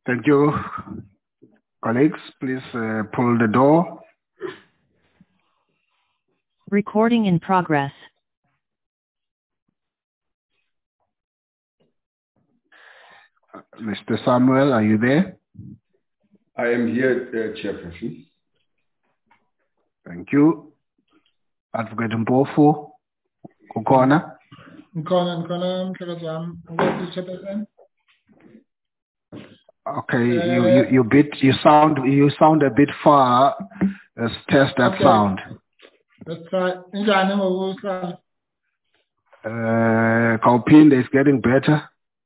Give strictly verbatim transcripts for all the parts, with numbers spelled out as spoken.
Thank you. Colleagues, please uh, pull the door. Recording in progress. Uh, Mister Samuel, are you there? I am here, uh, Chairperson. Thank you. Advocate Mpofu, Ukona. Nkona, Nkona, Mkakazam, Chairperson. Okay, uh, you, you you bit you sound you sound a bit far. Let's test that okay. sound. Let's try. Uh, Kaupinde is getting better.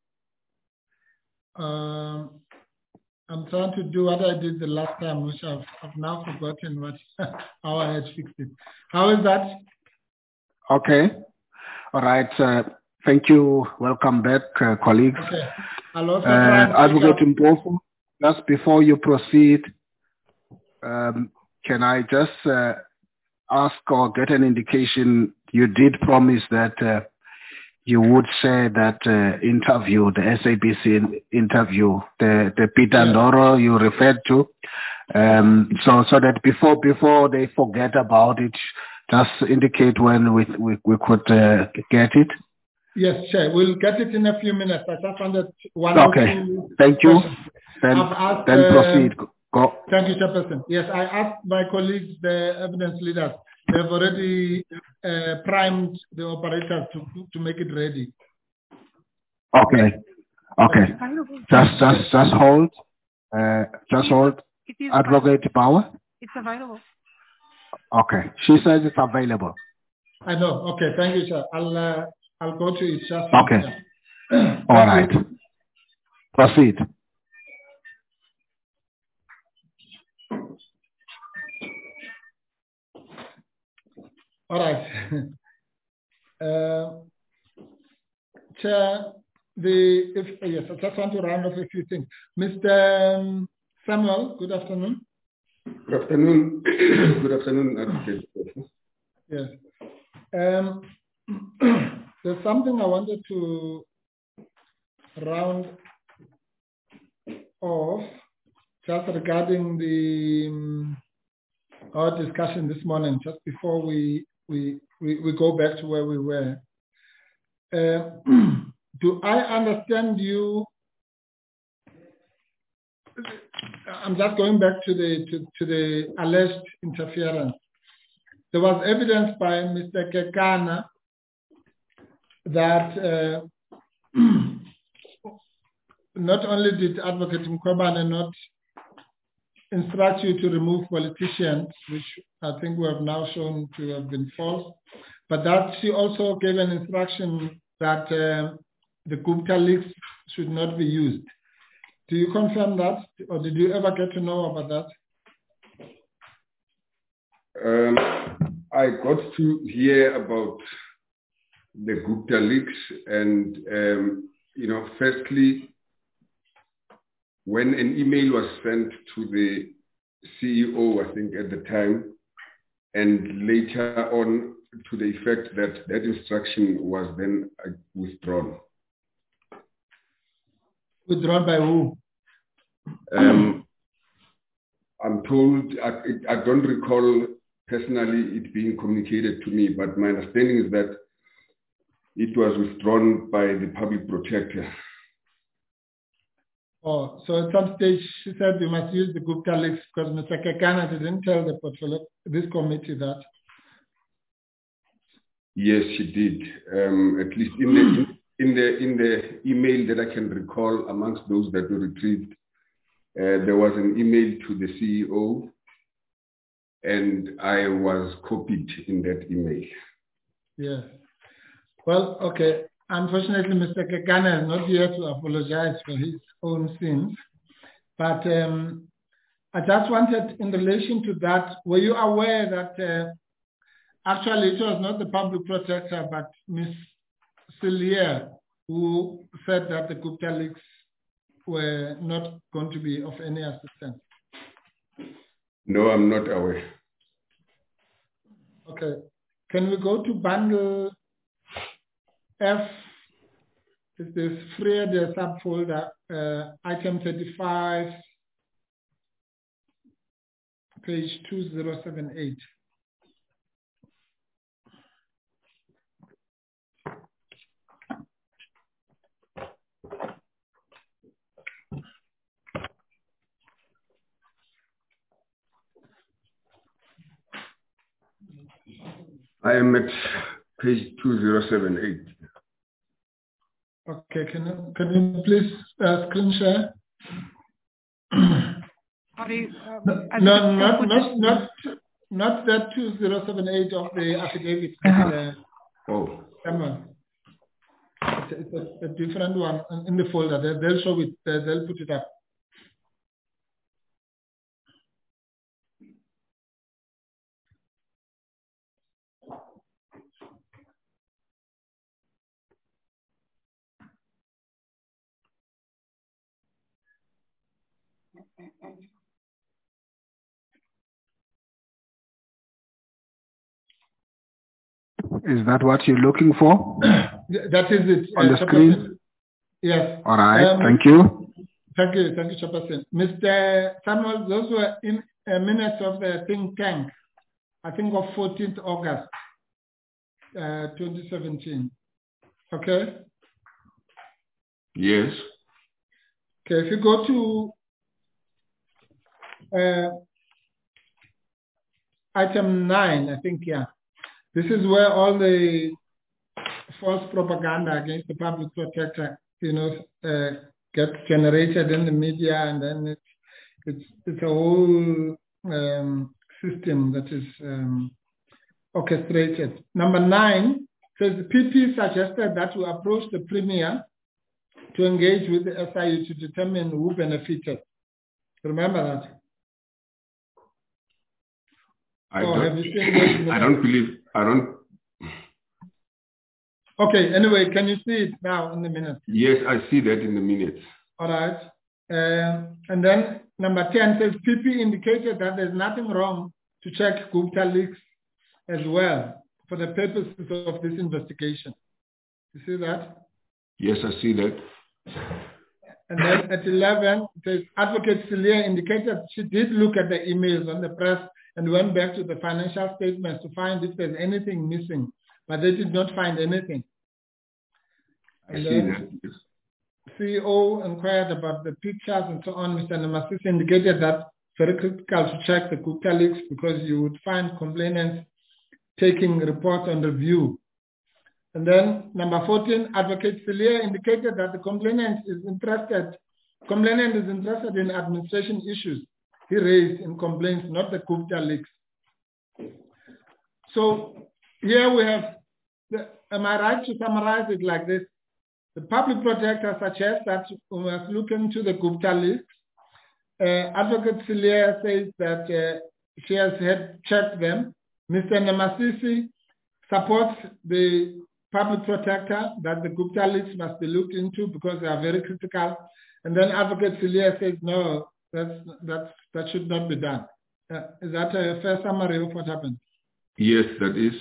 Um, I'm trying to do what I did the last time, which I've, I've now forgotten what how I had fixed it. How is that? Okay. All right. Uh, thank you. Welcome back, uh, colleagues. Okay. I'll also uh, Advocate Mpofu, just before you proceed, um, can I just uh, ask or get an indication? You did promise that uh, you would share that uh, interview, the S A B C interview, the, the Peter yes. Ndoro you referred to. Um, so, so that before before they forget about it, just indicate when we we, we could uh, get it. Yes, sure. We'll get it in a few minutes. I just wanted one okay. or two Thank you. questions. Then, asked, then proceed. Uh, Go. Thank you, Chairperson. Yes, I asked my colleagues, the evidence leaders, they've already uh, primed the operators to, to make it ready. Okay. Okay. Just, just, just hold. Uh, just hold. Advocate Power. It's available. Okay. She says it's available. I know. Okay. Thank you, sir. I'll, uh, I'll go to it. Just okay. All right. You. Proceed. All right. uh, Chair, the if yes, I just want to round off a few things. Mister Um, Samuel, good afternoon. Good afternoon. Good afternoon. Yes. Um, there's something I wanted to round off just regarding the um, our discussion this morning, just before we we we, we go back to where we were. Uh, do I understand you? I'm just going back to the to, to the alleged interference. There was evidence by Mister Kekana that uh, not only did Advocate Mkhwebane not instruct you to remove politicians, which I think we have now shown to have been false, but that she also gave an instruction that uh, the Gupta leaks should not be used. Do you confirm that, or did you ever get to know about that? Um, I got to hear about the Gupta leaks, and um, you know, firstly, when an email was sent to the C E O, I think at the time, and later on to the effect that that instruction was then uh, withdrawn. Withdrawn by who? Um, I'm told, I, I don't recall personally it being communicated to me, but my understanding is that it was withdrawn by the public protector. Oh, so at some stage she said you must use the Gupta leaks because Mister Kekana didn't tell the portfolio, this committee that. Yes, she did. Um, at least in the in, in the in the email that I can recall, amongst those that were retrieved, uh, there was an email to the C E O, and I was copied in that email. Yes. Well, okay. Unfortunately, Mister Kekana is not here to apologize for his own sins. But um, I just wanted, in relation to that, were you aware that uh, actually it was not the public protector, but Miz Cilliers who said that the Gupta leaks were not going to be of any assistance? No, I'm not aware. Okay. Can we go to bundle F It's this Friede subfolder, uh, item thirty-five, page two zero seven eight. I am at page two zero seven eight. Okay, can you, can you please uh, screen share? Sorry, um, No, I no, think not, put not, this- not, not that two zero seven eight of the affidavit. Uh, Oh, Samuel. It's, a, it's a, a different one in- in the folder. They, they'll show it. They, they'll put it up. Is that what you're looking for Th- That is it. on the Chairperson. screen? Yes. All right, Um, thank you. Thank you. Thank you, Chairperson. Mister Samuel, those were in uh, minutes of the think tank, I think of fourteenth August, uh, twenty seventeen. Okay? yes. Okay, if you go to uh, item nine, I think, yeah. This is where all the false propaganda against the public protector, you know, uh, gets generated in the media, and then it's it's it's a whole um, system that is um, orchestrated. Number nine says the P P suggested that we approach the Premier to engage with the S I U to determine who benefited. Remember that? I Oh, have don't, you seen those I don't believe, I don't, Okay, anyway, can you see it now in the minutes? yes, I see that in the minutes. All right. Uh, and then number ten says P P indicated that there's nothing wrong to check Gupta leaks as well for the purposes of this investigation. You see that? Yes, I see that. And then at eleven, it says Advocate Celia indicated she did look at the emails on the press and went back to the financial statements to find if there's anything missing, but they did not find anything. I And see then that, yes. C E O inquired about the pictures and so on. Mister Namasisi indicated that very critical to check the Gupta leaks because you would find complainants taking reports on review. And then number fourteen, Advocate Celia indicated that the complainant is interested, complainant is interested in administration issues he raised in complaints, not the Gupta leaks. So here we have, the, am I right to summarize it like this? The public protector suggests that we must look into the Gupta leaks. Uh, Advocate Celia says that uh, she has had checked them. Mister Namasisi supports the public protector that the Gupta leaks must be looked into because they are very critical. And then Advocate Celia says, no, that's, that's, that should not be done. Uh, is that a fair summary of what happened? Yes, that is.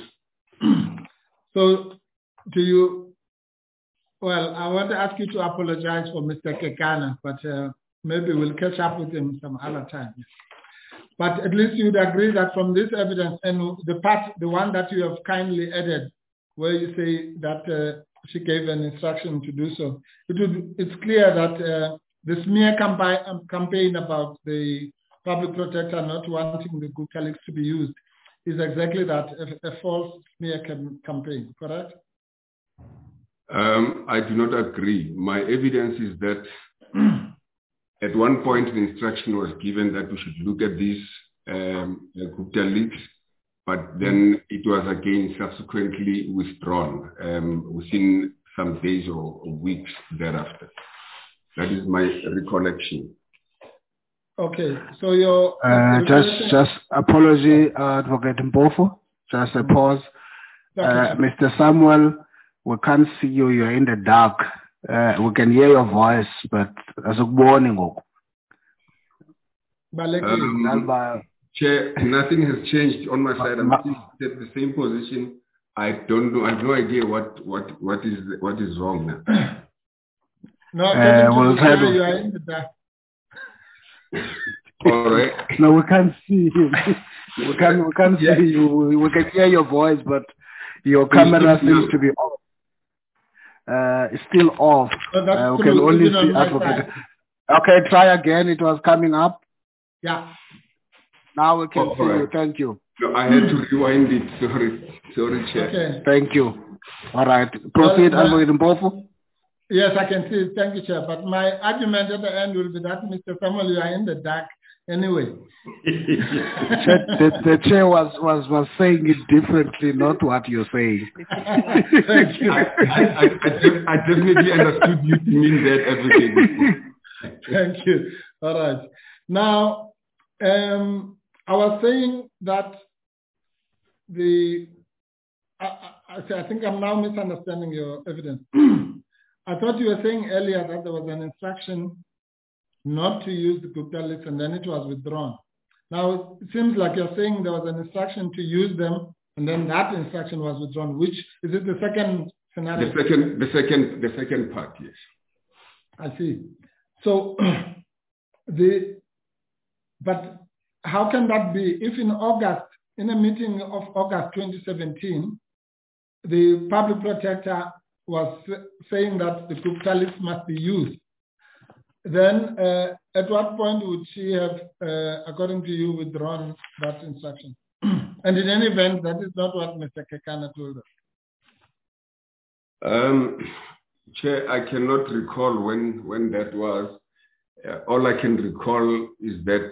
So do you, well, I want to ask you to apologize for Mister Kekana, but uh, maybe we'll catch up with him some other time. But at least you'd agree that from this evidence and the part, the one that you have kindly added, where you say that uh, she gave an instruction to do so, it would, it's clear that uh, the smear campaign, um, campaign about the public protector not wanting the Gupta leaks to be used is exactly that, a, a false smear cam campaign, correct? Um, I do not agree. My evidence is that at one point the instruction was given that we should look at these um, Gupta leaks, but then it was again subsequently withdrawn um, within some days or, or weeks thereafter. That is my recollection. Okay, so your Uh, just, just apology, uh, Advocate Mpofu. Just a pause. Uh, Mister Samuel, we can't see you. You're in the dark. Uh, we can hear your voice, but as a warning. Um, Chair, nothing has changed on my side. I'm still at the same position. I don't know. I have no idea what what what is what is wrong now. No, uh, we'll try to... you are in the dark. All right. No, we can't see you. We can't, we can't yeah. see you. We, we can hear your voice, but your camera seems to be off. Uh, it's still off. So that's uh, we true. can only see advocate. Okay, try again. It was coming up. Yeah. Now we can oh, see right. you. Thank you. No, I had to rewind it. Sorry. Sorry, Chair. Okay. Thank you. All right. Proceed, well, Advocate Mpofu. Yes, I can see it. Thank you, Chair. But my argument at the end will be that, Mister Samuel, you are in the dark anyway. the, the chair was, was, was saying it differently, not what you're saying. Thank you. I, I, I, I definitely understood you to mean that, Advocate. Thank you. All right. Now, um, I was saying that the, I, I, I think I'm now misunderstanding your evidence. I thought you were saying earlier that there was an instruction not to use the Gupta list and then it was withdrawn. Now, it seems like you're saying there was an instruction to use them and then that instruction was withdrawn. Which, is it the second scenario? The second, the second, the second part, yes. I see. So, the, but how can that be if in August, in a meeting of August twenty seventeen, the public protector was saying that the Gupta list must be used? Then uh, at what point would she have, uh, according to you, withdrawn that instruction? And in any event, that is not what Mister Kekana told us. Um, Chair, I cannot recall when, when that was. Uh, all I can recall is that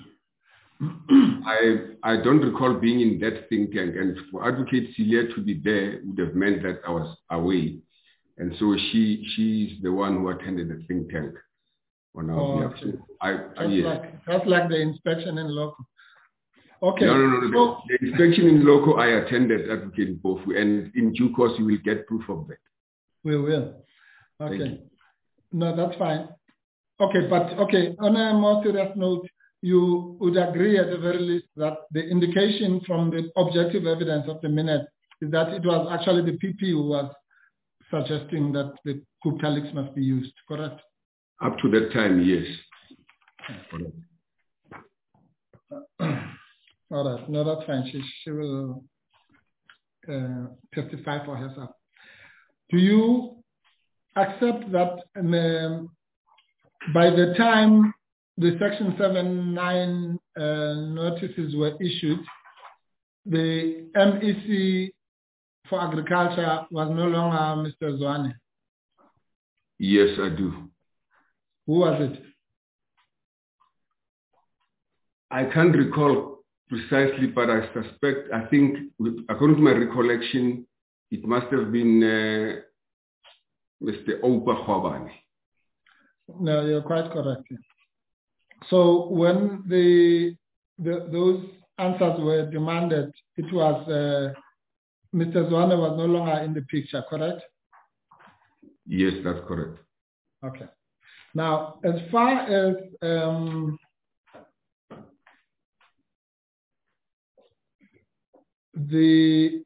I I don't recall being in that think tank, and for Advocate Celia to be there would have meant that I was away. And so she she's the one who attended the think tank on our oh, behalf. So I, that's, I yes. like, that's like the inspection in local. Okay. No, no, no. no. So, the, the inspection in local I attended, Advocate Mpofu, and in due course you will get proof of that. We will. Okay. No, that's fine. Okay, but okay, on a more serious note, you would agree at the very least that the indication from the objective evidence of the minute is that it was actually the P P who was suggesting that the Gupta list must be used, correct? Up to that time, yes. All right, no, that's fine. She, she will uh, testify for herself. Do you accept that um, by the time the Section seven nine uh, notices were issued, the M E C for Agriculture was no longer Mister Zwane? Yes, I do. Who was it? I can't recall precisely, but I suspect, I think, according to my recollection, it must have been uh, Mister Oupa Khwabane. No, you're quite correct. So when the, the those answers were demanded, it was uh, Mister Zwane was no longer in the picture, correct? Yes, that's correct. Okay. Now, as far as um, the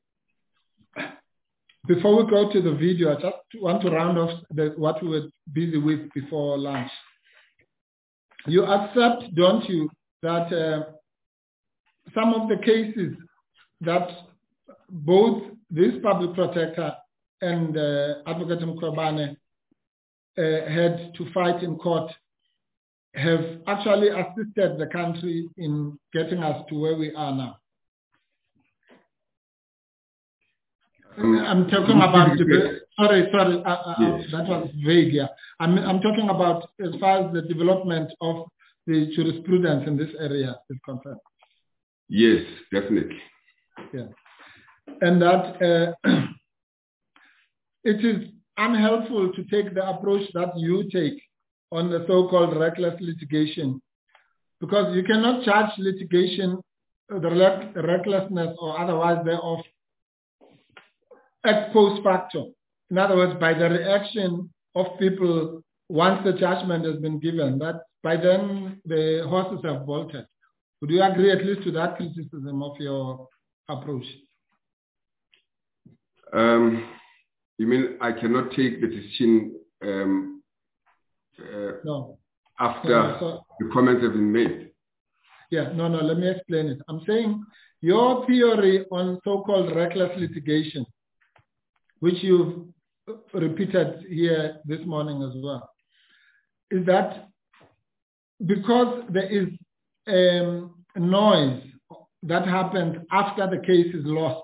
before we go to the video, I just want to round off the, what we were busy with before lunch. You accept, don't you, that uh, some of the cases that both this public protector and uh, Advocate Mkhwebane uh, had to fight in court have actually assisted the country in getting us to where we are now? I'm talking about the, sorry, sorry, uh, uh, yes. that was vague. Yeah, I'm I'm talking about as far as the development of the jurisprudence in this area is concerned. Yes, definitely. Yeah, and that uh, it is unhelpful to take the approach that you take on the so-called reckless litigation, because you cannot charge litigation, the recklessness or otherwise thereof, ex post facto. In other words, by the reaction of people once the judgment has been given, that by then the horses have bolted. Would you agree at least to that criticism of your approach? Um, you mean I cannot take the decision um, uh, no. after No, no, so, the comments have been made. Yeah, no, no, let me explain it. I'm saying your theory on so-called reckless litigation, which you've repeated here this morning as well, is that because there is um, noise that happens after the case is lost,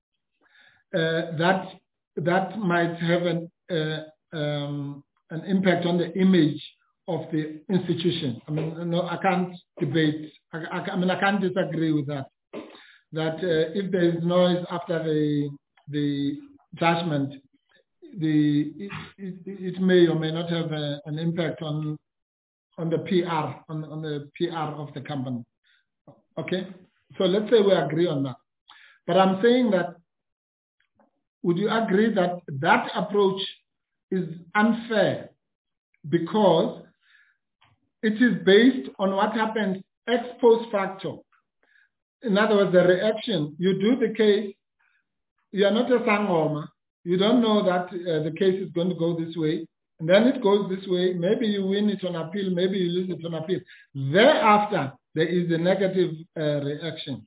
uh, that that might have an, uh, um, an impact on the image of the institution. I mean, no, I can't debate. I, I, I mean, I can't disagree with that. That uh, if there is noise after the the judgment, the it, it, it may or may not have a, an impact on on the P R on, on the P R of the company. Okay, so let's say we agree on that. But I'm saying that, would you agree that that approach is unfair because it is based on what happens ex post facto? In other words, the reaction, you do the case, you are not a sangoma, you don't know that uh, the case is going to go this way, and then it goes this way, maybe you win it on appeal, maybe you lose it on appeal. Thereafter, there is a negative uh, reaction.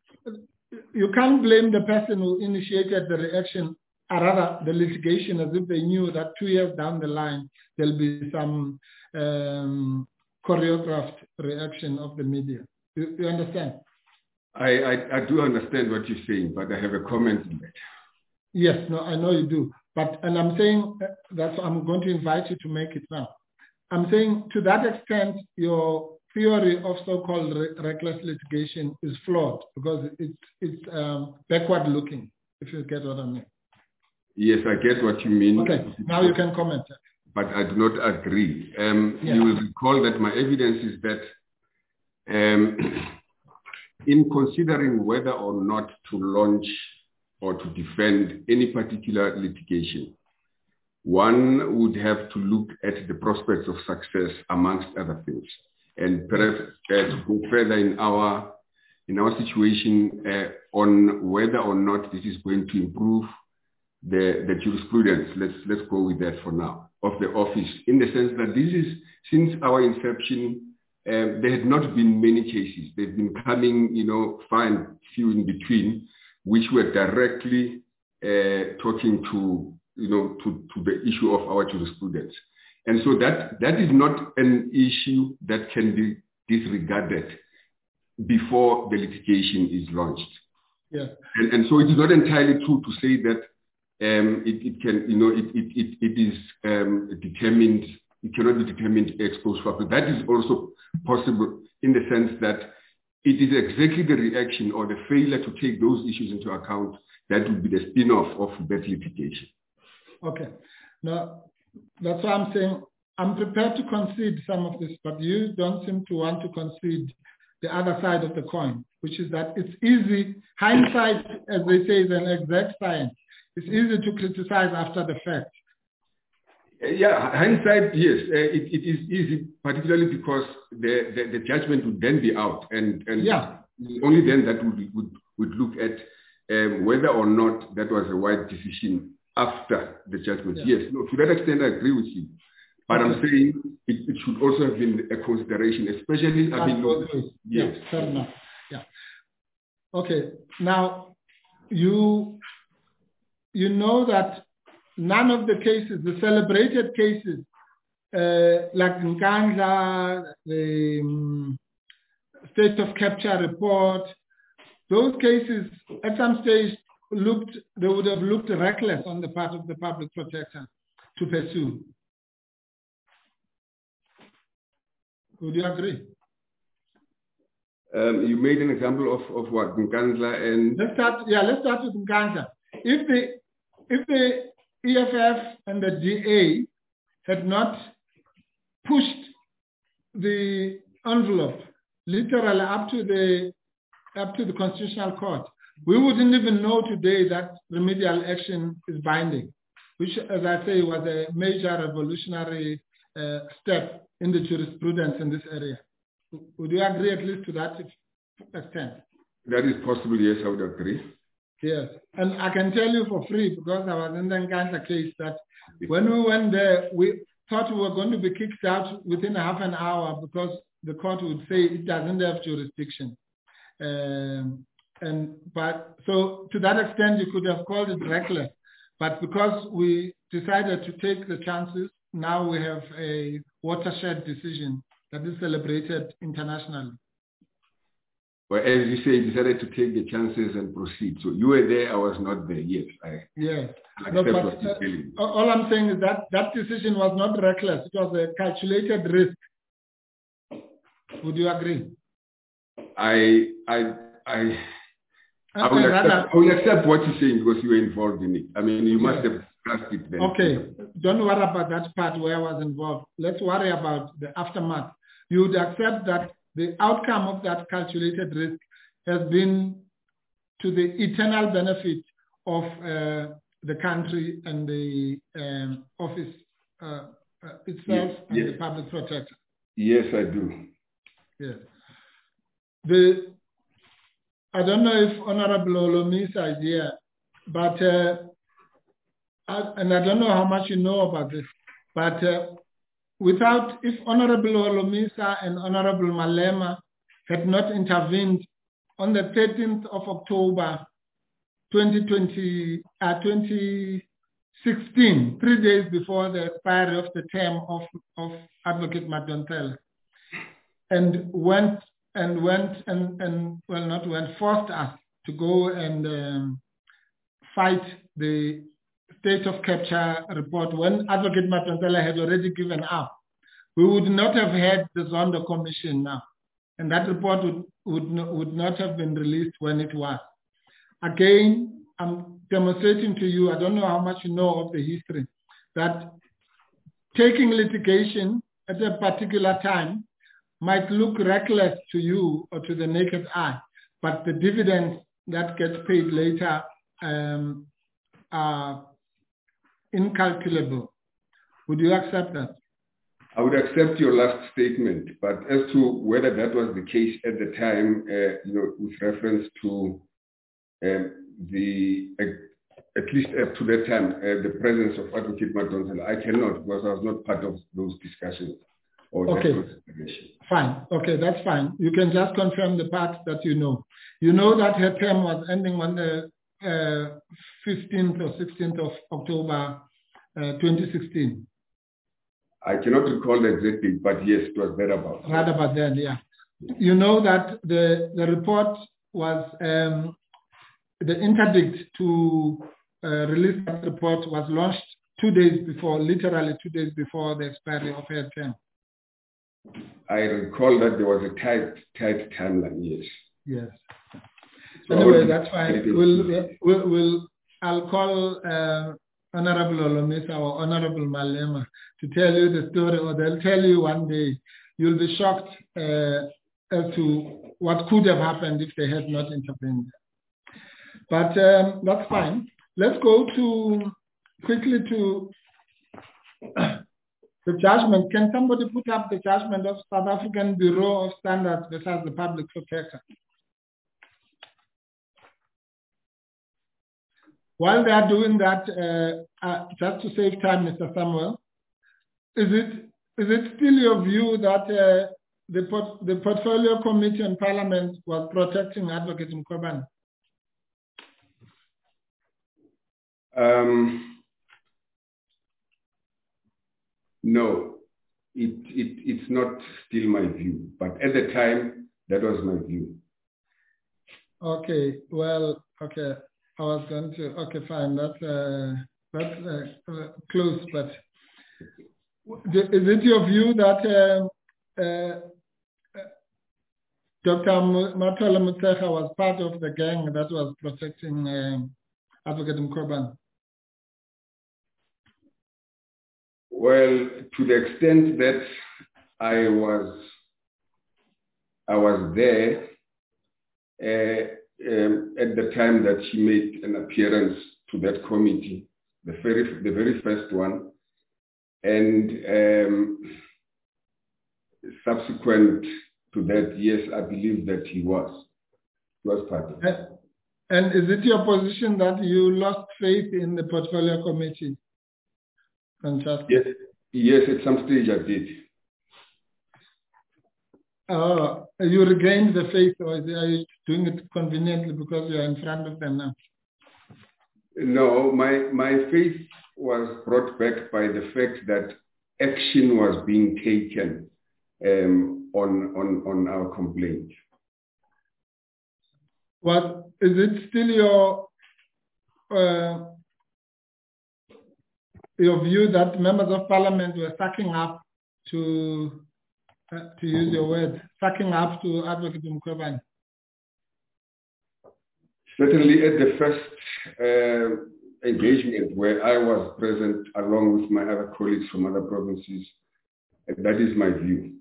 You can't blame the person who initiated the reaction, or rather the litigation, as if they knew that two years down the line, there'll be some um, choreographed reaction of the media. You, you understand? I, I, I do understand what you're saying, but I have a comment on that. Yes, no, I know you do. But, and I'm saying, that's, I'm going to invite you to make it now. I'm saying to that extent, your theory of so-called re reckless litigation is flawed because it's, it's um, backward looking, if you get what I mean. Yes, I get what you mean. Okay, now you can comment. But I do not agree. Um, yeah. You will recall that my evidence is that um, in considering whether or not to launch or to defend any particular litigation, one would have to look at the prospects of success amongst other things. And perhaps uh, to go further in our, in our situation uh, on whether or not this is going to improve the, the jurisprudence, let's, let's go with that for now, of the office, in the sense that this is, since our inception, uh, there had not been many cases. They've been coming, you know, far and few in between, which were directly uh, talking to, you know, to, to the issue of our jurisprudence. And so that, that is not an issue that can be disregarded before the litigation is launched. Yeah. And, and so it is not entirely true to say that um, it, it can, you know, it, it, it, it is um, determined, it cannot be determined ex post facto. That is also possible in the sense that it is exactly the reaction or the failure to take those issues into account that would be the spin-off of that litigation. Okay. Now, that's why I'm saying I'm prepared to concede some of this, but you don't seem to want to concede the other side of the coin, which is that it's easy. Hindsight, as they say, is an exact science. It's easy to criticize after the fact. Yeah, hindsight, yes, uh, it, it is easy, particularly because the, the, the judgment would then be out, and, and yeah. only then that would would, would look at um, whether or not that was a wise decision after the judgment. Yeah. Yes, no, to that extent, I agree with you. But okay. I'm saying it, it should also have been a consideration, especially, I mean, yes. Yeah, fair enough. Yeah. Okay, now, you, you know that none of the cases, the celebrated cases, uh, like Nkandla, the um, state of capture report, those cases at some stage looked, they would have looked reckless on the part of the public protector to pursue. Would you agree? Um, you made an example of, of what, Nkandla and... Let's start, yeah, let's start with Nkandla. If the, if the E F F and the D A had not pushed the envelope literally up to the up to the Constitutional Court, we wouldn't even know today that remedial action is binding, which, as I say, was a major revolutionary uh, step in the jurisprudence in this area. Would you agree at least to that extent? That is possible, yes, I would agree. Yes, and I can tell you for free, because I was in the Nkandla case, that when we went there, we thought we were going to be kicked out within half an hour because the court would say it doesn't have jurisdiction. Um, and but so to that extent, you could have called it reckless. But because we decided to take the chances, now we have a watershed decision that is celebrated internationally. Well, as you say, you decided to take the chances and proceed. So you were there, I was not there. Yes, I yes. accept No, but, what you're uh, telling. all I'm saying is that that decision was not reckless. It was a calculated risk. Would you agree? I, I, I, I Uh, will, and accept, rather- I will accept what you're saying because you were involved in it. I mean, you must Yes. have discussed it then. Okay, don't worry about that part where I was involved. Let's worry about the aftermath. You would accept that the outcome of that calculated risk has been to the eternal benefit of uh, the country and the um, office uh, uh, itself Yes, and yes. the public protector. Yes, I do. Yes. The I don't know if Honorable Olomisa is here, but uh, I, and I don't know how much you know about this, but uh, without, if Honorable Olomisa and Honorable Malema had not intervened on the thirteenth of October twenty twenty, uh, twenty sixteen, three days before the expiry of the term of, of Advocate Madontela, and went and went and, and well, not went, forced us to go and um, fight the state of capture report when Advocate Madontela had already given up, we would not have had the Zondo Commission now. And that report would, would, not, would not have been released when it was. Again, I'm demonstrating to you, I don't know how much you know of the history, that taking litigation at a particular time might look reckless to you or to the naked eye, but the dividends that get paid later um, are incalculable. Would you accept that? I would accept your last statement, but as to whether that was the case at the time, uh, you know, with reference to um, the, uh, at least up to that time, uh, the presence of Advocate Madontela, I cannot because I was not part of those discussions or okay. that consideration. Fine. Okay, that's fine. You can just confirm the part that you know. You know that her term was ending on the uh, fifteenth or sixteenth of October uh, twenty sixteen. I cannot recall the exact date, but yes, it was thereabout. Right about then, yeah. You know that the, the report was, um, the interdict to uh, release that report was launched two days before, literally two days before the expiry of her term. I recall that there was a tight, tight timeline, yes. Yes. So anyway, that's fine. We'll, we'll, we'll, I'll call uh, Honorable Olomisa or Honorable Malema to tell you the story, or they'll tell you one day. You'll be shocked uh, as to what could have happened if they had not intervened. But um, that's fine. Let's go to quickly to the judgment. Can somebody put up the judgment of South African Bureau of Standards versus the Public Protector? While they are doing that, uh, uh, just to save time, Mister Samuel, is it is it still your view that uh, the port, the Portfolio Committee in Parliament was protecting Advocate Mkhwebane? Um, no, it, it it's not still my view, but at the time that was my view. Okay, well, okay. I was going to, okay, fine, that's, uh, that's uh, close, but is it your view that uh, uh, Doctor Matola Motshekga was part of the gang that was protecting um, Advocate Mkhwebane? Well, to the extent that I was, I was there, uh, Um, at the time that she made an appearance to that committee, the very, the very first one, and um, subsequent to that, yes, I believe that he was, he was part of it. And is it your position that you lost faith in the Portfolio Committee? Yes, Yes, at some stage I did. Oh, you regained the faith, or are you doing it conveniently because you are in front of them now? No, my, my faith was brought back by the fact that action was being taken um, on, on, on our complaint. What, is it still your uh, your view that members of parliament were sucking up to, uh, to use your word, sucking up to Advocate Mkhwebane? Certainly at the first uh, engagement where I was present along with my other colleagues from other provinces, that is my view.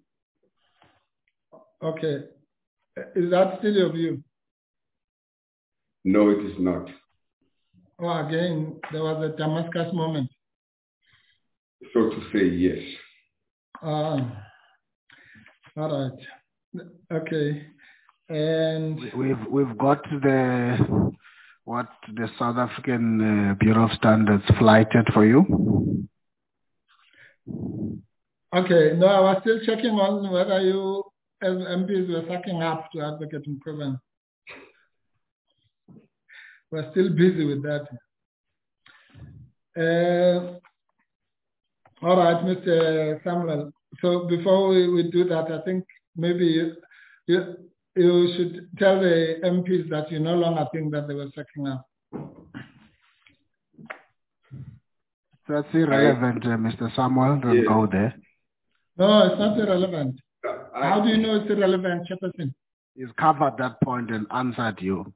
Okay. Is that still your view? No, it is not. Oh, again, there was a Damascus moment. So to say, yes. Uh, all right. Okay. And we've we've got the what the South African uh, Bureau of Standards flighted for you. Okay. No, I was still checking on whether you as M Ps were sucking up to Advocate Mkhwebane. We're still busy with that. Uh, all right, Mister Samuel. So before we, we do that, I think maybe you, you, you should tell the M Ps that you no longer think that they were sucking up. That's irrelevant, uh, Mister Samuel. Don't yes. go there. No, it's not irrelevant. I, How do you know it's irrelevant, Chairperson? He's covered that point and answered you.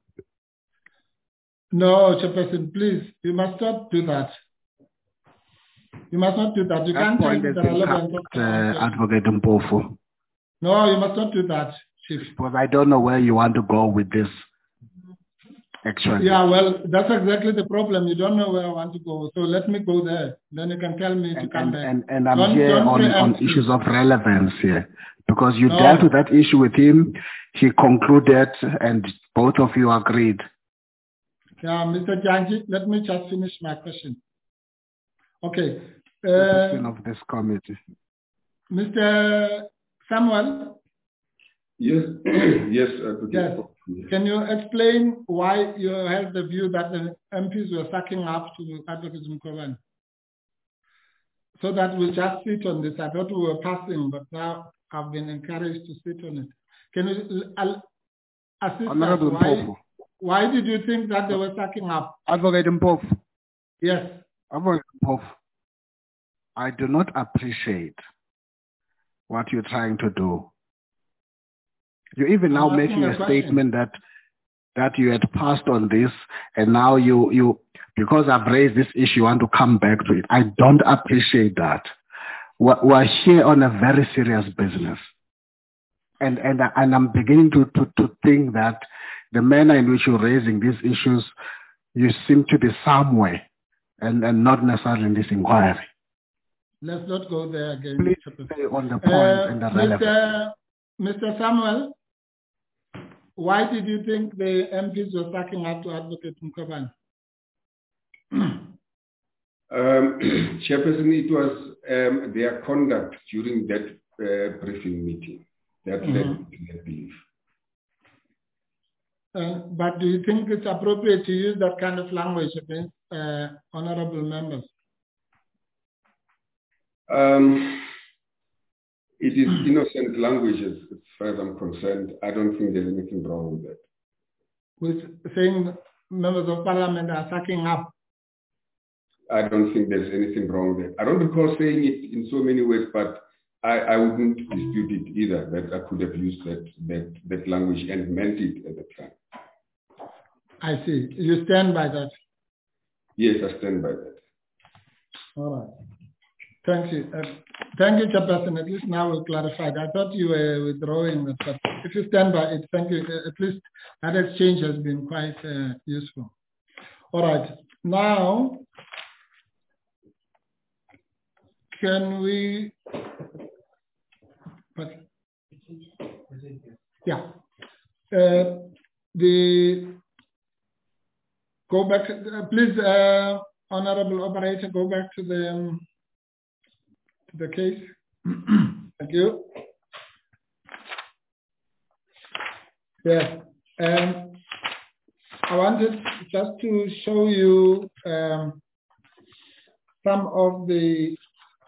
No, Chairperson, please, you must not do that. You must not do that. You that can't point change has the been relevance covered, of uh, Advocate Mpofu. No, you must not do that, Chief. Because I don't know where you want to go with this. Actually. Yeah, well, that's exactly the problem. You don't know where I want to go. So let me go there. Then you can tell me and, to come and, back. And, and I'm don't, here don't on, on issues of relevance here. Because you no. dealt with that issue with him, he concluded, and both of you agreed. Yeah, Mister Janji, let me just finish my question. Okay. Uh, the question of this committee. Mister Samuel? Yes, yes. Yes. Can you explain why you held the view that the M Ps were sucking up to Advocate Mkhwebane? So that we'll just sit on this. I thought we were passing, but now I've been encouraged to sit on it. Can you uh, assist Honorable us? Why, Mpofu. why did you think that they were sucking up? Advocate Mpofu. Yes. Advocate Mpofu, I do not appreciate what you're trying to do. You're even now I'm making a, a statement that that you had passed on this, and now you, you because I've raised this issue, you want to come back to it. I don't appreciate that. We're, we're here on a very serious business. And, and, and I'm beginning to, to, to think that the manner in which you're raising these issues, you seem to be somewhere and, and not necessarily in this inquiry. Let's not go there again. Please stay on the point uh, and the relevance. Mister Mister Samuel, why did you think the M Ps were sucking up to Advocate Mkhwebane? um, Chairperson, it was um, their conduct during that uh, briefing meeting that mm-hmm. led to that belief. Uh, but do you think it's appropriate to use that kind of language against uh, honorable members? Um, it is innocent language as far as I'm concerned. I don't think there's anything wrong with that. With saying members of parliament are sucking up? I don't think there's anything wrong with that. I don't recall saying it in so many ways, but I, I wouldn't dispute it either, that I could have used that, that, that language and meant it at the time. I see. You stand by that? Yes, I stand by that. All right. Thank you. Uh, thank you, Chairperson. At least now we'll clarify. I thought you were withdrawing it, but if you stand by it, thank you. Uh, at least that exchange has been quite uh, useful. All right. Now, can we... But, yeah. Uh, the... Go back, uh, please, uh, Honorable Operator, go back to the... Um, the case. Thank you. Yes. Um, I wanted just to show you um, some of the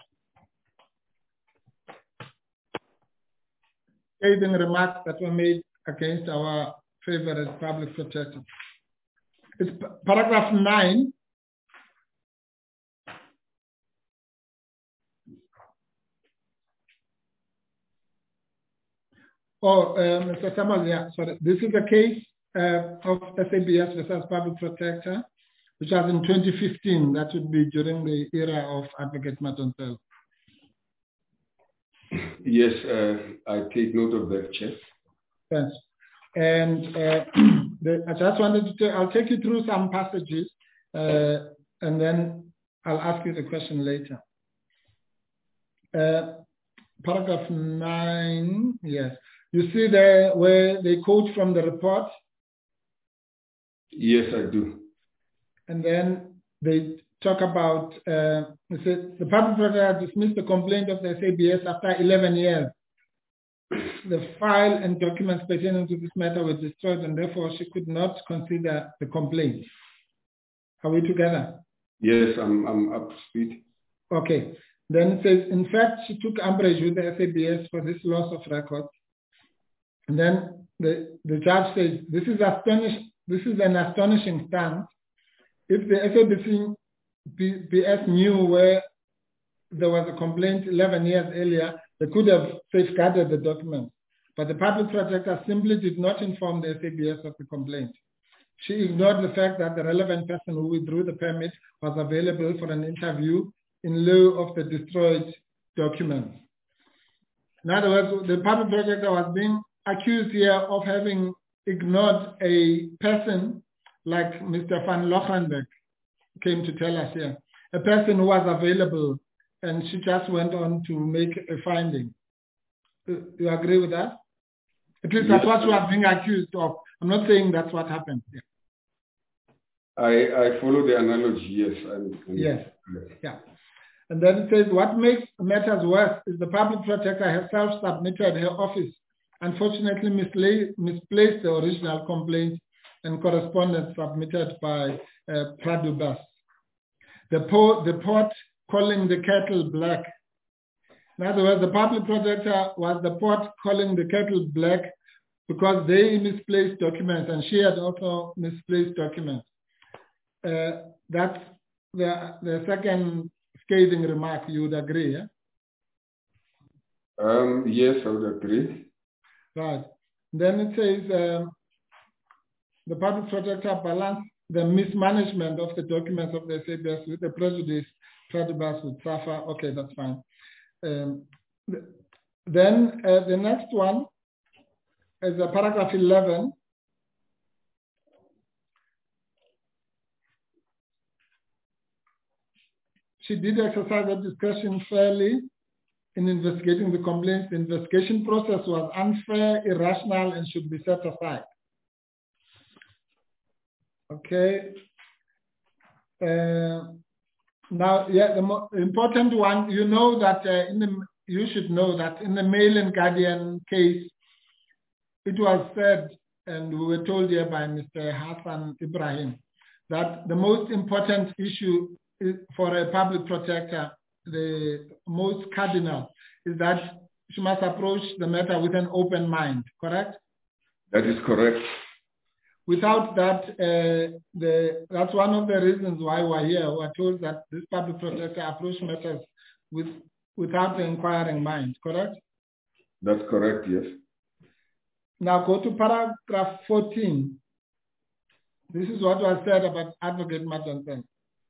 scathing remarks that were made against our favorite public protector. It's paragraph nine. Oh, uh, Mister Samuel, yeah, sorry. This is a case uh, of S A B S versus Public Protector, which was in twenty fifteen. That would be during the era of Advocate Matontel. Yes, uh, I take note of that, Chair. Thanks. And uh, the, I just wanted to, I'll take you through some passages uh, and then I'll ask you the question later. Uh, paragraph nine, yes. You see there where they quote from the report? Yes, I do. And then they talk about, uh, it says, the public protector dismissed the complaint of the S A B S after eleven years. The file and documents pertaining to this matter were destroyed and therefore she could not consider the complaint. Are we together? Yes, I'm, I'm up to speed. Okay. Then it says, in fact, she took umbrage with the S A B S for this loss of record. And then the, the judge says, this is, astonish, this is an astonishing stance. If the S A B S knew where there was a complaint eleven years earlier, they could have safeguarded the document. But the public protector simply did not inform the S A B S of the complaint. She ignored the fact that the relevant person who withdrew the permit was available for an interview in lieu of the destroyed documents. In other words, the public protector was being accused here of having ignored a person like Mister Van Lochenberg came to tell us here, a person who was available, and she just went on to make a finding. You agree with that? At least that's what you are being accused of. I'm not saying that's what happened. Yeah. I, I follow the analogy, yes. I'm, I'm, yes, yeah. And then it says, what makes matters worse is the public protector herself submitted her office, unfortunately misplaced the original complaint and correspondence submitted by uh, Pradubas. The, po the pot calling the kettle black. In other words, the public protector was the pot calling the kettle black because they misplaced documents and she had also misplaced documents. Uh, that's the, the second scathing remark. You would agree, yeah? Um, yes, I would agree. Right. Then it says um, the public protector balanced the mismanagement of the documents of the S A B S with the prejudice Pradubas would suffer. Okay, that's fine. Um, then uh, the next one is a paragraph eleven. She did exercise her discretion fairly in investigating the complaints. The investigation process was unfair, irrational, and should be set aside. Okay. Uh, now, yeah, the more important one, you know that uh, in the, you should know that in the Mail and Guardian case, it was said, and we were told here by Mister Hassan Ibrahim, that the most important issue is for a public protector, the most cardinal, is that she must approach the matter with an open mind, correct? That is correct. Without that, uh, the, that's one of the reasons why we're here. We're told that this public protector approach matters with, without the inquiring mind, correct? That's correct, yes. Now go to paragraph fourteen. This is what was said about Advocate Matontel.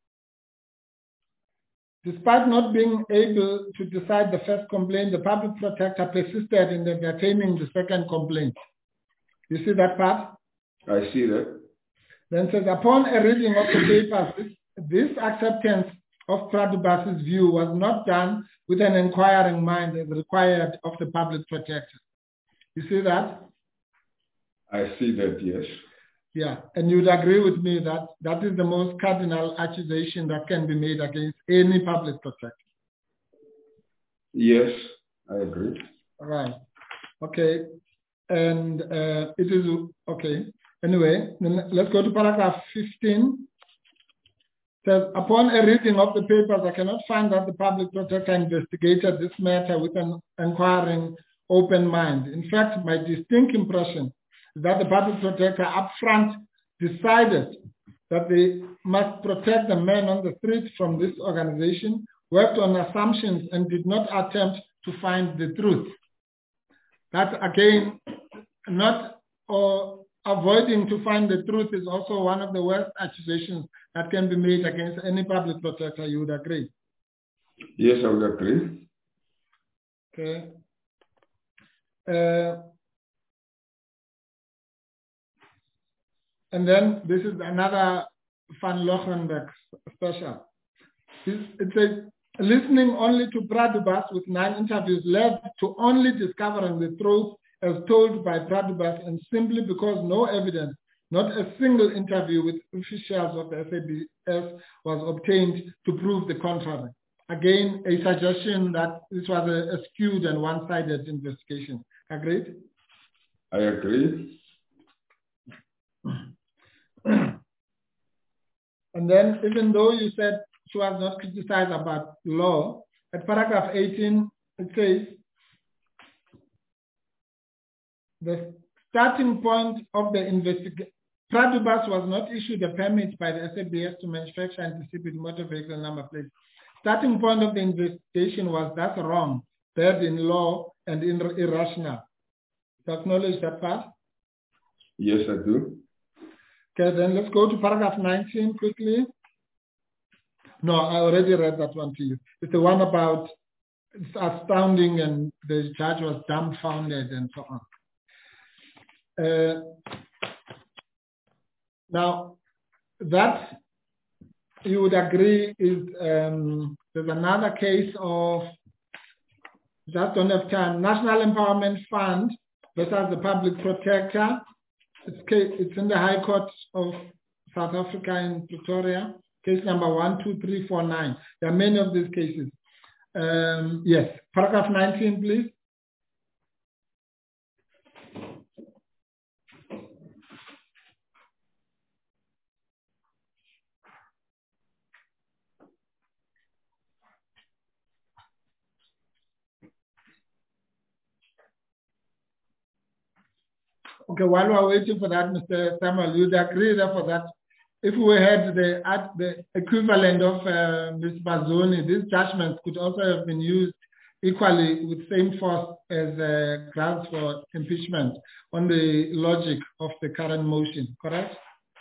Despite not being able to decide the first complaint, the public protector persisted in entertaining the second complaint. You see that part? I see that. Then says, upon a reading of the papers, this, this acceptance of Pradubas's view was not done with an inquiring mind as required of the public protector. You see that? I see that, yes. Yeah, and you'd agree with me that that is the most cardinal accusation that can be made against any public protector. Yes, I agree. Right. Okay. And uh, it is, okay. Anyway, then let's go to paragraph fifteen. It says, upon a reading of the papers, I cannot find that the public protector investigated this matter with an inquiring open mind. In fact, my distinct impression is that the public protector upfront decided that they must protect the men on the street from this organization, worked on assumptions, and did not attempt to find the truth. That again, not or avoiding to find the truth is also one of the worst accusations that can be made against any public protector. You would agree? Yes, I would agree. Okay. Uh, and then this is another Van Lochenberg special. It says, listening only to Pradubas with nine interviews led to only discovering the truth as told by Pradubas, and simply because no evidence, not a single interview with officials of the S A B S was obtained to prove the contrary. Again, a suggestion that this was a, a skewed and one-sided investigation. Agreed? I agree. And then, even though you said she was not criticized about law, at paragraph eighteen, it says, the starting point of the investigation, Pradubas was not issued a permit by the S A B S to manufacture and distribute motor vehicle number plates. Starting point of the investigation was thus wrong, bad in law, and irrational. Do you acknowledge that part? Yes, I do. Okay, then let's go to paragraph nineteen quickly. No, I already read that one to you. It's the one about it's astounding and the judge was dumbfounded and so on. Uh, now, that you would agree is um, there's another case of, just don't have time, National Empowerment Fund versus the Public Protector. It's, it's in the High Court of South Africa in Pretoria, case number one two three four nine. There are many of these cases. Um, yes, paragraph nineteen, please. Okay, while we're waiting for that, Mister Samuel, you'd agree therefore that if we had the, at the equivalent of uh, Miz Bazoni, these judgments could also have been used equally with same force as uh, grounds for impeachment on the logic of the current motion, correct?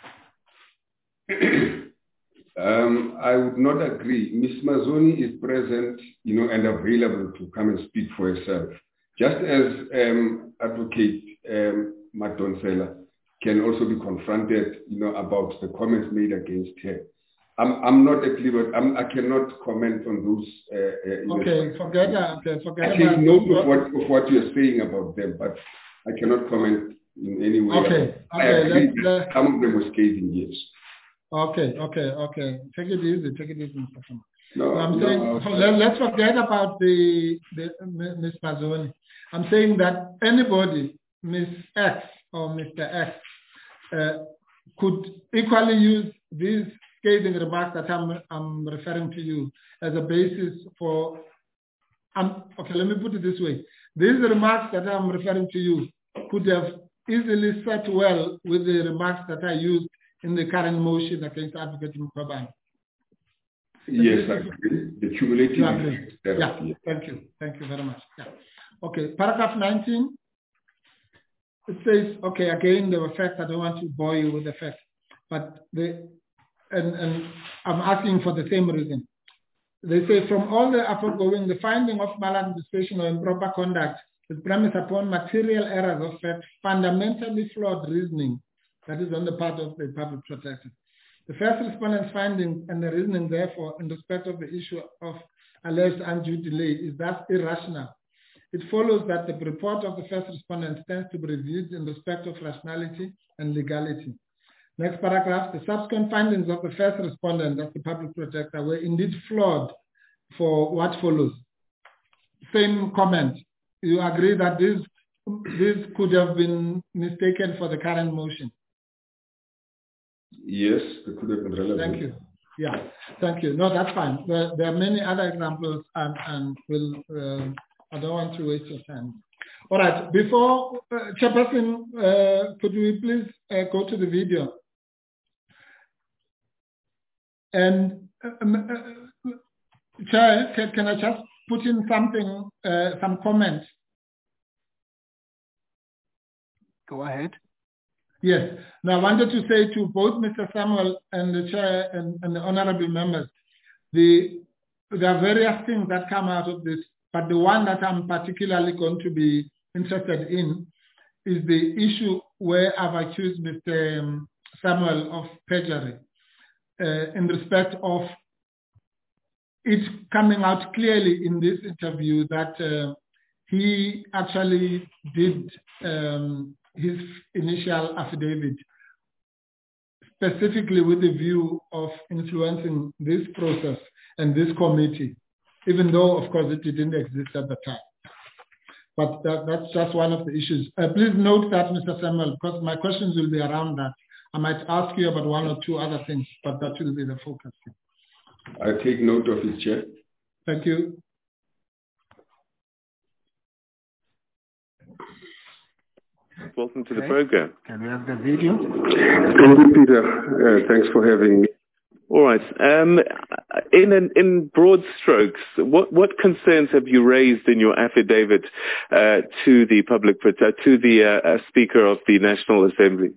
um, I would not agree. Miz Mazoni is present, you know, and available to come and speak for herself. Just as um, Advocate um, Madonsela can also be confronted, you know, about the comments made against her. I'm, I'm not at liberty. I'm, I cannot comment on those. Uh, uh, okay, forget that. Okay, forget I take about note of what, of what you're saying about them, but I cannot comment in any way. Okay, I okay. agree Let's, that let's, some of them were scathing, yes. Okay, okay, okay. Take it easy, take it easy, Mister Kama. No, so I'm no, saying, okay. so let, let's forget about the, the Miz Mazoni. I'm saying that anybody, Miz X or Mister X, uh, could equally use these scathing remarks that I'm, I'm referring to you as a basis for, um, okay, let me put it this way. These remarks that I'm referring to you could have easily sat well with the remarks that I used in the current motion against Advocate Mkhwebane. Yes, I agree. The cumulative effect. Yeah, yeah, thank you. Thank you very much. Yeah. Okay, paragraph nineteen. It says, okay, again, there were facts. I don't want to bore you with the facts, but the, and, and I'm asking for the same reason. They say, from all the foregoing, the finding of maladministration or improper conduct is premised upon material errors of fact, fundamentally flawed reasoning that is on the part of the public protector. The first respondent's findings and the reasoning, therefore, in respect of the issue of alleged undue delay is thus irrational. It follows that the report of the first respondent stands to be reviewed in respect of rationality and legality. Next paragraph, the subsequent findings of the first respondent, that's the public protector, were indeed flawed for what follows. same comment. You agree that this this could have been mistaken for the current motion? Yes, it could have been relevant. Thank you. Yeah, thank you. No, that's fine. There, there are many other examples, and, and we'll, uh, I don't want to waste your time. All right, before, uh, Chairperson, uh, could we please uh, go to the video? And, um, uh, Chair, can, can I just put in something, uh, some comments? Go ahead. Yes. Now, I wanted to say to both Mister Samuel and the Chair and, and the honorable members, the, there are various things that come out of this, but the one that I'm particularly going to be interested in is the issue where I've accused Mister Samuel of perjury uh, in respect of it coming out clearly in this interview that uh, he actually did um, his initial affidavit specifically with the view of influencing this process and this committee, even though, of course, it didn't exist at the time. But that, that's just one of the issues. Uh, please note that, Mister Samuel, because my questions will be around that. I might ask you about one or two other things, but that will be the focus. I take note of it, Chair. Thank you. Welcome to Okay. the program. Can we have the video? Thank you, Peter. Uh, thanks for having me. All right. Um, in an, in broad strokes, what, what concerns have you raised in your affidavit uh, to the public uh, to the uh, uh, Speaker of the National Assembly?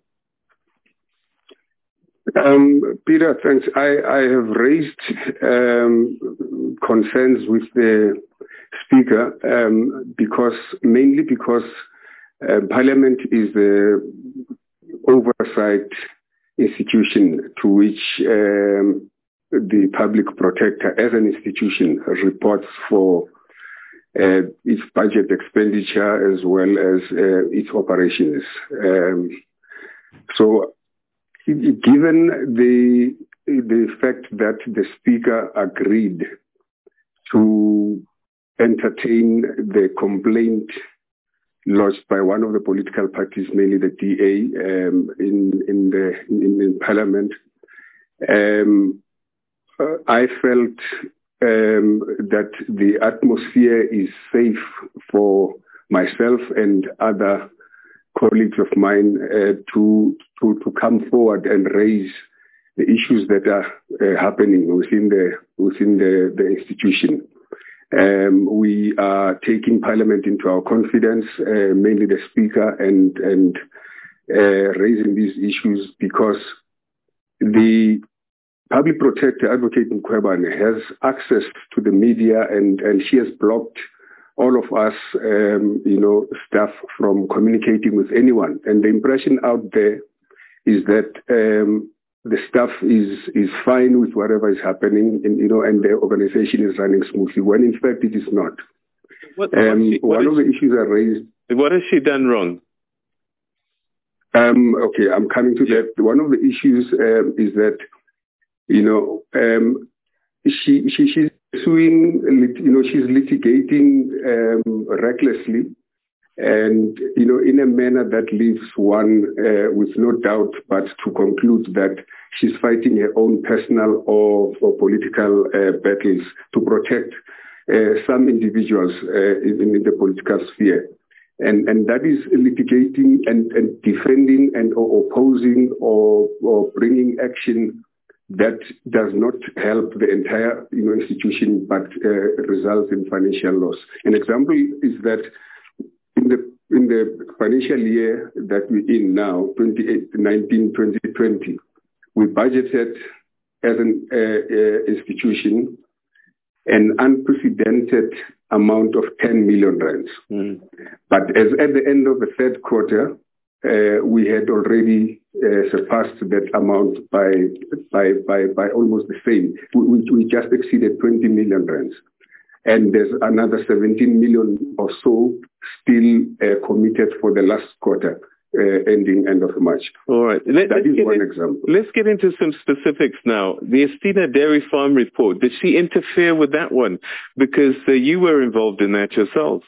Um, Peter, thanks. I, I have raised um, concerns with the Speaker um, because mainly because uh, Parliament is the oversight institution to which um, the public protector as an institution reports for uh, its budget expenditure as well as uh, its operations. Um, so given the the fact that the Speaker agreed to entertain the complaint lodged by one of the political parties, mainly the D A, um, in in the in, in Parliament, um, uh, I felt um, that the atmosphere is safe for myself and other colleagues of mine uh, to to to come forward and raise the issues that are uh, happening within the within the, the institution. Um, we are taking Parliament into our confidence, uh, mainly the Speaker, and and uh, raising these issues because the Public Protector, Advocate Mkhwebane, has access to the media, and, and she has blocked all of us, um, you know, staff from communicating with anyone. And the impression out there is that um, the staff is is fine with whatever is happening, and you know, and the organization is running smoothly. When in fact it is not. What, um, she, one of the issues I raised. What has she done wrong? Um, okay, I'm coming to yeah. that. One of the issues um, is that, you know, um, she she she's suing, you know, she's litigating um, recklessly. And, you know, in a manner that leaves one uh, with no doubt but to conclude that she's fighting her own personal or, or political uh, battles to protect uh, some individuals uh, in, in the political sphere. And, and that is litigating and, and defending and or opposing or, or bringing action that does not help the entire, you know, institution but uh, results in financial loss. An example is that In the in the financial year that we're in now, twenty nineteen twenty twenty, we budgeted as an uh, uh, institution an unprecedented amount of ten million rands. Mm. But as at the end of the third quarter, uh, we had already uh, surpassed that amount by by by by almost the same. We, we just exceeded twenty million rands. And there's another seventeen million or so still uh, committed for the last quarter. uh, ending end of March. All right. Let, that is one in, example. Let's get into some specifics now. The Estina Dairy Farm report, did she interfere with that one? Because uh, you were involved in that yourself.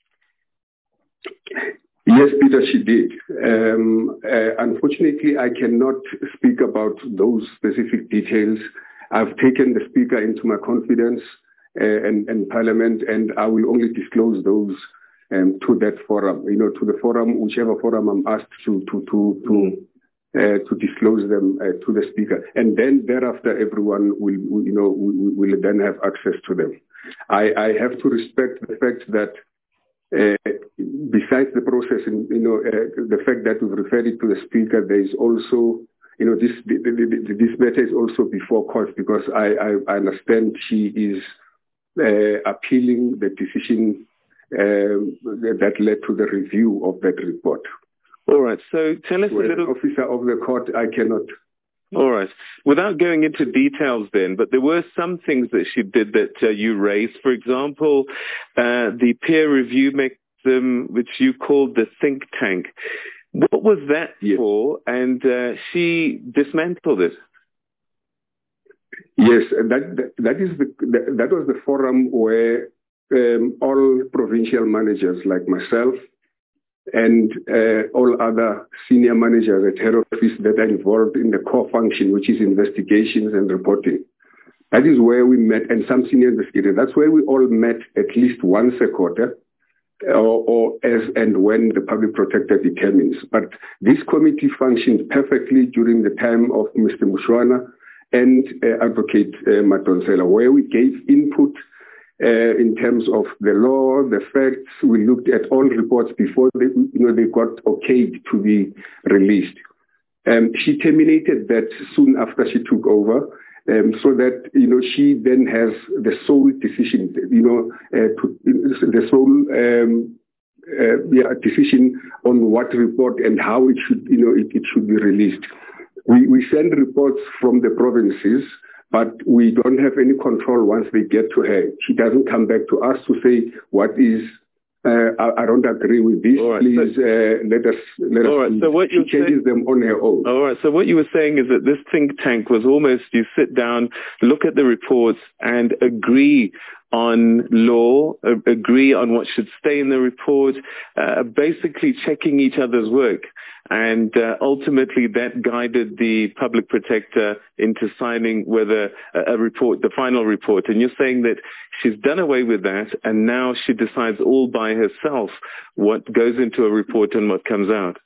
Yes, Peter, she did. Um, uh, unfortunately, I cannot speak about those specific details. I've taken the speaker into my confidence uh, and, and Parliament, and I will only disclose those um, to that forum, you know, to the forum, whichever forum I'm asked to to to to, uh, to disclose them uh, to the speaker, and then thereafter everyone will, will you know, will, will then have access to them. I, I have to respect the fact that. Uh, besides the process, and you know, uh, the fact that we've referred it to the speaker, there is also, you know, this the, the, the, this matter is also before court because I, I, I understand she is uh, appealing the decision um, that, that led to the review of that report. All right. So tell us so a little. As an officer of the court, I cannot. All right. Without going into details then, but there were some things that she did that uh, you raised. For example, uh, the peer review mechanism, which you called the think tank. What was that yes. for? And uh, she dismantled it. Yes, that that is the that was the forum where um, all provincial managers like myself and uh, all other senior managers at head office that are involved in the core function, which is investigations and reporting. That is where we met, and some senior investigators. That's where we all met at least once a quarter, or, or as and when the public protector determines. But this committee functioned perfectly during the time of Mister Mushwana and uh, Advocate uh, Madonsela, where we gave input Uh, in terms of the law, the facts. We looked at all reports before they, you know, they got okayed to be released. Um, she terminated that soon after she took over, um, so that, you know, she then has the sole decision, you know, uh, to, the sole um, uh, yeah, decision on what report and how it should, you know, it, it should be released. We, we send reports from the provinces, but we don't have any control once they get to her. She doesn't come back to us to say what is, uh, I, I don't agree with this, right, please so, uh, let us, let all us right, so what she changes saying, them on her own. All right, so what you were saying is that this think tank was almost, you sit down, look at the reports and agree on law, uh, agree on what should stay in the report, uh, basically checking each other's work. And uh, ultimately that guided the public protector into signing whether a, a report, the final report. And you're saying that she's done away with that and now she decides all by herself what goes into a report and what comes out.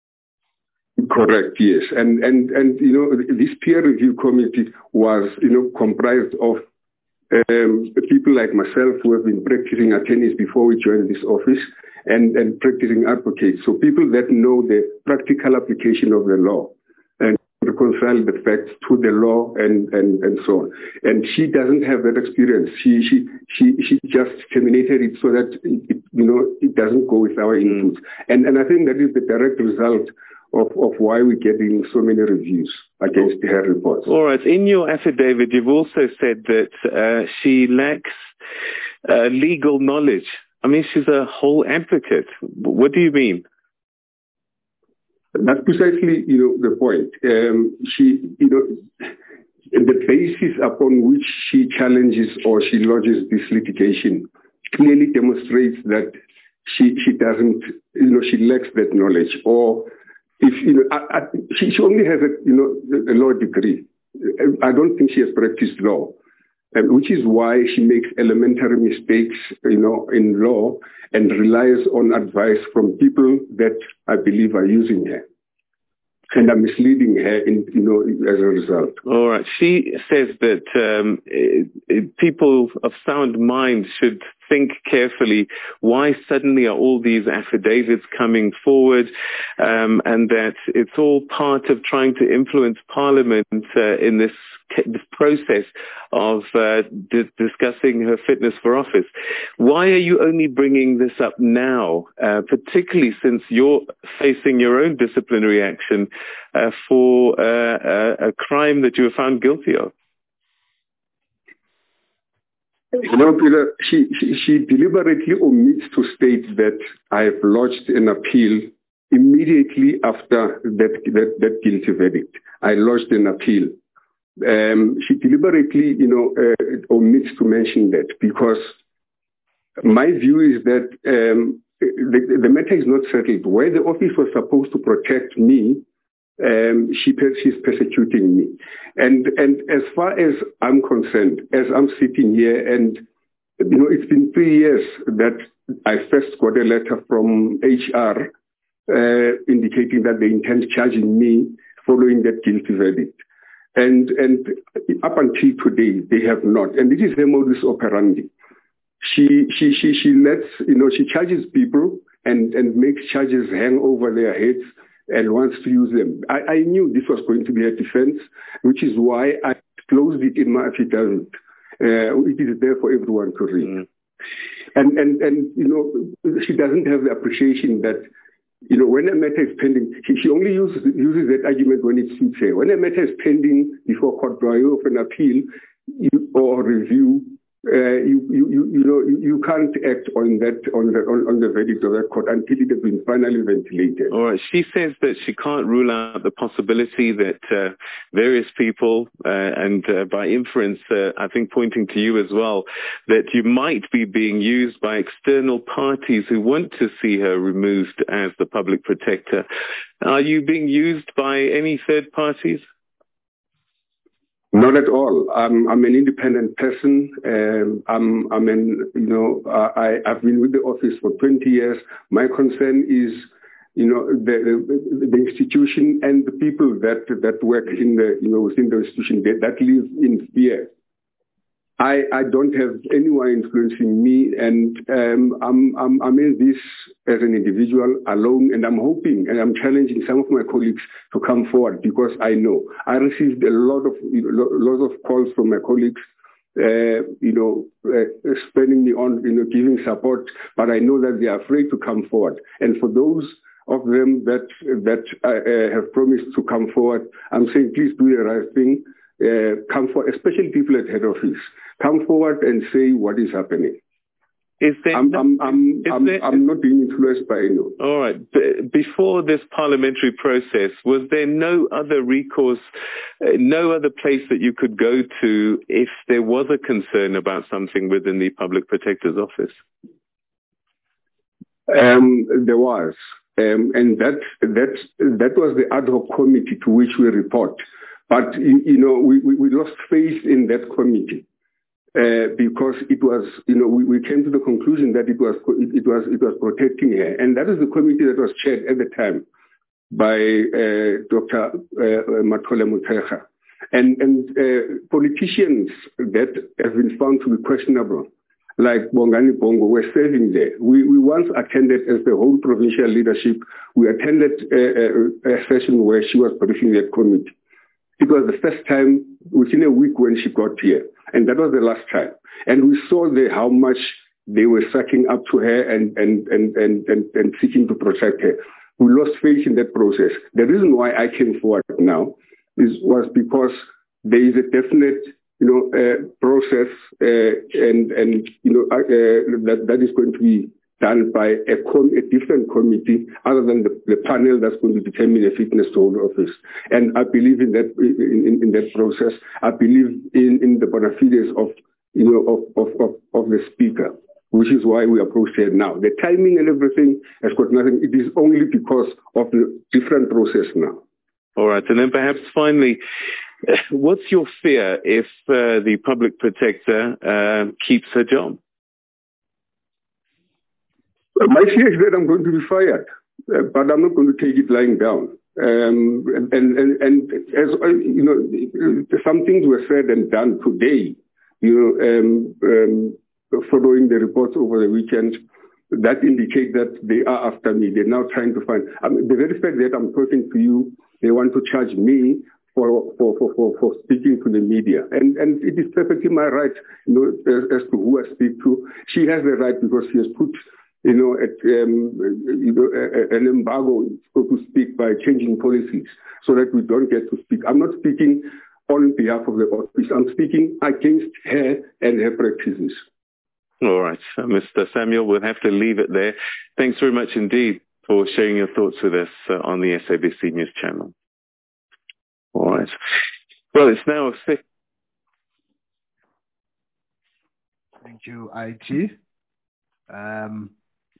Correct, yes. And, and, and you know, this peer review committee was, you know, comprised of Um, people like myself who have been practicing attorneys before we joined this office and, and practicing advocates. So people that know the practical application of the law and reconcile the facts to the law and, and, and so on. And she doesn't have that experience. She she she she just terminated it so that it, it, you know, it doesn't go with our input. Mm. And and I think that is the direct result Of, of why we're getting so many reviews against her reports. All right. In your affidavit, you've also said that uh, she lacks uh, legal knowledge. I mean, she's a whole advocate. What do you mean? That's precisely, you know, the point. Um, she, you know, the basis upon which she challenges or she lodges this litigation clearly demonstrates that she she doesn't, you know, she lacks that knowledge. Or If you know, I, I, she, she only has a you know a law degree. I don't think she has practiced law, um, which is why she makes elementary mistakes, you know, in law and relies on advice from people that I believe are using her and are misleading her, in you know as a result. All right. She says that um, it, it, people of sound mind should think carefully why suddenly are all these affidavits coming forward, um, and that it's all part of trying to influence Parliament uh, in this, this process of uh, di- discussing her fitness for office. Why are you only bringing this up now, uh, particularly since you're facing your own disciplinary action uh, for uh, a, a crime that you were found guilty of? You know, Peter, she, she, she deliberately omits to state that I have lodged an appeal immediately after that, that, that guilty verdict, I lodged an appeal. Um, she deliberately, you know, uh, omits to mention that because my view is that um, the, the matter is not settled. Where the office was supposed to protect me, um, she, she's persecuting me. And, and as far as I'm concerned, as I'm sitting here and, you know, it's been three years that I first got a letter from H R uh, indicating that they intend charging me following that guilty verdict. And, and up until today, they have not. And this is her modus operandi. She, she, she, she lets, you know, she charges people and, and makes charges hang over their heads and wants to use them. I, I knew this was going to be a defense, which is why I closed it in my affidavit. Uh, it is there for everyone to read. Mm. And, and, and, you know, she doesn't have the appreciation that, you know, when a matter is pending, she, she only uses, uses that argument when it suits her. When a matter is pending before court by way of an appeal you, or review, uh, you, you, you, you know, you, you can't act on that, on the, on, on the verdict of that court until it has been finally ventilated. All right. She says that she can't rule out the possibility that uh, various people, uh, and uh, by inference, uh, I think pointing to you as well, that you might be being used by external parties who want to see her removed as the public protector. Are you being used by any third parties? Not at all. I'm, I'm an independent person. Um, I'm, I'm an, you know, I, I've been with the office for twenty years. My concern is, you know, the, the, the institution and the people that, that work in the, you know, within the institution that, that live in fear. I, I don't have anyone influencing me, and um, I'm, I'm, I'm in this as an individual alone, and I'm hoping and I'm challenging some of my colleagues to come forward because I know I received a lot of, you know, lots of calls from my colleagues, uh, you know, uh, spending me on, you know, giving support, but I know that they are afraid to come forward. And for those of them that that uh, have promised to come forward, I'm saying please do the right thing. Uh, come forward, especially people at head office. Come forward and say what is happening. Is there I'm, no, I'm, I'm, is I'm, there, I'm not being influenced by anyone. All right. B- before this parliamentary process, was there no other recourse, uh, no other place that you could go to if there was a concern about something within the Public Protector's Office? Um, there was. Um, and that, that, that was the ad hoc committee to which we report. But, you know, we, we, we lost faith in that committee uh, because it was, you know, we, we came to the conclusion that it was, it, it was, it was protecting her. And that is the committee that was chaired at the time by uh, Doctor Uh, Mathole Motshekga. And, and uh, politicians that have been found to be questionable, like Bongani Bongo, were serving there. We, we once attended as the whole provincial leadership, we attended a, a, a session where she was briefing that committee. It was the first time within a week when she got here, and that was the last time. And we saw there how much they were sucking up to her and, and, and, and, and, and seeking to protect her. We lost faith in that process. The reason why I came forward now is, was because there is a definite, you know, uh, process uh, and, and, you know, uh, that, that is going to be done by a, com- a different committee other than the, the panel that's going to determine the fitness to hold office. And I believe in that in, in, in that process. I believe in, in the bona fides of, you know, of, of, of, of the speaker, which is why we approach it now. The timing and everything has got nothing. It is only because of the different process now. All right. And then perhaps finally, what's your fear if uh, the public protector uh, keeps her job? My fear is that I'm going to be fired, uh, but I'm not going to take it lying down. Um, and, and, and as uh, you know, some things were said and done today, you know, um, um, following the reports over the weekend, that indicate that they are after me. They're now trying to find, I mean, the very fact that I'm talking to you, they want to charge me for, for, for, for, for speaking to the media. And, and it is perfectly my right, you know, as, as to who I speak to. She has the right because she has put, you know, at, um, you know, an embargo, so to speak, by changing policies so that we don't get to speak. I'm not speaking on behalf of the office. I'm speaking against her and her practices. All right. Uh, Mister Samuel, we'll have to leave it there. Thanks very much indeed for sharing your thoughts with us uh, on the S A B C News channel. All right. Well, it's now six. Thank you, I T. Um,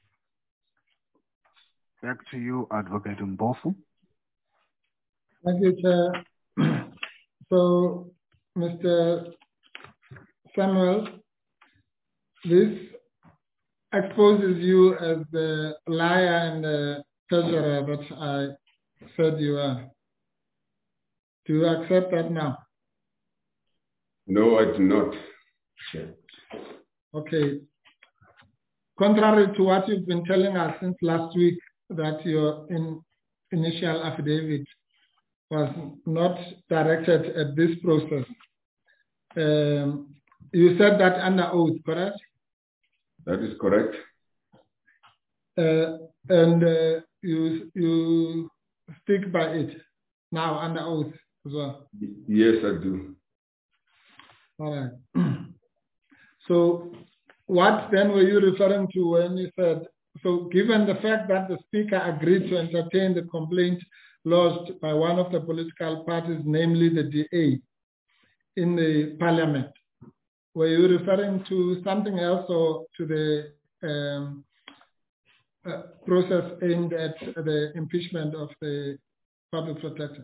back to you, Advocate Mpofu. Thank you, Chair. So, Mister Samuel, this exposes you as the liar and the perjurer that I said you are. Do you accept that now? No, I do not. Chair. Okay. Contrary to what you've been telling us since last week, that your in, initial affidavit was not directed at this process. Um, you said that under oath, correct? That is correct. Uh, and uh, you you stick by it now under oath as well? Yes, I do. All right. So what then were you referring to when you said, so given the fact that the speaker agreed to entertain the complaint lodged by one of the political parties, namely the D A, in the parliament, were you referring to something else or to the um, uh, process aimed at the impeachment of the public protector?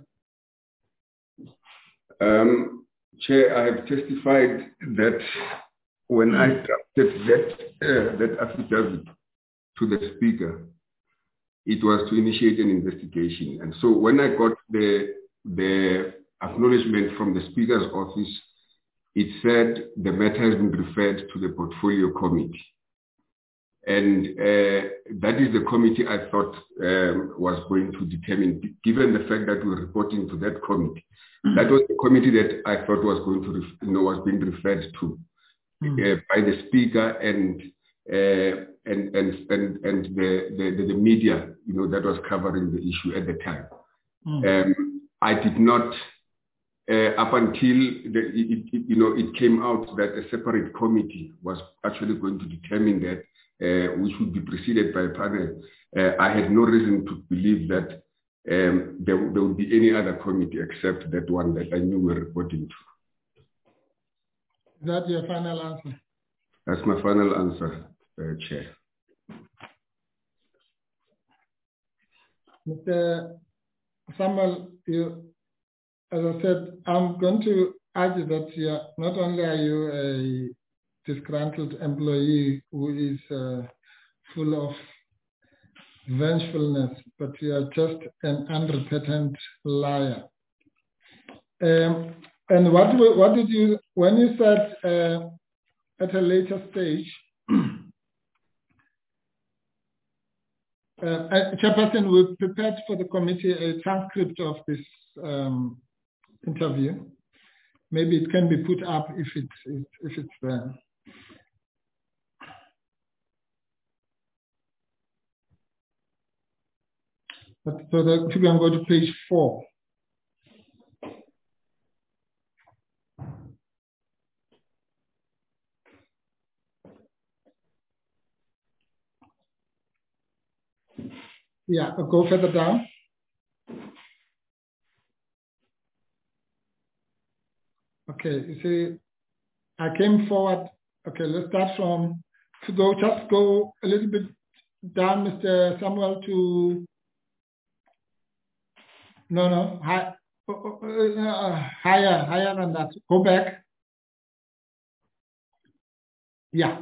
Um, Chair, I have testified that when I drafted that, uh, that affidavit to the speaker, it was to initiate an investigation. And so when I got the, the acknowledgement from the speaker's office, it said the matter has been referred to the portfolio committee. And uh, that is the committee I thought um, was going to determine, given the fact that we were reporting to that committee. Mm-hmm. That was the committee that I thought was going to, you know, was being referred to mm-hmm. uh, by the speaker and uh, and and and and the, the the media, you know, that was covering the issue at the time. Mm-hmm. Um, I did not. Uh, up until the, it, it, you know, it came out that a separate committee was actually going to determine that uh, we should be preceded by a panel. Uh, I had no reason to believe that um, there, there would be any other committee except that one that I knew we were reporting to. Is that your final answer? That's my final answer, uh, Chair. Mister Samuel, you, as I said, I'm going to argue that you're, not only are you a disgruntled employee who is uh, full of vengefulness, but you are just an unrepentant liar. Um, and what what did you, when you said uh, at a later stage, uh, Chairperson, we prepared for the committee a transcript of this um, interview. Maybe it can be put up if it's if it's there. But so that if you can go to page four. Yeah, go further down. Okay, you see, I came forward. Okay, let's start from, to go, just go a little bit down, Mister Samuel, to, no, no, high, uh, higher, higher than that. Go back. Yeah.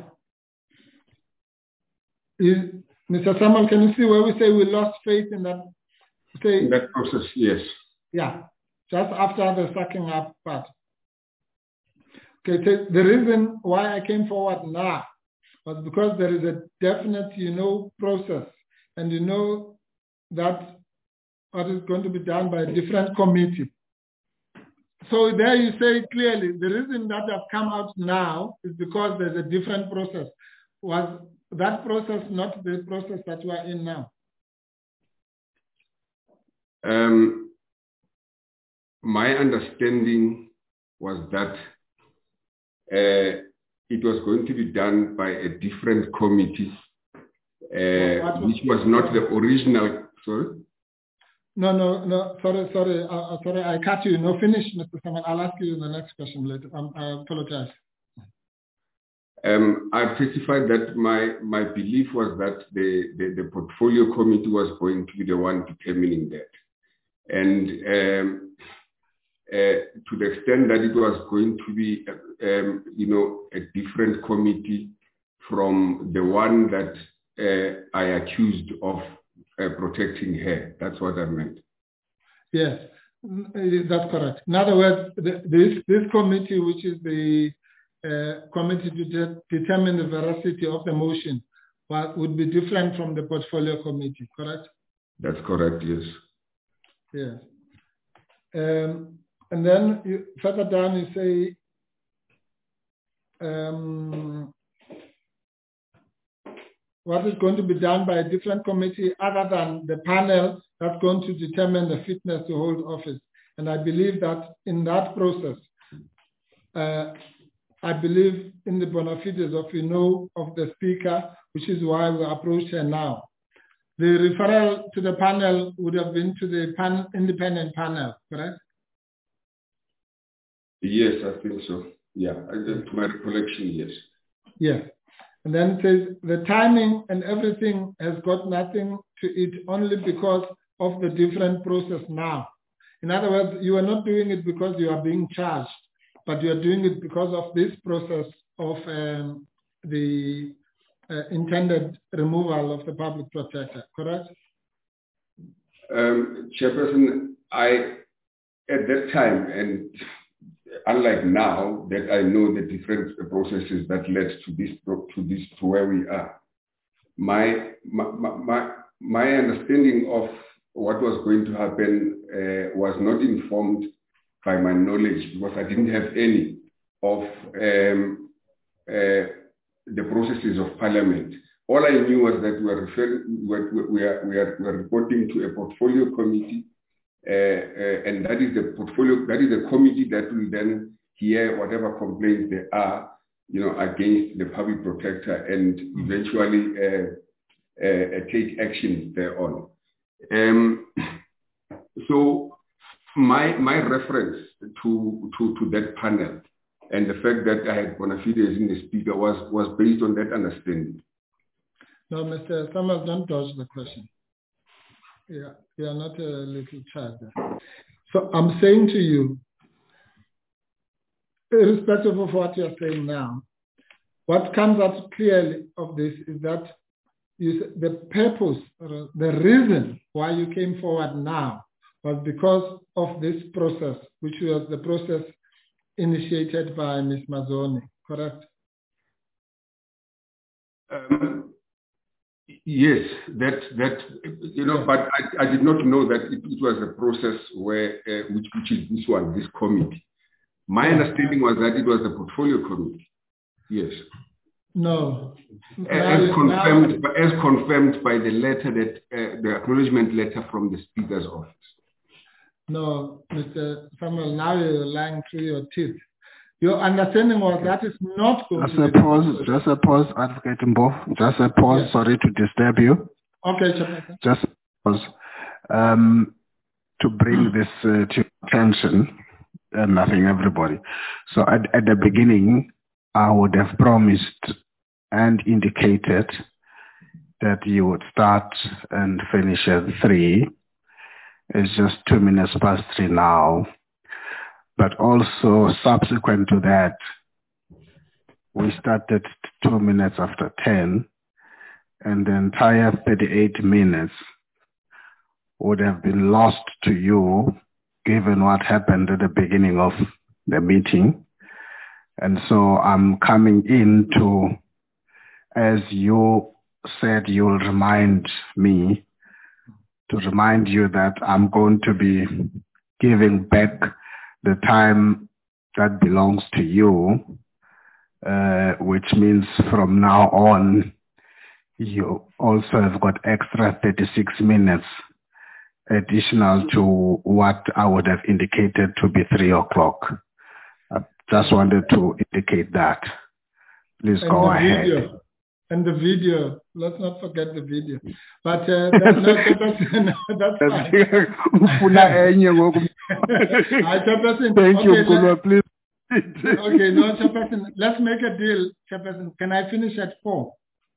Is, Mister Samuel, can you see where we say we lost faith in that? Okay. In that process, yes. Yeah, just after the sucking up part. Okay, so the reason why I came forward now was because there is a definite, you know, process, and you know that what is going to be done by a different committee. So there you say clearly, the reason that I've come out now is because there's a different process. Was that process not the process that we're in now? Um, my understanding was that Uh, it was going to be done by a different committee uh, which was not the original. Sorry? No, no, no, sorry, sorry, uh, sorry, I cut you. No, finish, Mister Samuel. I'll ask you the next question later. Um, I apologize. Um, I testified that my, my belief was that the, the, the portfolio committee was going to be the one determining that. And um, uh, to the extent that it was going to be, um, you know, a different committee from the one that uh, I accused of uh, protecting her. That's what I meant. Yes, that's correct. In other words, the, this, this committee, which is the uh, committee to de determine the veracity of the motion, but would be different from the portfolio committee, correct? That's correct, yes. Yes. Um, and then you, further down you say, um, what is going to be done by a different committee other than the panel that's going to determine the fitness to hold office. And I believe that in that process, uh, I believe in the bona fides of, you know, of the speaker, which is why we approach her now. The referral to the panel would have been to the pan independent panel, correct? Yes, I think so. Yeah, to my recollection, yes. Yes. And then it says the timing and everything has got nothing to it only because of the different process now. In other words, you are not doing it because you are being charged, but you are doing it because of this process of um, the uh, intended removal of the public protector, correct? Um, Chairperson, I, at that time, and unlike now that I know the different processes that led to this, to this, to where we are, my, my, my, my understanding of what was going to happen uh, was not informed by my knowledge because I didn't have any of um, uh, the processes of Parliament. All I knew was that we are, referring, we are, we are, we are, we are reporting to a portfolio committee, uh, uh, and that is the portfolio, that is the committee that will then hear whatever complaints there are, you know, against the public protector and eventually uh, uh, take action thereon. Um, so my my reference to, to to that panel and the fact that I had bona fides in the speaker was was based on that understanding. No, Mister Summers, don't dodge the question. Yeah, you are not a little child. So I'm saying to you, irrespective of what you're saying now, what comes out clearly of this is that you, the purpose, or the reason why you came forward now was because of this process, which was the process initiated by Miz Mazoni, correct? Um, yes, that, that you know, but I, I did not know that it, it was a process where, uh, which, which is this one, this committee. My yeah. understanding was that it was the portfolio committee. Yes. No. As now, confirmed, now, as confirmed by the letter that, uh, the acknowledgement letter from the Speaker's office. No, Mister Samuel, now you're lying through your teeth. Your understanding was that is not going just to a be pause, just a pause, Advocate Mbo. Just a pause, yes. Sorry to disturb you. Okay, Chairman. Just a pause. Um, to bring this uh, to attention, uh, nothing, everybody. So at, at the beginning, I would have promised and indicated that you would start and finish at three. It's just two minutes past three now. But also subsequent to that, we started two minutes after ten, and the entire thirty-eight minutes would have been lost to you given what happened at the beginning of the meeting. And so I'm coming in to, as you said, you'll remind me, to remind you that I'm going to be giving back the time that belongs to you, uh, which means from now on, you also have got extra thirty-six minutes additional to what I would have indicated to be three o'clock. I just wanted to indicate that. Please and go the ahead. Video, And the video, let's not forget the video. But uh, that, no, Chairperson, no, that's fine. Hi, Chairperson. Thank okay, you, Kulwa, please. Okay, no, Chairperson, let's make a deal, Chairperson. Can I finish at four?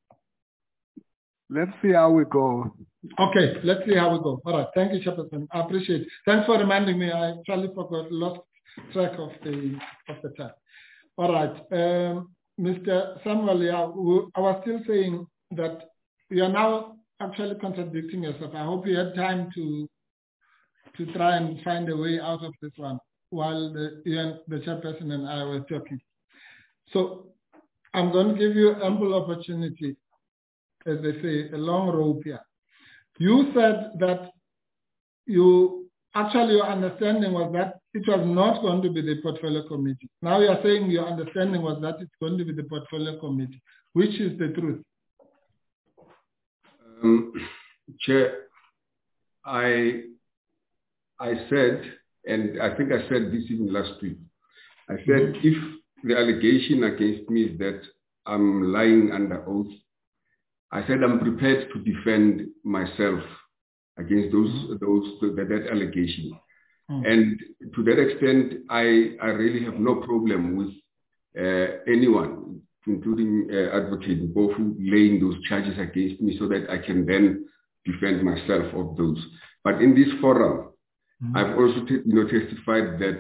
Let's see how we go. Okay, let's see how we go. All right, thank you, Chairperson. I appreciate it. Thanks for reminding me. I actually forgot, lost track of the of the time. All right, um, Mister Samuel, yeah, I was still saying that you are now actually contradicting yourself. I hope you had time to to try and find a way out of this one while the, you and the Chairperson and I were talking. So I'm going to give you ample opportunity, as they say, a long rope here. You said that you, actually your understanding was that it was not going to be the portfolio committee. Now you are saying your understanding was that it's going to be the portfolio committee. Which is the truth? Um, Chair, I, I said, and I think I said this even last week, I said mm-hmm. if the allegation against me is that I'm lying under oath, I said I'm prepared to defend myself against those mm-hmm. those that, that allegation. Mm-hmm. And to that extent, I, I really have no problem with uh, anyone, including uh, Advocate Mpofu, laying those charges against me so that I can then defend myself of those. But in this forum, mm-hmm. I've also t- you know, testified that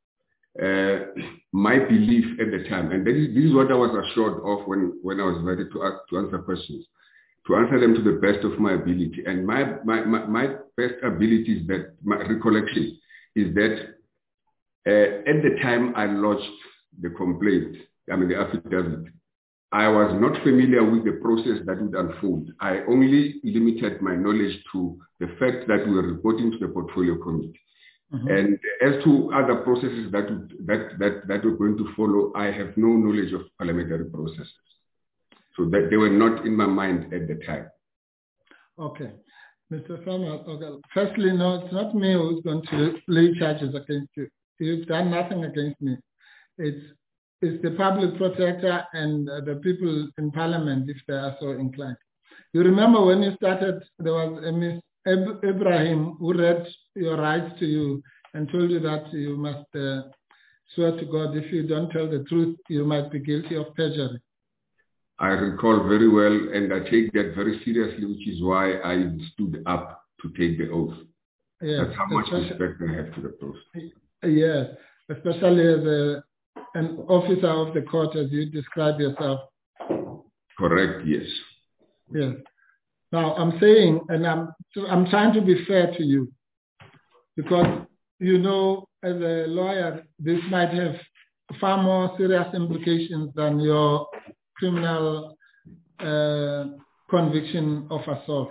uh, my belief at the time, and this is, this is what I was assured of when, when I was ready to, ask, to answer questions, to answer them to the best of my ability. And my, my, my, my best ability is that, my recollection is that uh, at the time I lodged the complaint, I mean the affidavit, I was not familiar with the process that would unfold. I only limited my knowledge to the fact that we were reporting to the portfolio committee. Mm-hmm. And as to other processes that, would, that, that, that were going to follow, I have no knowledge of parliamentary processes. So that they were not in my mind at the time. Okay. Mister Samuel, okay. Firstly, no, it's not me who's going to lay charges against you. You've done nothing against me. It's It's the public protector and uh, the people in parliament, if they are so inclined. You remember when you started, there was a Miss Ab- Ibrahim who read your rights to you and told you that you must uh, swear to God, if you don't tell the truth, you might be guilty of perjury. I recall very well, and I take that very seriously, which is why I stood up to take the oath. Yes, that's how much respect I have to the process. Yes, especially as a an officer of the court, as you describe yourself. Correct, yes. Yes. Now, I'm saying, and I'm I'm trying to be fair to you, because, you know, as a lawyer, this might have far more serious implications than your criminal uh, conviction of assault.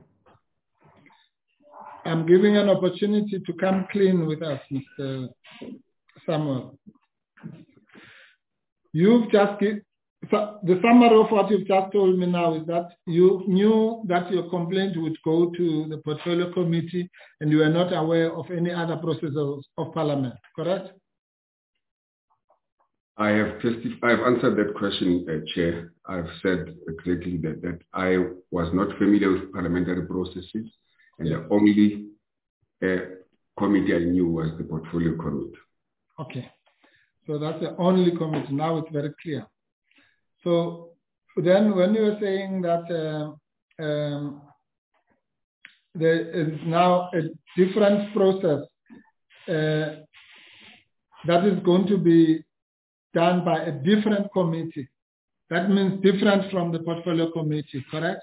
I'm giving an opportunity to come clean with us, Mister Samuel. You've just give, so the summary of what you've just told me now is that you knew that your complaint would go to the portfolio committee and you were not aware of any other processes of parliament, correct? I have testified, I've answered that question, uh, Chair. I've said exactly that, that I was not familiar with parliamentary processes, and yeah. the only uh, committee I knew was the portfolio committee. Okay. So that's the only committee. Now it's very clear. So then when you were saying that uh, um, there is now a different process uh, that is going to be done by a different committee, that means different from the portfolio committee, correct?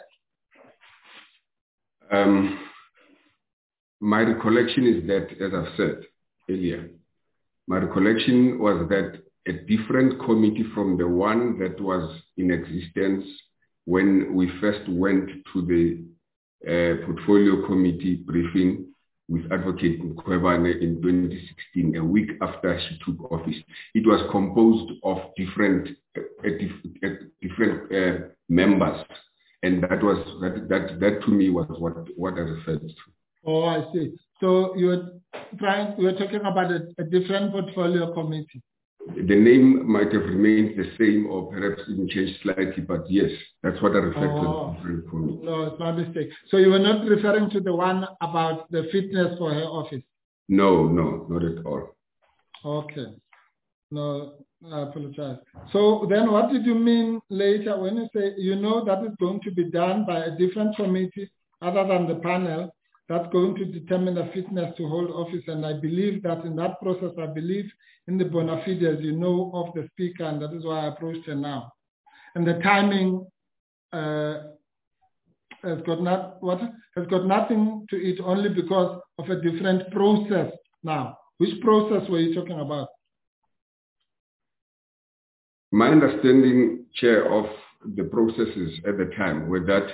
Um, my recollection is that, as I've said earlier, my recollection was that a different committee from the one that was in existence when we first went to the uh, portfolio committee briefing with Advocate Mkhwebane in twenty sixteen, a week after she took office. It was composed of different uh, uh, different uh, members, and that was that, that that to me was what what I referred to. Oh, I see. So you were trying, we were talking about a, a different portfolio committee. the name might have remained the same or perhaps even changed slightly, but yes, that's what I reflected Oh, for me. No, it's my mistake. So you were not referring to the one about the fitness for her office? No, no, not at all. Okay. No, I apologize. So then what did you mean later when you say you know that it's going to be done by a different committee other than the panel that's going to determine the fitness to hold office? And I believe that in that process, I believe in the bona fides you know of the speaker, and that is why I approached her now. And the timing uh, has got not what has got nothing to it only because of a different process now. Which process were you talking about? My understanding, Chair, of the processes at the time were that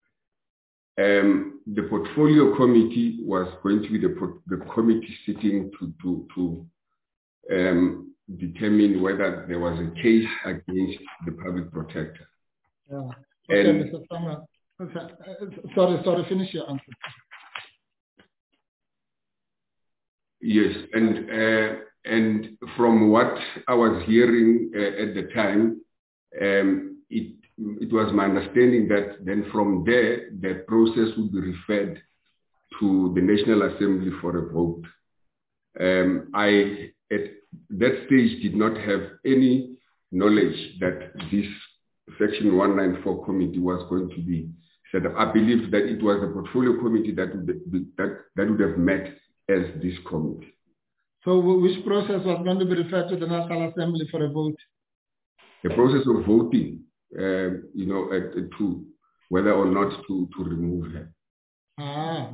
um, the portfolio committee was going to be the, the committee sitting to, to, to um, determine whether there was a case against the public protector. Yeah. Okay, And, Mister Samuel. Okay. Sorry, sorry, finish your answer. Yes, and uh, and from what I was hearing uh, at the time, um, it it was my understanding that then from there the process would be referred to the National Assembly for a vote. Um, I at that stage did not have any knowledge that this Section one ninety-four committee was going to be set up. I believe that it was the portfolio committee that would be, that that would have met as this committee. So which process was going to be referred to the National Assembly for a vote? The process of voting, uh, you know, uh, to whether or not to, to remove her. Ah,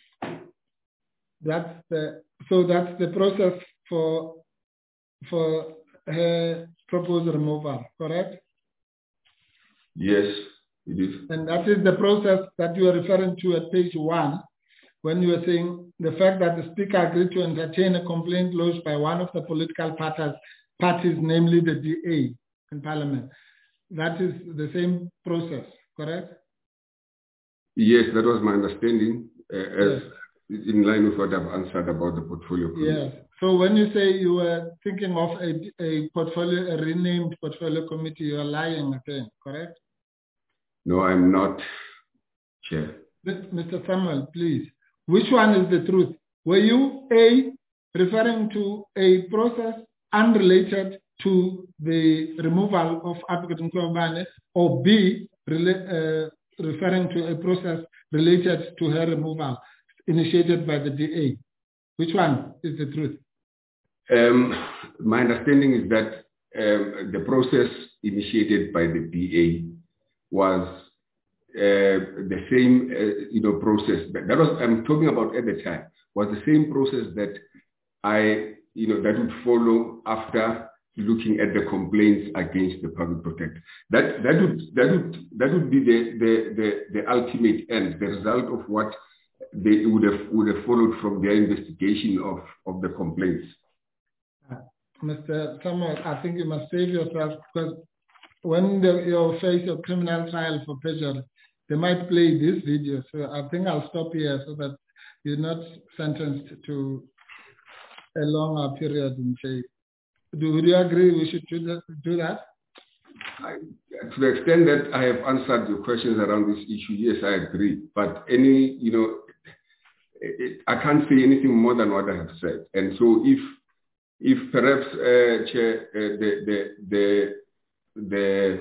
that's the so that's the process for for her proposed removal, correct? Yes, it is. And that is the process that you are referring to at page one, when you are saying the fact that the Speaker agreed to entertain a complaint lodged by one of the political parties, parties, namely the D A in Parliament. That is the same process, correct? Yes, that was my understanding, uh, as Yes. in line with what I've answered about the portfolio committee. Yes. So when you say you were thinking of a, a portfolio, a renamed portfolio committee, you are lying again, correct? No, I'm not, Chair. Mister Samuel, please. Which one is the truth? Were you A, referring to a process unrelated to the removal of Advocate Mkhwebane, or B, rela- uh, referring to a process related to her removal initiated by the D A? Which one is the truth? Um, my understanding is that um, the process initiated by the D A was uh, the same, uh, you know, process. That, that was I'm talking about at the time was the same process that I, you know, that would follow after looking at the complaints against the public protector. That that would that would that would be the the the, the ultimate end, the result of what they would have would have followed from their investigation of of the complaints. Uh, Mister Samuel, I think you must save yourself, because when the, you face a criminal trial for perjury, they might play this video. So I think I'll stop here so that you're not sentenced to a longer period in jail. Do would you agree we should do that? Do that? I, to the extent that I have answered your questions around this issue, yes, I agree. But any, you know, it, I can't say anything more than what I have said. And so if if perhaps uh, Chair, uh, the, the the the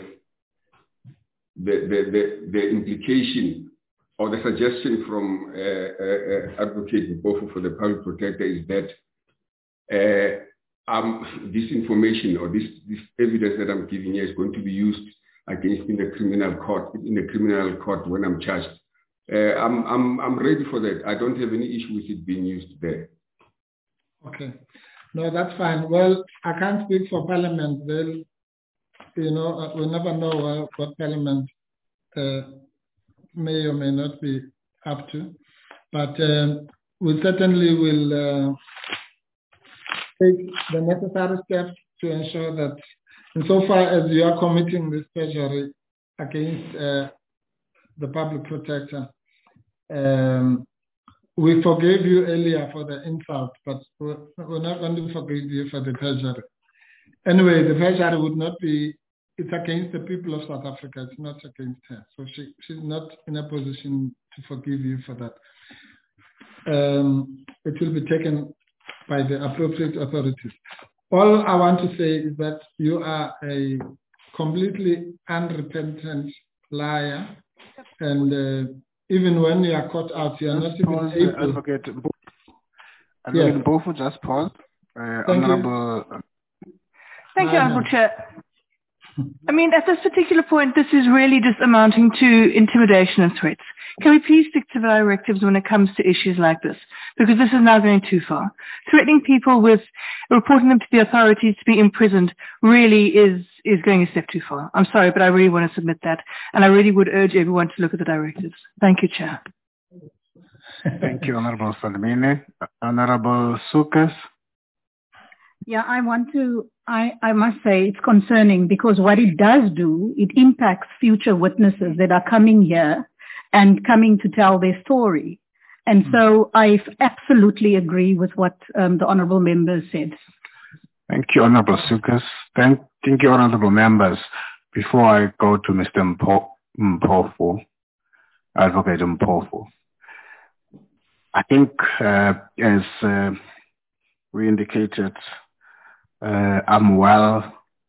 the the the the implication or the suggestion from uh, uh, Advocate Mpofu for the public protector is that uh, um, this information or this this evidence that I'm giving here is going to be used against me in the criminal court in the criminal court when I'm charged. Uh, I'm I'm I'm ready for that. I don't have any issue with it being used there. Okay, no, that's fine. Well, I can't speak for Parliament. Well, you know, we never know uh, what Parliament uh, may or may not be up to, but um, we certainly will uh, take the necessary steps to ensure that, insofar as you are committing this perjury against uh, the public protector, um, we forgave you earlier for the insult, but we're, we're not going to forgive you for the perjury. anyway, the treasury would not be, it's against the people of South Africa, it's not against her. So she, she's not in a position to forgive you for that. Um, it will be taken by the appropriate authorities. All I want to say is that you are a completely unrepentant liar, and uh, even when you are caught out, you are just not pause, even uh, able. Advocate, Advocate Yes. Mpofu, just pause. Uh, Thank you. Honorable. Thank you, Madam. Honourable Chair. I mean, at this particular point, this is really just amounting to intimidation and threats. Can we please stick to the directives when it comes to issues like this? Because this is now going too far. Threatening people with reporting them to the authorities to be imprisoned really is, is going a step too far. I'm sorry, but I really want to submit that. And I really would urge everyone to look at the directives. Thank you, Chair. Thank you, Honorable Salimene. Honorable Sukas. Yeah, I want to, I, I must say it's concerning because what it does do, it impacts future witnesses that are coming here and coming to tell their story. And mm. so I absolutely agree with what um, the Honourable Member said. Thank you, Honourable Sukas. Thank, thank you, Honourable Members. Before I go to Mister Mpo, Mpofu, Advocate Mpofu, I think uh, as uh, we indicated, Uh, I'm well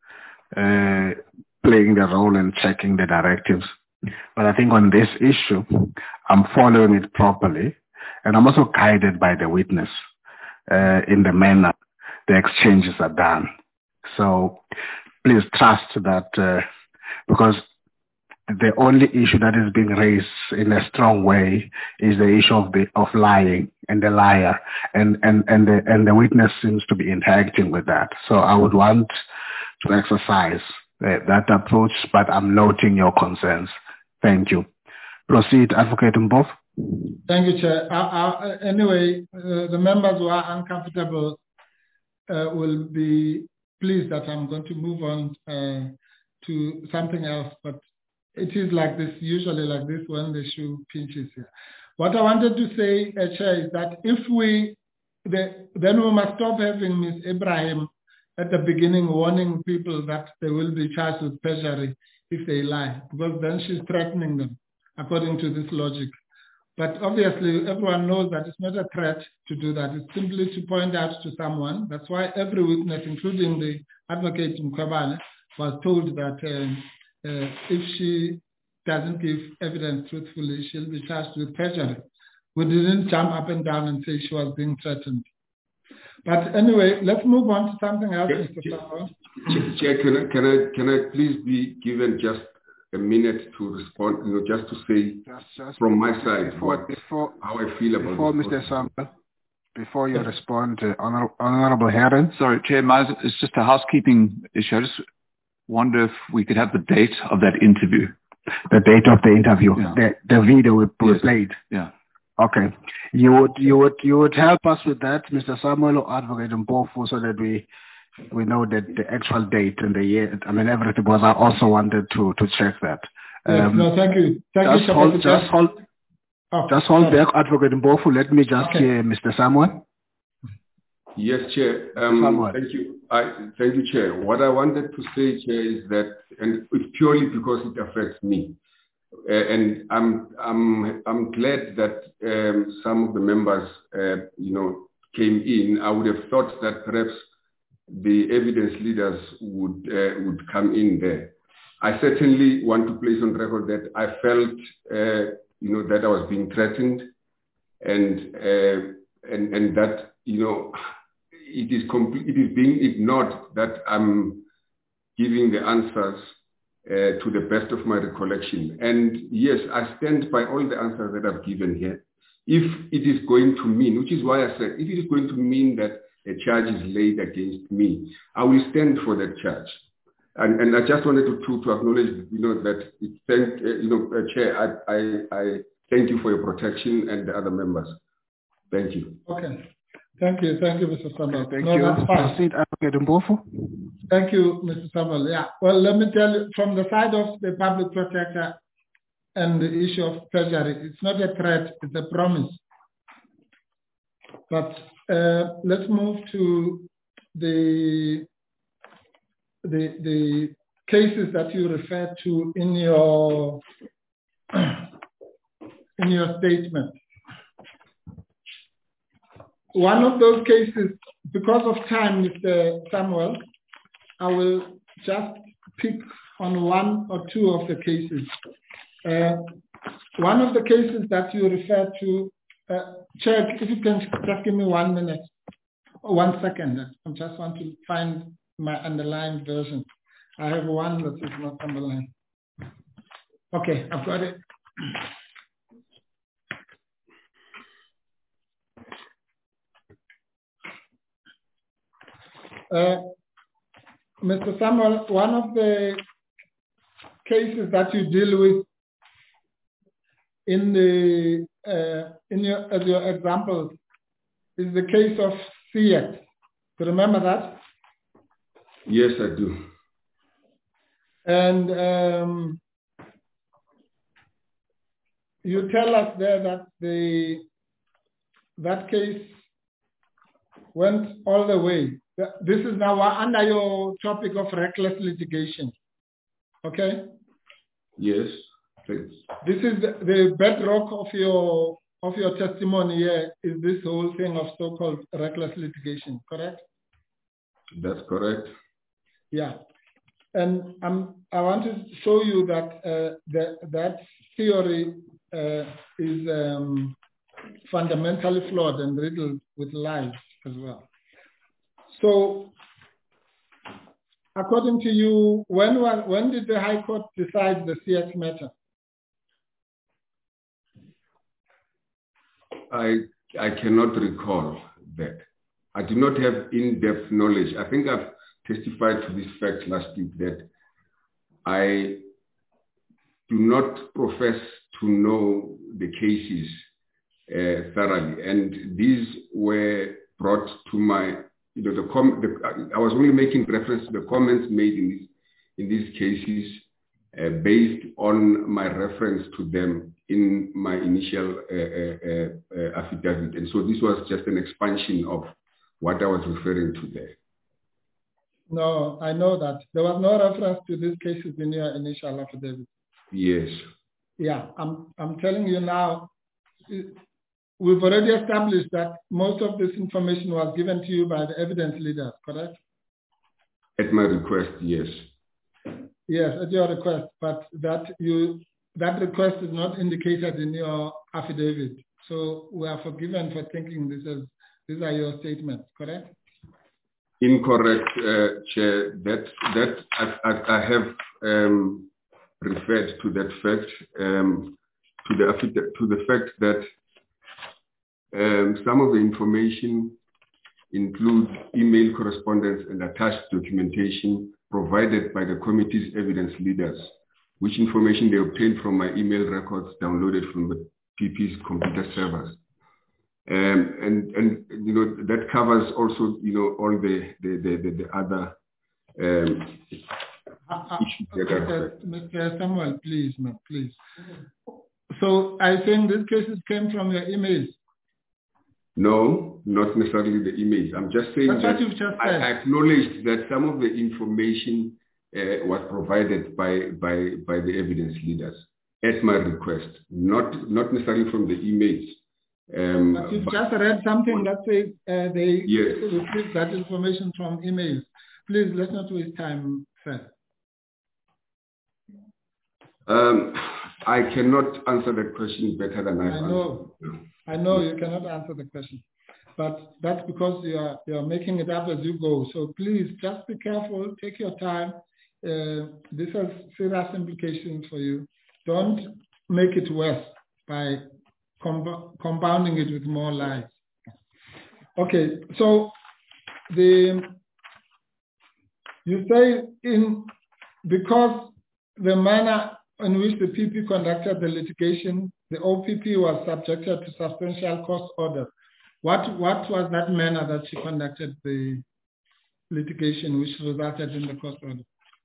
uh, playing the role in checking the directives. But I think on this issue, I'm following it properly. And I'm also guided by the witness uh, in the manner the exchanges are done. So please trust that uh, because the only issue that is being raised in a strong way is the issue of the of lying and the liar, and and and the and the witness seems to be interacting with that. So I would want to exercise uh, that approach, but I'm noting your concerns. Thank you. Proceed, Advocate Mpofu. Thank you, Chair. Uh, uh, anyway, uh, the members who are uncomfortable uh, will be pleased that I'm going to move on uh, to something else, but it is like this, usually like this when the shoe pinches here. What I wanted to say, uh, Chair, is that if we, the, then we must stop having Miz Ibrahim at the beginning warning people that they will be charged with perjury if they lie, because then she's threatening them, according to this logic. But obviously, everyone knows that it's not a threat to do that. It's simply to point out to someone. That's why every witness, including the advocate Mkhwebane, was told that um, Uh, if she doesn't give evidence truthfully, she'll be charged with perjury. We didn't jump up and down and say she was being threatened. But anyway, let's move on to something else, Chair, Mister Samuel. Chair, can I, can I can I please be given just a minute to respond? You know, just to say just, just from before, my side before, what before, how I feel about before this. Mister Samuel, before you respond, uh, Honor, Honourable Herron. Sorry, Chair, it's just a housekeeping issue. I just wonder if we could have the date of that interview. The date of the interview, yeah. the the video we, we yes. played. Yeah. Okay. You would you would you would help us with that, Mister Samuel or Advocate Mpofu, so that we we know that the actual date and the year. I mean everything. Because I also wanted to to check that. Yes, um, no, thank you. Thank just you. Hold, just just hold. Oh, just hold sorry. back, Advocate Mpofu. Let me just okay. hear Mister Samuel. Yes, Chair. Um, thank you. I, thank you, Chair. What I wanted to say, Chair, is that, and it's purely because it affects me, uh, and I'm I'm I'm glad that um, some of the members, uh, you know, came in. I would have thought that perhaps the evidence leaders would uh, would come in there. I certainly want to place on record that I felt, uh, you know, that I was being threatened, and uh, and and that, you know, it is complete, it is being ignored that I'm giving the answers uh, to the best of my recollection. And yes, I stand by all the answers that I've given here. If it is going to mean, which is why I said, if it is going to mean that a charge is laid against me, I will stand for that charge. And, and I just wanted to, to, to acknowledge, you know, that it thank, uh, you know, uh, Chair, I, I, I thank you for your protection and the other members. Thank you. Okay. Thank you. Thank you, Mister Samuel. Thank no, you. That's fine. Proceed, Advocate Mpofu. Thank you, Mister Samuel. Yeah. Well, let me tell you, from the side of the public protector and the issue of perjury, it's not a threat, it's a promise. But uh, let's move to the the the cases that you refer to in your in your statement. One of those cases, because of time, Mister Samuel, I will just pick on one or two of the cases. Uh, one of the cases that you refer to, uh, Chair, if you can just give me one minute, or one second, I just want to find my underlined version. I have one that is not underlined. Okay, I've got it. Uh, Mister Samuel, one of the cases that you deal with in the uh, in your as your example is the case of C E T. Do you remember that? Yes, I do. And um, you tell us there that the that case went all the way. This is now under your topic of reckless litigation. Okay? Yes, thanks. This is the, the bedrock of your of your testimony here, is this whole thing of so-called reckless litigation, correct? That's correct. Yeah. And um, I want to show you that uh, the, that theory uh, is um, fundamentally flawed and riddled with lies as well. So, according to you, when was, when did the High Court decide the C X matter? I I cannot recall that. I do not have in-depth knowledge. I think I've testified to this fact last week that I do not profess to know the cases uh, thoroughly, and these were brought to my You know, the, com the I was only making reference to the comments made in these in these cases uh, based on my reference to them in my initial uh, uh, uh, affidavit, and so this was just an expansion of what I was referring to there. No, I know that there was no reference to these cases in your initial affidavit. Yes. Yeah, I'm I'm telling you now. We've already established that most of this information was given to you by the evidence leaders, correct? At my request, yes. Yes, at your request, but that you that request is not indicated in your affidavit. So we are forgiven for thinking this is these are your statements, correct? Incorrect, uh, Chair. That that I, I, I have um, referred to that fact um, to the to the fact that. Um, some of the information includes email correspondence and attached documentation provided by the committee's evidence leaders, which information they obtained from my email records downloaded from the P P's computer servers. Um, and, and, you know, that covers also, you know, all the, the, the, the, the other um, uh, issues that are... Mister Samuel, please, no, please. So I think these cases came from your emails. No, not necessarily the emails. I'm just saying That's that what you've just I said. acknowledged that some of the information uh, was provided by, by, by the evidence leaders at my request, not, not necessarily from the emails. Um, but you've but just read something that says uh, they yes. received that information from emails. Please, let's not waste time, sir. Um, I cannot answer that question better than I've I know. answered. I know you cannot answer the question, but that's because you are you are making it up as you go. So please, just be careful. Take your time. Uh, this has serious implications for you. Don't make it worse by com compounding it with more lies. Okay, so the you say in because the manner in which the P P conducted the litigation, the O P P was subjected to substantial cost order. What what was that manner that she conducted the litigation which resulted in the cost order?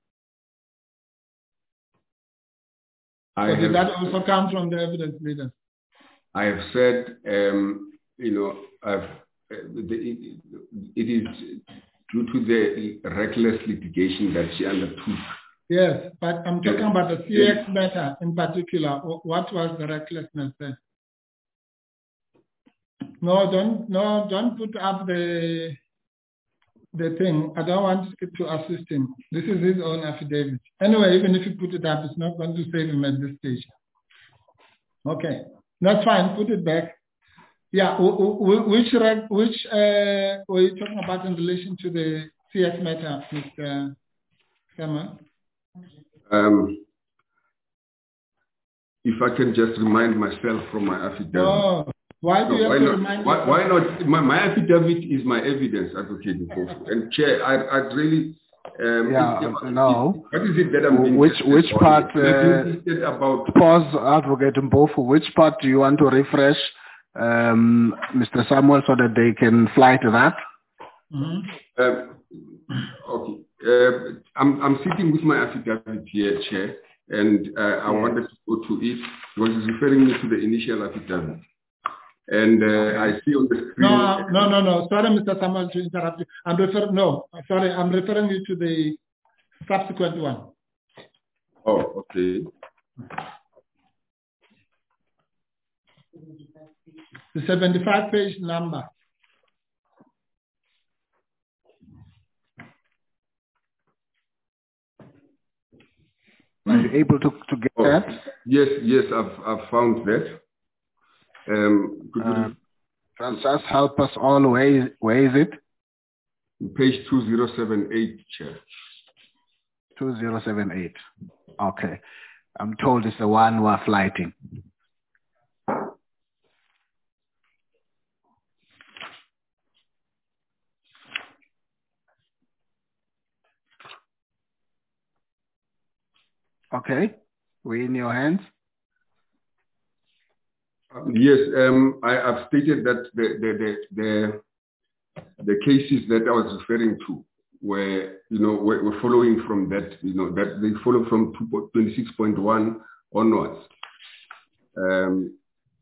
I so have, did that also come from the evidence leader? I have said, um, you know, I've, uh, the, it, it is due to the reckless litigation that she undertook. Yes, but I'm talking yes. about the C X yes. matter in particular. What was the recklessness there? No, don't no, don't put up the the thing. I don't want to assist him. This is his own affidavit. Anyway, even if you put it up, it's not going to save him at this stage. Okay, that's fine. Put it back. Yeah, which which uh, were you talking about in relation to the C S matter, Mister Sama? Um, if I can just remind myself from my affidavit. Oh, why do no, you have why to not, remind why, why not? My, my affidavit is my evidence, Advocate Mpofu. And Chair, I, I really... Um, yeah, it, no. What is it that I'm being Which, which part... Uh, about pause, Advocate Mpofu. Which part do you want to refresh, um, Mister Samuel, so that they can fly to that? Mm-hmm. Um, okay. Uh, I'm, I'm sitting with my affidavit here, Chair, and uh, I yes. wanted to go to it because it's referring me to the initial affidavit. And uh, okay. I see on the screen... No, no, no, no. Sorry, Mister Samuel, to interrupt you. I'm referring... No, sorry, I'm referring you to the subsequent one. Oh, okay. The seventy-five page number. Are you able to, to get oh, that? Yes, yes, I've, I've found that. Um, could uh, you just help us all? Where is, where is it? Page two zero seven eight, Chair. two zero seven eight. Okay. I'm told it's the one we're flighting. Okay. We're in your hands. Yes, um, I have stated that the, the, the, the, the cases that I was referring to were, you know, were, were following from that, you know, that they follow from twenty-six point one onwards. Um,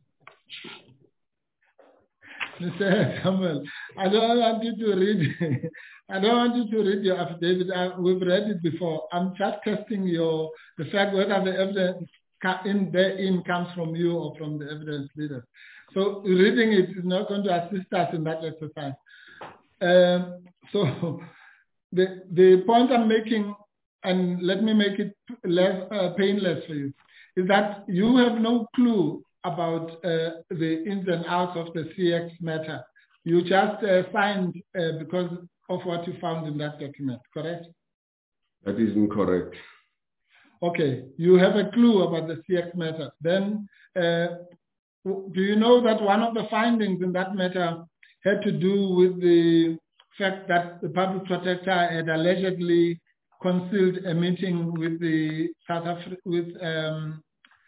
Mister Samuel, I don't want you to read. I don't want you to read your affidavit. I, we've read it before. I'm just testing your the fact whether the evidence in therein comes from you or from the evidence leader. So reading it is not going to assist us in that exercise. Um, so the the point I'm making, and let me make it less uh, painless for you, is that you have no clue about uh, the ins and outs of the C X matter. You just uh, signed uh, because of what you found in that document, correct? That is incorrect. Okay, you have a clue about the C X matter. Then, uh, do you know that one of the findings in that matter had to do with the fact that the public protector had allegedly concealed a meeting with the South Africa, with um,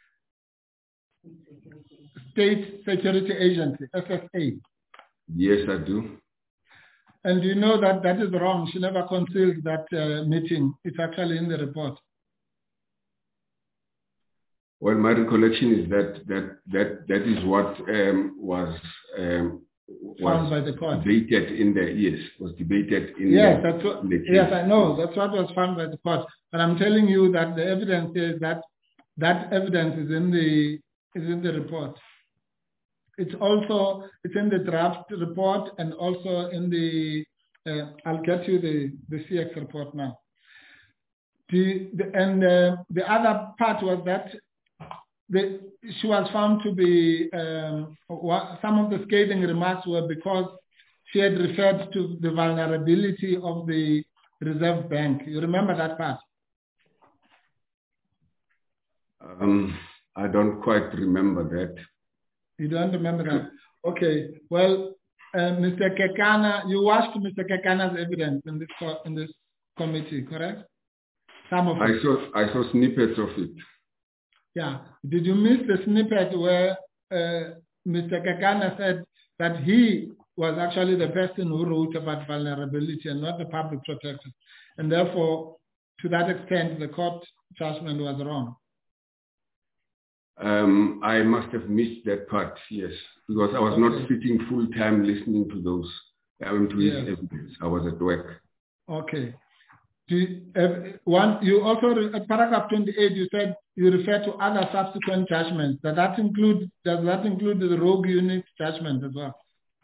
State Security Agency, S S A? Yes, I do. And you know that that is wrong. She never concealed that uh, meeting. It's actually in the report. Well, my recollection is that that that that is what um, was um, found was by the court. Debated in the yes was debated in yes, the, that's what, in the case. Yes, I know that's what was found by the court. But I'm telling you that the evidence is that that evidence is in the is in the report. It's also it's in the draft report and also in the uh, I'll get you the the C X report now. The, the and uh, the other part was that the, she was found to be um, some of the scathing remarks were because she had referred to the vulnerability of the Reserve Bank. You remember that part? Um, I don't quite remember that. You don't remember that? Okay. Well, uh, Mister Kekana, you watched Mister Kekana's evidence in this in this committee, correct? Some of I it. saw I saw snippets of it. Yeah. Did you miss the snippet where uh, Mister Kekana said that he was actually the person who wrote about vulnerability and not the public protector, and therefore, to that extent, the court judgment was wrong? Um, I must have missed that part, yes, because I was okay. not sitting full time listening to those, um, to his yes. evidence. I was at work. Okay. Do you, uh, one, you also, at paragraph twenty-eight, you said you refer to other subsequent judgments. Does that include, does that include the rogue unit judgment as well?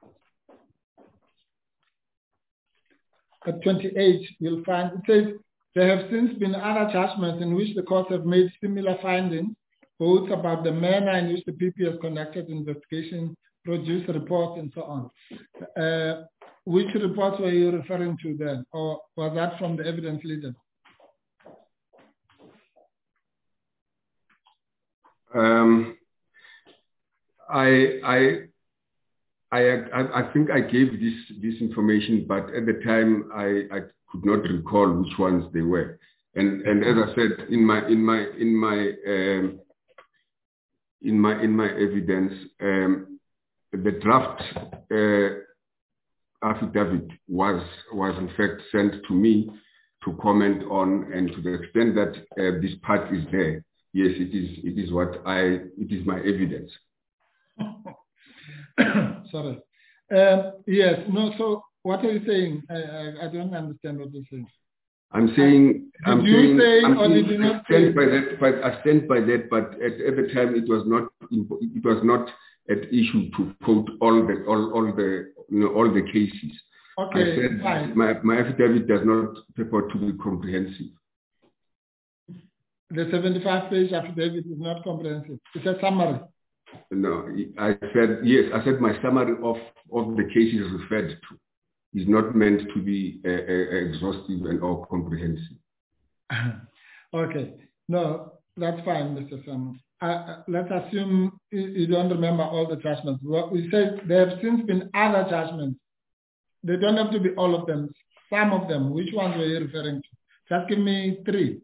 At twenty-eight, you'll find, it says, there have since been other judgments in which the courts have made similar findings, both about the manner in which the P P has conducted investigation, produced reports, and so on. Uh, which reports were you referring to then? Or was that from the evidence leader? Um, I, I, I, I think I gave this, this information, but at the time I, I could not recall which ones they were. And, and as I said, in my, in my, in my, um, in my, in my evidence, um, the draft uh, affidavit was, was in fact sent to me to comment on, and to the extent that uh, this part is there, yes, it is, it is what I, it is my evidence. Sorry. Um, yes, no, so what are you saying? I, I, I don't understand what you're saying. I'm saying, did I'm you saying, say I'm or saying, did you not I stand say? by that, but I stand by that, but at, at the time it was not, it was not at issue to quote all the, all, all the, you know, all the cases. Okay, I said fine. my, my affidavit does not purport to be comprehensive. The seventy-five page affidavit is not comprehensive. It's a summary. No, I said, yes, I said my summary of, of the cases referred to is not meant to be uh, uh, exhaustive and or comprehensive. Okay, no, that's fine, Mister Salmon. Uh, uh, let's assume you, you don't remember all the judgments. Well, we said there have since been other judgments. They don't have to be all of them, some of them. Which ones were you referring to? Just give me three.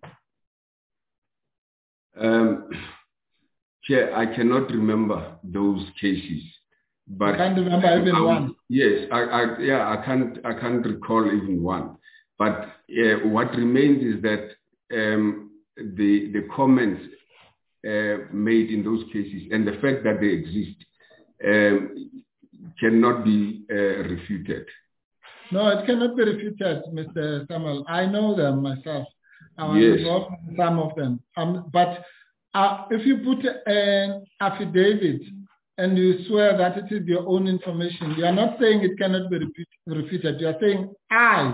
Um, Chair, I cannot remember those cases. But I can't remember even I, one. Yes, I, I, yeah, I can't, I can't recall even one. But uh, what remains is that um, the the comments uh, made in those cases and the fact that they exist um, cannot be uh, refuted. No, it cannot be refuted, Mister Samuel. I know them myself. I was Yes. involved in some of them. Um, but uh, if you put an affidavit and you swear that it is your own information, you are not saying it cannot be repeat, refuted. You are saying, I,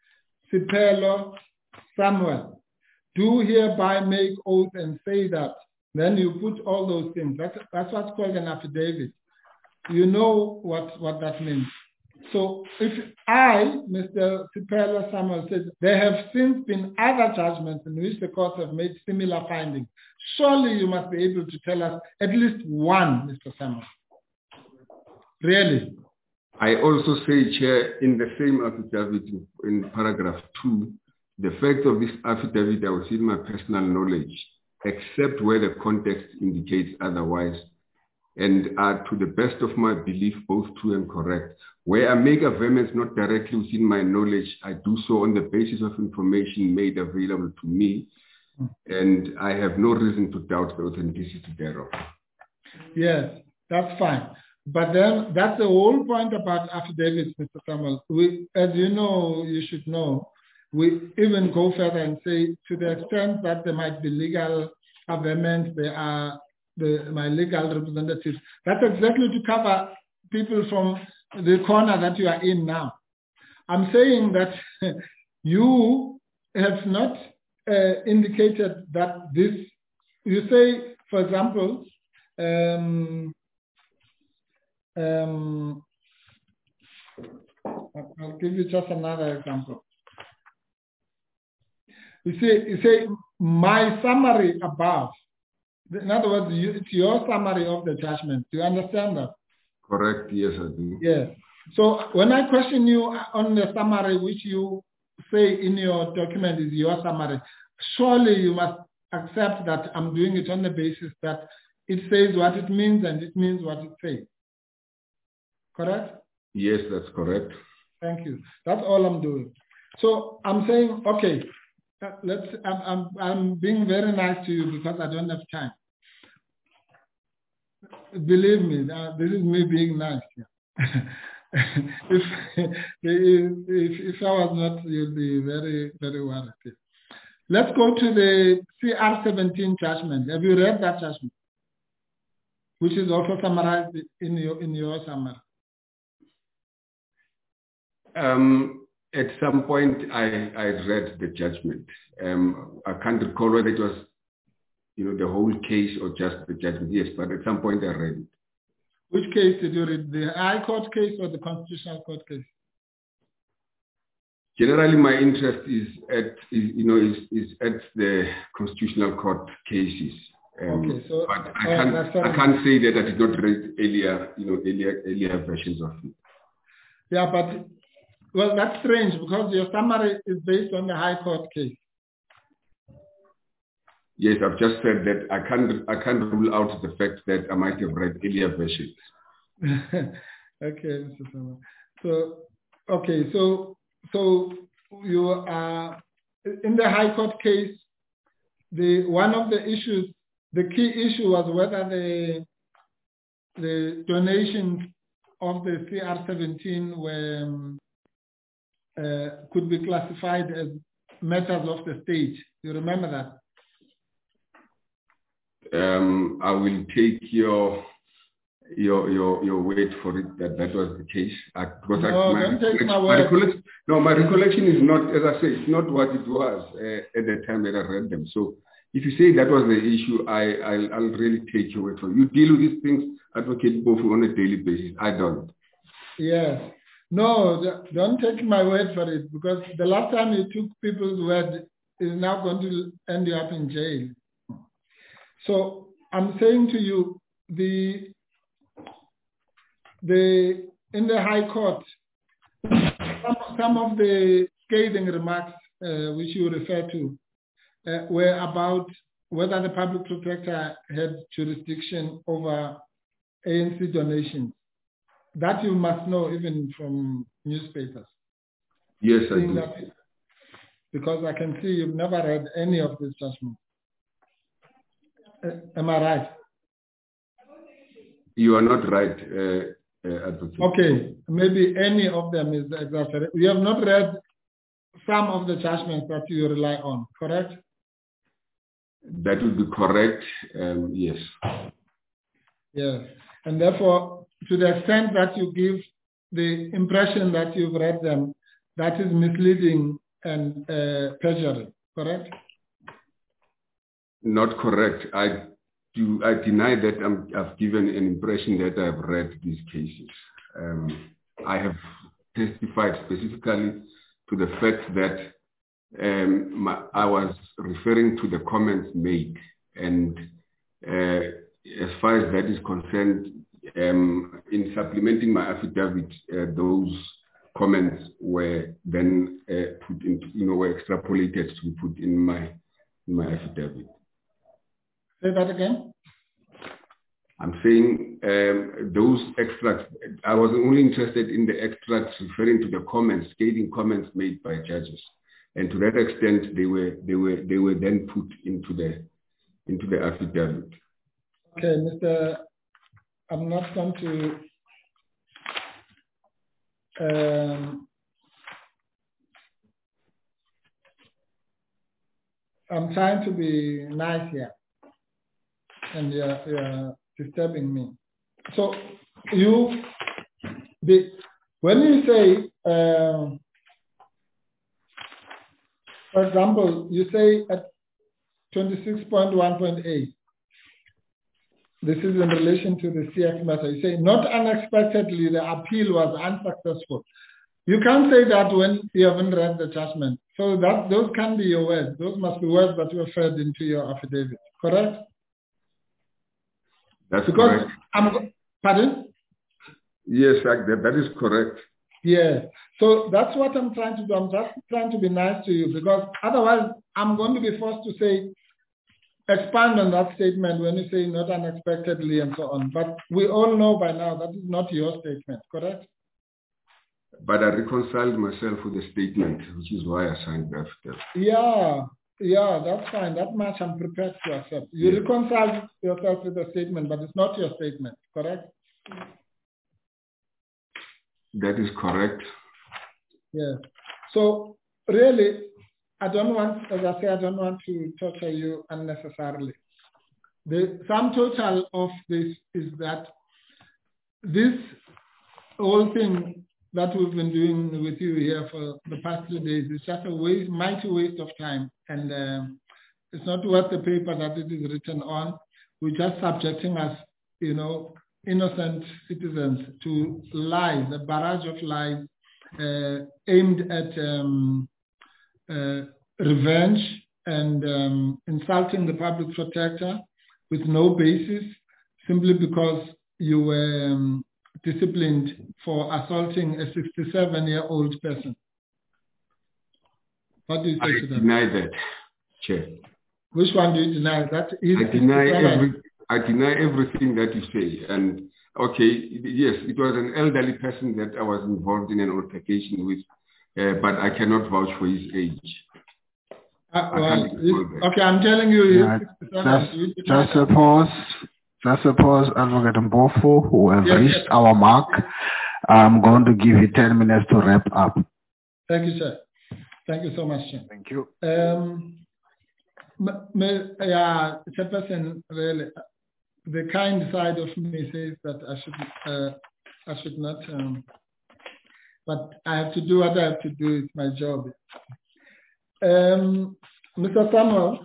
Sipelo Samuel, do hereby make oath and say that. Then you put all those things. That's, that's what's called an affidavit. You know what, what that means. So if I, Mister Sipelo Samuel, says there have since been other judgments in which the courts have made similar findings, surely you must be able to tell us at least one, Mister Samuel. Really? I also say, Chair, in the same affidavit in paragraph two, the fact of this affidavit are within my personal knowledge, except where the context indicates otherwise, and are to the best of my belief both true and correct. Where I make affirmance not directly within my knowledge, I do so on the basis of information made available to me, and I have no reason to doubt the authenticity thereof. Yes, that's fine. But then that's the whole point about affidavits, Mister Samuel. We, as you know, you should know, we even go further and say to the extent that there might be legal affirmance, there are the, my legal representatives. That's exactly to cover people from the corner that you are in now. I'm saying that you have not uh, indicated that this, you say, for example, um, um, I'll give you just another example. You say, you say my summary above. In other words, you, it's your summary of the judgment. Do you understand that? Correct, yes, I do. Yeah. So when I question you on the summary, which you say in your document is your summary, surely you must accept that I'm doing it on the basis that it says what it means and it means what it says. Correct? Yes, that's correct. Thank you. That's all I'm doing. So I'm saying, okay, let's. I'm, I'm, I'm being very nice to you because I don't have time. Believe me, uh, this is me being nice. Yeah. if, if, if I was not, you'd be very, very worried. Let's go to the C R seventeen judgment. Have you read that judgment? Which is also summarized in your, in your summary. Um, at some point, I, I read the judgment. Um, I can't recall whether it was, you know, the whole case or just the judgment. Yes, but at some point I read it. Which case did you read? The High Court case or the Constitutional Court case? Generally, my interest is at, is, you know, is, is at the Constitutional Court cases. Um, okay, so but I can't, uh, I can't say that I did not read earlier, you know, earlier, earlier versions of it. Yeah, but well, that's strange because your summary is based on the High Court case. Yes, I've just said that I can't, I can't rule out the fact that I might have read earlier versions. Okay, Mister Sama. So, okay, so so you are in the High Court case. The one of the issues, the key issue was whether the the donations of the C R seventeen were um, uh, could be classified as matters of the state. You remember that? Um, I will take your your your your word for it that that was the case. I, because no, I, my, don't take my my word. No, my recollection is not, as I say, it's not what it was uh, at the time that I read them. So if you say that was the issue, I I'll, I'll really take your word for it. You deal with these things, Advocate Bofu, on a daily basis. I don't. Yes. No, don't take my word for it because the last time you took people's word is now going to end you up in jail. So I'm saying to you, the the in the High Court, some, some of the scathing remarks uh, which you refer to uh, were about whether the public protector had jurisdiction over A N C donations. That you must know even from newspapers. Yes, I do. That, because I can see you've never read any of these judgments. Uh, am I right? You are not right, uh, uh, Advocate. Okay, maybe any of them is exaggerated. You have not read some of the judgments that you rely on, correct? That would be correct, um, yes. Yes, and therefore, to the extent that you give the impression that you've read them, that is misleading and uh, perjury, correct? Not correct. I do. I deny that I'm, I've given an impression that I've read these cases. Um, I have testified specifically to the fact that um, my, I was referring to the comments made, and uh, as far as that is concerned, um, in supplementing my affidavit, uh, those comments were then uh, put into, you know, were extrapolated to be put in my in my affidavit. Say that again. I'm saying um, those extracts, I was only interested in the extracts referring to the comments, scathing comments made by judges. And to that extent, they were they were they were then put into the into the affidavit. Okay, Mister I'm not going to um, I'm trying to be nice here. And you're, you're disturbing me. So you, the, when you say, uh, for example, you say at twenty-six point one point eight, this is in relation to the C X matter. You say, not unexpectedly, the appeal was unsuccessful. You can't say that when you haven't read the judgment. So that those can be your words. Those must be words that were fed into your affidavit, correct? That's because correct. I'm, pardon? Yes, that, that is correct. Yeah. So that's what I'm trying to do. I'm just trying to be nice to you because otherwise I'm going to be forced to say, expand on that statement when you say not unexpectedly and so on. But we all know by now that is not your statement, correct? But I reconciled myself with the statement, which is why I signed the affidavit. Yeah. Yeah, that's fine. That much I'm prepared to accept. You yeah. reconcile yourself with the statement, but it's not your statement, correct? That is correct. Yeah. So really, I don't want, as I say, I don't want to torture you unnecessarily. The sum total of this is that this whole thing that we've been doing with you here for the past three days is just a waste, mighty waste of time. And uh, it's not worth the paper that it is written on. We're just subjecting us, you know, innocent citizens to lies, a barrage of lies uh, aimed at um, uh, revenge and um, insulting the public protector with no basis, simply because you were um, disciplined for assaulting a sixty-seven-year-old person. What do you say I to that? I deny that, Chair. Which one do you deny? That is I deny every, I deny everything that you say. And okay, yes, it was an elderly person that I was involved in an altercation with, uh, but I cannot vouch for his age. Uh, well, okay, I'm telling you, yeah, just, just suppose, just suppose Advocate Mpofu, who have yes, reached yes. our mark, I'm going to give you ten minutes to wrap up. Thank you, sir. Thank you so much, sir. Thank you. Um, yeah, Chairperson, really, the kind side of me says that I should, uh, I should not, um, but I have to do what I have to do. It's my job. Um, Mister Samuel.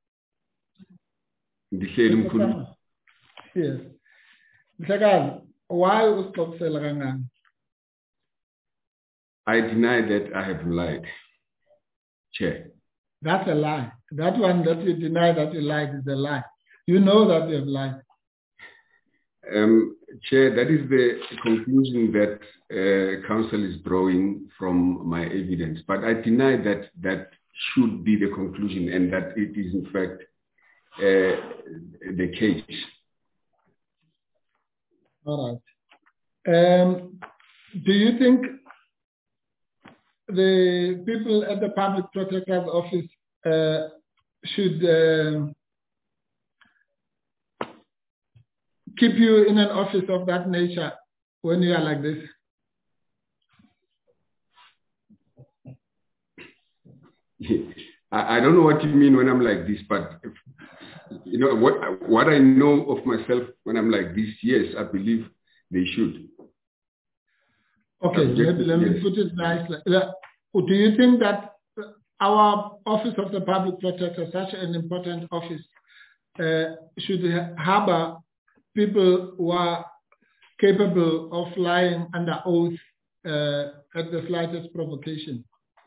Mister Samuel. Yes. Mister why was Kobsel? I deny that I have lied, Chair. That's a lie. That one that you deny that you lied is a lie. You know that you have lied. Um, Chair, that is the conclusion that uh, Council is drawing from my evidence. But I deny that that should be the conclusion and that it is in fact uh, the case. All right. Um, do you think the people at the Public Protector's Office uh, should uh, keep you in an office of that nature when you are like this? I, I don't know what you mean when I'm like this, but if, you know what what I know of myself when I'm like this. Yes, I believe they should. Okay, let, let me put it nicely. Do you think that our Office of the Public Protector, such an important office, uh, should harbor people who are capable of lying under oath uh, at the slightest provocation?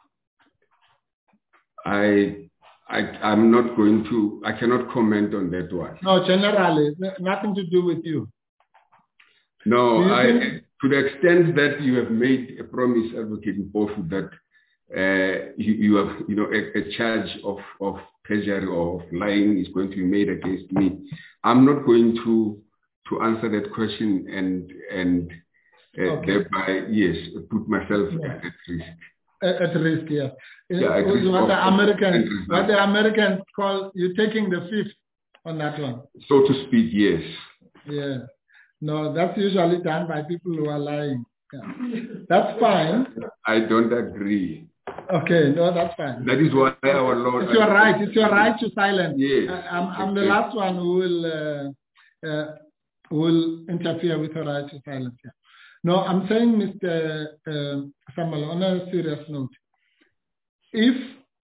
I, I, I'm not going to, I cannot comment on that one. No, generally, nothing to do with you. No, I, think... to the extent that you have made a promise, Advocate Mpofu, that uh, you, you have, you know, a, a charge of, of perjury or of lying is going to be made against me. I'm not going to to answer that question and and uh, okay. thereby, yes, put myself yeah. at risk. At, at risk, yeah. yeah it was what the Americans, what the Americans call you taking the fifth on that one. So to speak, yes. Yeah. No, that's usually done by people who are lying. Yeah. That's fine. I don't agree. Okay, no, that's fine. That is why our Lord... It's your right. It's your right to silence. Yes. I, I'm, I'm the last one who will, uh, uh, who will interfere with your right to silence. Yeah. No, I'm saying, Mister Uh, Samuel, on a serious note, if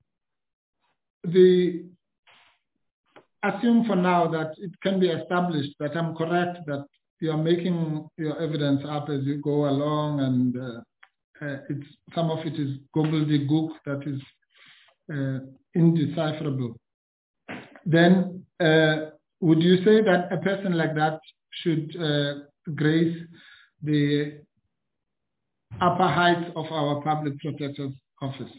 the... Assume for now that it can be established that I'm correct, that you are making your evidence up as you go along, and uh, uh, it's some of it is gobbledygook that is uh, indecipherable. Then, uh, would you say that a person like that should uh, grace the upper heights of our Public Protector's Office?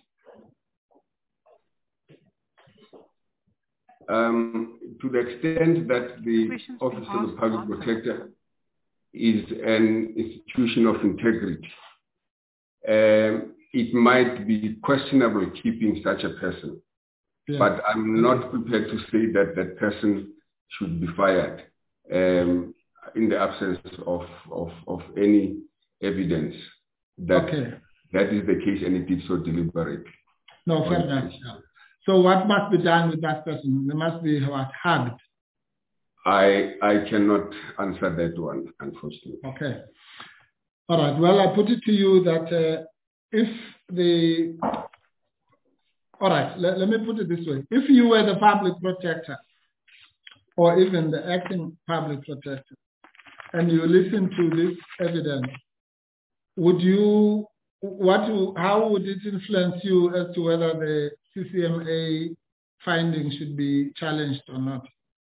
Um, to the extent that the Office of the Public Protector is an institution of integrity, um, it might be questionable keeping such a person. Yeah. But I'm not prepared to say that that person should be fired um, in the absence of, of, of any evidence that okay. that is the case and it did so deliberately. No, fair enough. Yeah. So what must be done with that person? They must be what, hugged? I I cannot answer that one, unfortunately. Okay. All right. Well, I put it to you that uh, if the... All right, let, let me put it this way. If you were the public protector, or even the acting public protector, and you listen to this evidence, would you, what, how would it influence you as to whether the C C M A findings should be challenged or not?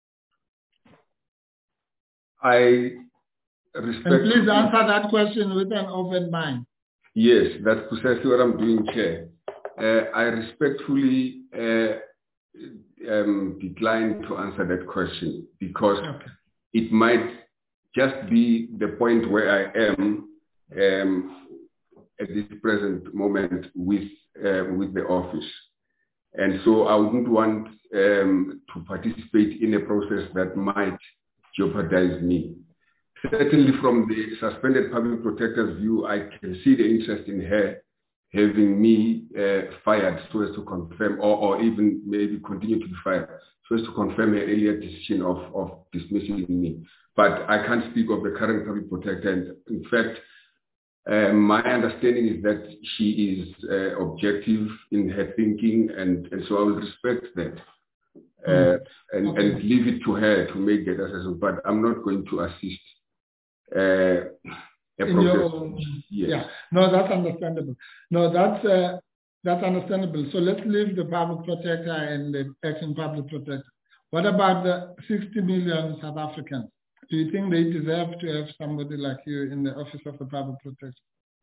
I respect... And please answer that question with an open mind. Yes, that's precisely what I'm doing, Chair. Uh, I respectfully uh, um, decline to answer that question because okay. it might just be the point where I am um, at this present moment with uh, with the office. And so I wouldn't want um, to participate in a process that might jeopardize me. Certainly from the suspended public protector's view, I can see the interest in her having me uh, fired so as to confirm, or, or even maybe continue to be fired, so as to confirm her earlier decision of, of dismissing me. But I can't speak of the current public protector. And in fact, uh, my understanding is that she is uh, objective in her thinking, and, and so I will respect that uh, mm. and, okay. and leave it to her to make that assessment. But I'm not going to assist uh, In your, yes. Yeah, no, that's understandable. No, that's uh, that's understandable. So let's leave the public protector and the acting public protector. What about the sixty million South Africans? Do you think they deserve to have somebody like you in the office of the public protector?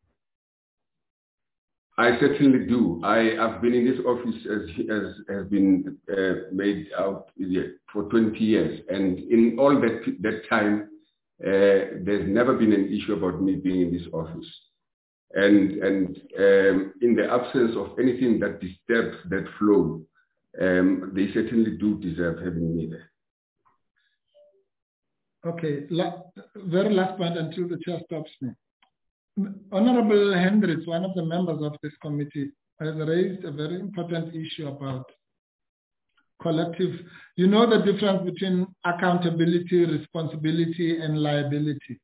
I certainly do. I have been in this office as as has been uh, made out for twenty years, and in all that that time. Uh, there's never been an issue about me being in this office. And, and um, in the absence of anything that disturbs that flow, um, they certainly do deserve having me there. Okay, La very last point until the chair stops me. Honorable Hendricks, one of the members of this committee, has raised a very important issue about collective. You know the difference between accountability, responsibility, and liability?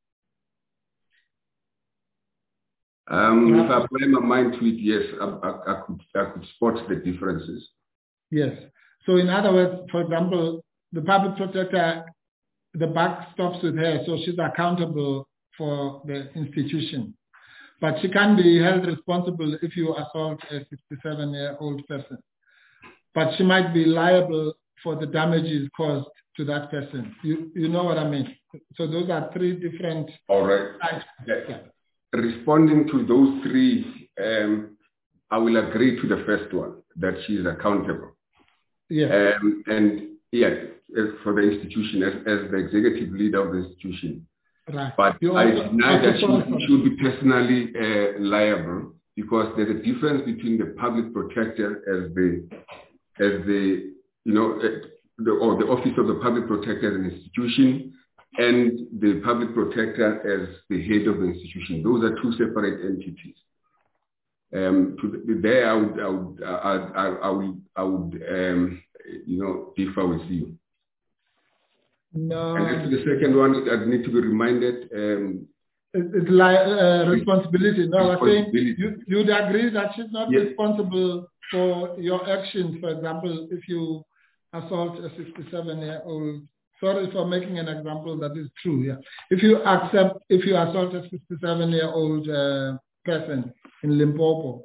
Um, if I apply my mind to it, yes, I, I, I, could, I could spot the differences. Yes. So in other words, for example, the public protector, the buck stops with her, so she's accountable for the institution. But she can be held responsible if you assault a sixty-seven-year-old person. But she might be liable for the damages caused to that person. You you know what I mean? So those are three different All right. types. Yeah. Responding to those three, um, I will agree to the first one, that she is accountable. Yeah. Um, and yeah, for the institution, as, as the executive leader of the institution. Right. But you I also, deny that she should be personally uh, liable, because there's a difference between the public protector as the as the, you know, the, or the office of the public protector as an institution, and the public protector as the head of the institution. Those are two separate entities. Um, to the, there, I would, I would, I, I, I would, I would, um, you know, differ with you. No. And as to the second one, I need to be reminded. Um, it's like uh, responsibility. No, I think you you'd agree that she's not yes. responsible for your actions. For example, if you assault a sixty-seven-year-old, sorry for making an example that is true. Yeah, if you accept, if you assault a sixty-seven-year-old uh, person in Limpopo,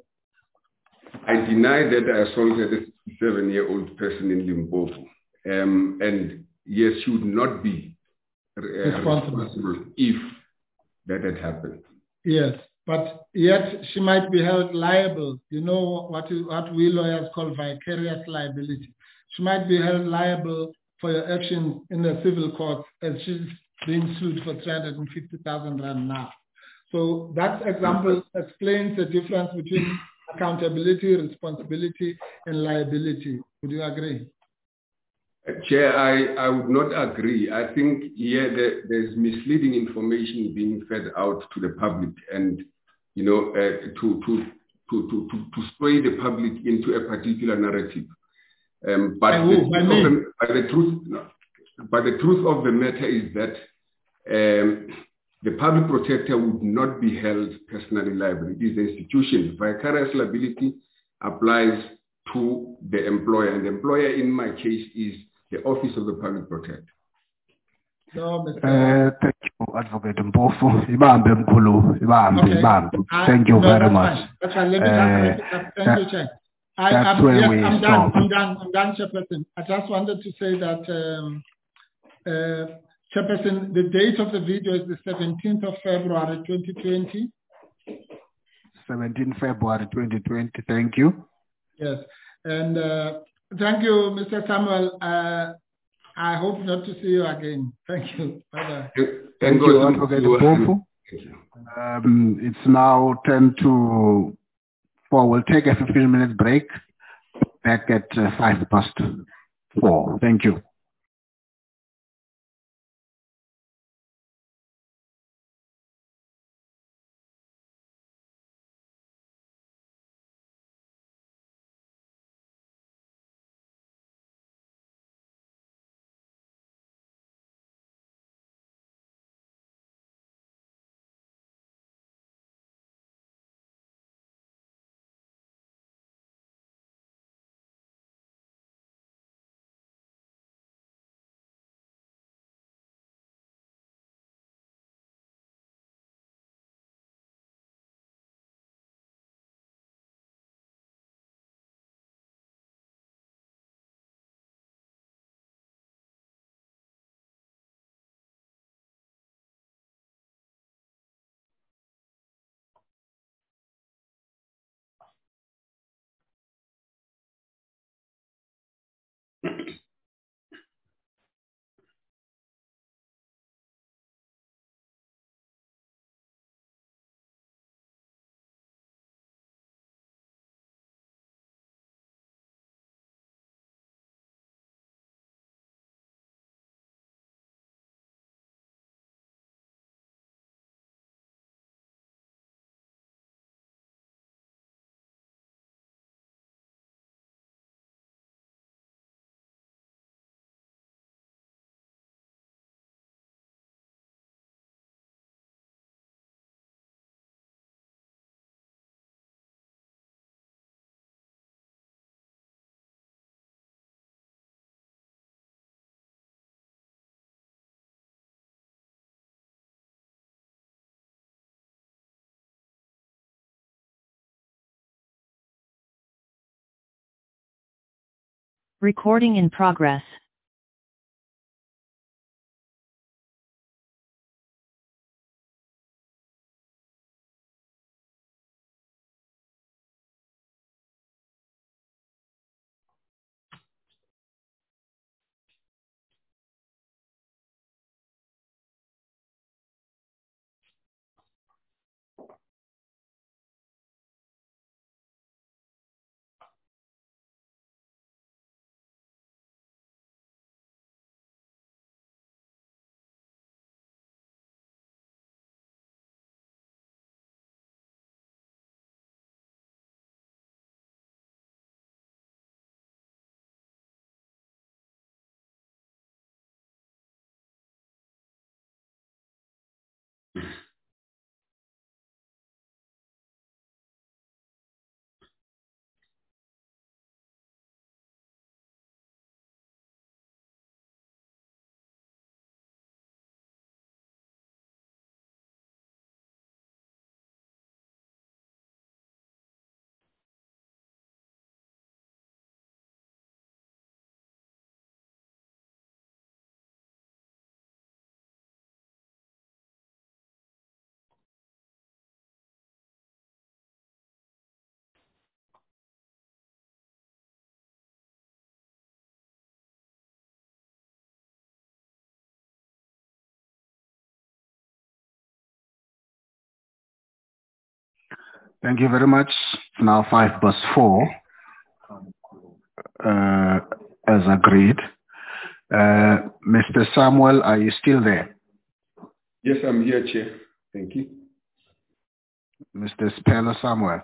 I deny that I assaulted a sixty-seven-year-old person in Limpopo, um, and yes, she would not be uh, responsible. responsible if that had happened. Yes, but yet she might be held liable. You know what you, what we lawyers call vicarious liability. She might be held liable for your actions in the civil court, as she's being sued for three hundred fifty thousand rand now. So that example explains the difference between accountability, responsibility, and liability. Would you agree? Chair, I, I would not agree. I think here there, there's misleading information being fed out to the public, and you know, uh, to, to, to, to, to, to sway the public into a particular narrative. Um, but, the, the, but, the truth, no, but the truth of the matter is that um, the public protector would not be held personally liable. It is the institution. Vicarious liability applies to the employer, and the employer in my case is the Office of the Public Protector. No, uh, thank you, Advocate Mpofu. Ibambe mkhulu, ibambe, ibambe. Thank you no, very that's much. Fine. That's fine. Let me uh, just, thank you, Chair. I, that's I'm, where yes, we I'm stop. done. I'm done. I'm done, Chairperson. I just wanted to say that, um, uh, Chairperson, the date of the video is the seventeenth of February twenty twenty. seventeenth February twenty twenty. Thank you. Yes, and uh, thank you, Mister Samuel. Uh, I hope not to see you again. Thank you. Bye-bye. Thank you, Advocate Mpofu. Um, it's now ten to four. We'll take a fifteen minute break. Back at uh, five past four. Thank you. Recording in progress. Thank you very much. It's now five past four, uh, as agreed. Uh, Mister Samuel, are you still there? Yes, I'm here, Chair. Thank you. Mister Siphelele Samuel.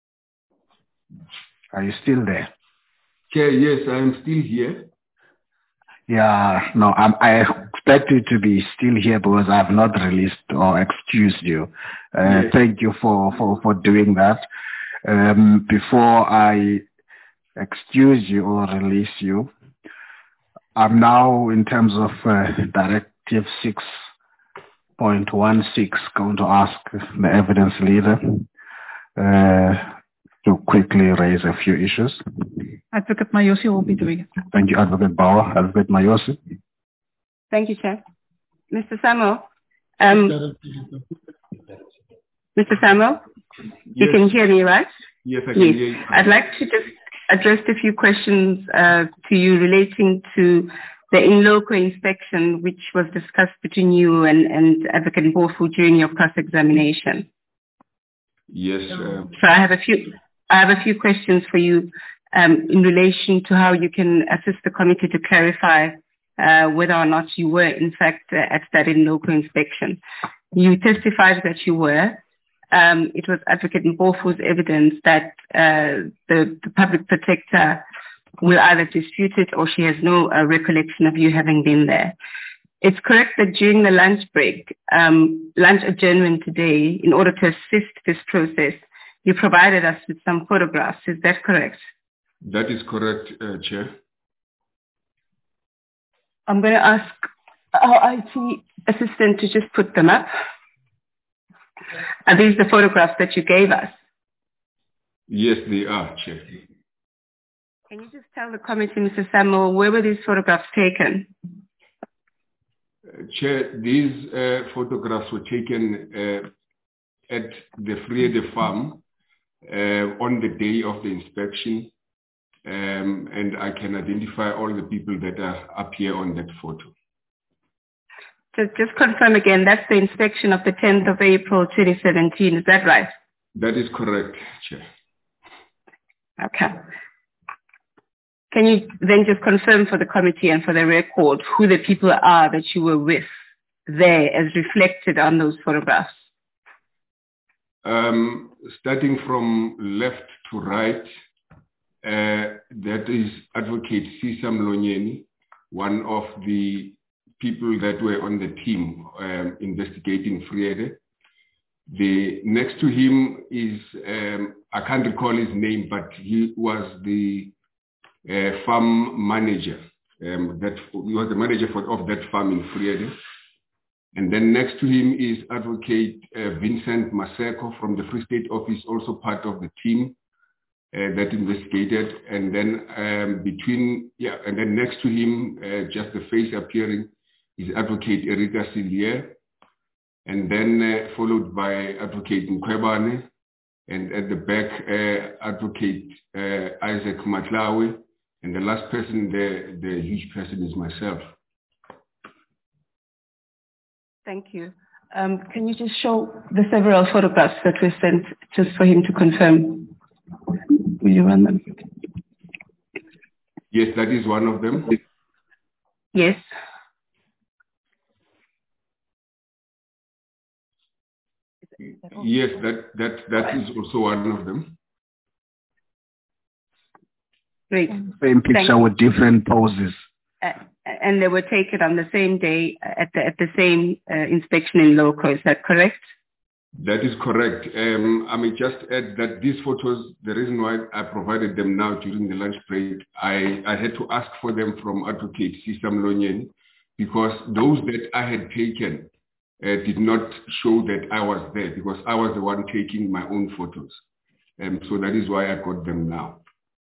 Are you still there? Chair, yes, I am still here. Yeah, no, I'm, I expect you to be still here because I've not released or excused you. Uh, Yes. Thank you for, for, for doing that. Um, before I excuse you or release you, I'm now, in terms of uh, Directive six point one six, going to ask the evidence leader uh, to quickly raise a few issues. Advocate Mayosi will be doing it. Thank you, Advocate Bauer. Advocate Mayosi. Thank you, Chair. Mister Samuel, um, Mister Samuel, you Yes. can hear me, right? Yes, I can Yes. hear you. I'd like to just address a few questions uh, to you relating to the in loco inspection, which was discussed between you and, and Advocate Mpofu during your cross-examination. Yes. Uh, So I have a few, I have a few questions for you um, in relation to how you can assist the committee to clarify uh, whether or not you were in fact uh, at that in loco inspection. You testified that you were. Um, it was Advocate Mpofu's evidence that uh, the, the public protector will either dispute it or she has no uh, recollection of you having been there. It's correct that during the lunch break, um, lunch adjournment today, in order to assist this process, you provided us with some photographs. Is that correct? that is correct, uh, Chair. I'm going to ask our I T assistant to just put them up. Are these the photographs that you gave us? Yes, they are, Chair. Can you just tell the committee, Mister Samuel, where were these photographs taken? Uh, Chair, these uh, photographs were taken uh, at the Friede farm uh, on the day of the inspection, um, and I can identify all the people that are up here on that photo. So just confirm again, that's the inspection of the tenth of April twenty seventeen, is that right? That is correct, Chair. Okay. Can you then just confirm for the committee and for the record who the people are that you were with there as reflected on those photographs? Um, starting from left to right, uh, that is Advocate Sisam Lonyeni, one of the people that were on the team um, investigating Friede. The next to him is, um, I can't recall his name, but he was the uh, farm manager. Um, that he was the manager for, of that farm in Friede. And then next to him is Advocate uh, Vincent Maseko from the Free State Office, also part of the team uh, that investigated. And then um, between, yeah, and then next to him, uh, just the face appearing, is Advocate Erika Sillier. And then uh, followed by Advocate Mkwebane, and at the back, uh, Advocate uh, Isaac Matlawe, and the last person, the, the huge person, is myself. Thank you. Um, can you just show the several photographs that were sent just for him to confirm? Will you run them? Yes, that is one of them. Yes. Yes, that, that, that is also one of them. Great. Same picture with different poses. Uh, and they were taken on the same day at the, at the same uh, inspection in loco, is that correct? That is correct. Um, I may just add that these photos, the reason why I provided them now during the lunch break, I, I had to ask for them from Advocate Sisam Lonyeni, because those that I had taken uh, did not show that I was there, because I was the one taking my own photos. And um, so that is why I got them now.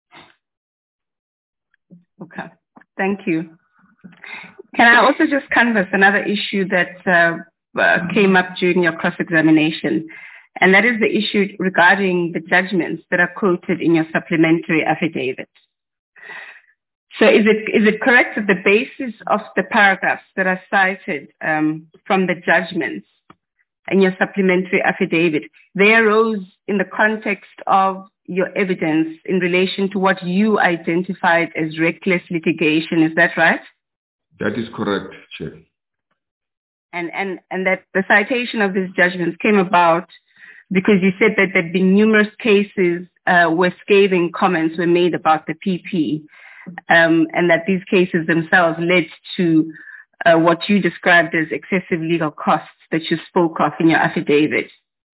Okay, thank you. Can I also just canvass another issue that uh, uh, came up during your cross-examination, and that is the issue regarding the judgments that are quoted in your supplementary affidavit. So is it is it correct that the basis of the paragraphs that are cited um, from the judgments in your supplementary affidavit, they arose in the context of your evidence in relation to what you identified as reckless litigation, is that right? That is correct, Chair. And, and, and that the citation of these judgments came about because you said that there'd been numerous cases uh, where scathing comments were made about the P P, um, and that these cases themselves led to uh, what you described as excessive legal costs that you spoke of in your affidavit.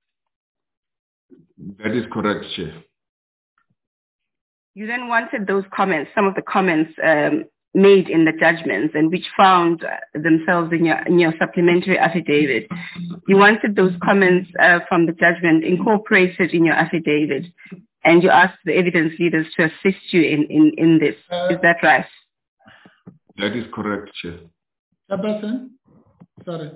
That is correct, Chair. You then wanted those comments, some of the comments um, made in the judgments and which found themselves in your, in your supplementary affidavit. You wanted those comments uh, from the judgment incorporated in your affidavit, and you asked the evidence leaders to assist you in, in, in this. Uh, is that right? That is correct, Chair. Chairperson? Sorry.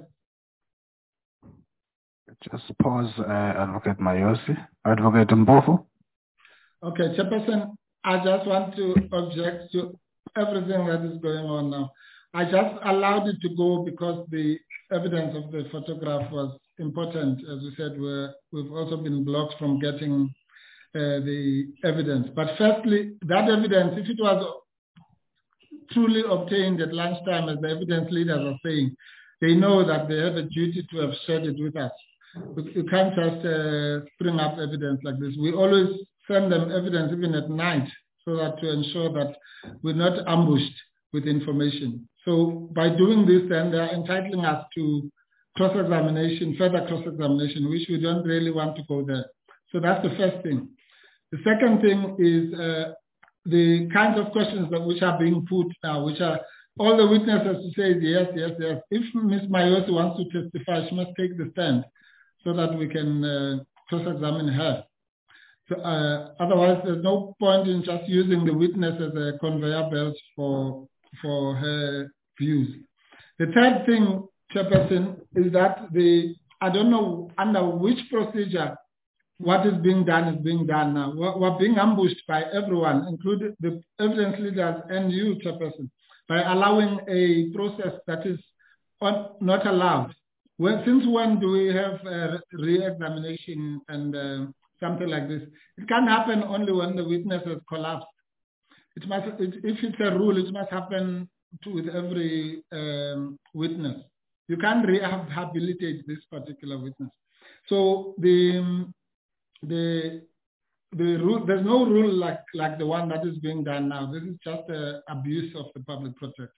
Just pause, uh, Advocate Mayosi. Advocate Mpofu. Okay, Chairperson, I just want to object to everything that is going on now. I just allowed it to go because the evidence of the photograph was important. As we said, we're, we've also been blocked from getting uh, the evidence. But firstly, that evidence, if it was truly obtained at lunchtime, as the evidence leaders are saying, they know that they have a duty to have shared it with us. You can't just uh, bring up evidence like this. We always send them evidence even at night so that to ensure that we're not ambushed with information. So by doing this, then they're entitling us to cross-examination, further cross-examination, which we don't really want to go there. So that's the first thing. The second thing is uh, the kinds of questions that which are being put now, which are all the witnesses to say yes, yes, yes. If Miz Mayosi wants to testify, she must take the stand so that we can uh, cross-examine her. So, uh, otherwise, there's no point in just using the witness as a conveyor belt for, for her views. The third thing, Chairperson, is that the I don't know under which procedure what is being done is being done now. We're, we're being ambushed by everyone, including the evidence leaders and you, Chairperson, by allowing a process that is on, not allowed. When, since when do we have a re-examination and uh, something like this? It can happen only when the witness has collapsed. It must, it, if it's a rule, it must happen to, with every um, witness. You can't rehabilitate this particular witness. So the the the rule, there's no rule like like the one that is being done now. This is just an abuse of the public protector.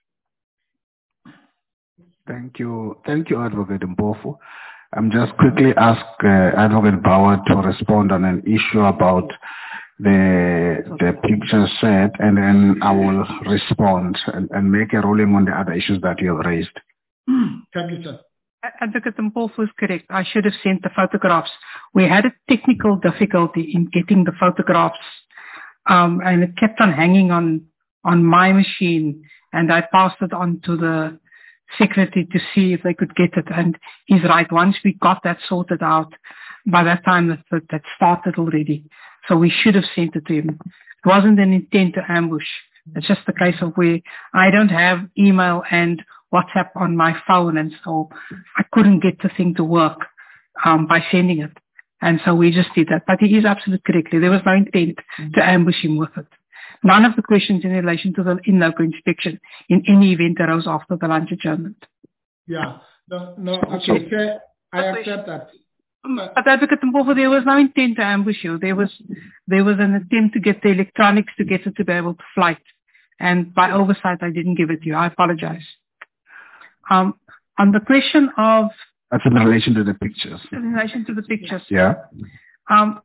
Thank you. Thank you, Advocate Mpofu. I'm just quickly ask uh, Advocate Bauer to respond on an issue about the the picture set, and then I will respond and, and make a ruling on the other issues that you have raised. Thank you, sir. Advocate Mpofu is correct. I should have sent the photographs. We had a technical difficulty in getting the photographs, um, and it kept on hanging on on my machine, and I passed it on to the secretary to see if they could get it. And he's right. Once we got that sorted out, by that time that, that, that started already. So we should have sent it to him. It wasn't an intent to ambush. It's just a case of where I don't have email and WhatsApp on my phone, and so I couldn't get the thing to work um, by sending it. And so we just did that. But he is absolutely correct. There was no intent to ambush him with it. None of the questions in relation to the in-loco inspection in any event arose after the lunch adjournment. Yeah. No, no, okay, so, I accept that. But Advocate Mpofu, there was no intent to ambush you. There was there was an attempt to get the electronics to get it to be able to flight. And by oversight, I didn't give it to you. I apologize. Um, on the question of... That's in relation to the pictures. In relation to the pictures. Yeah. Um,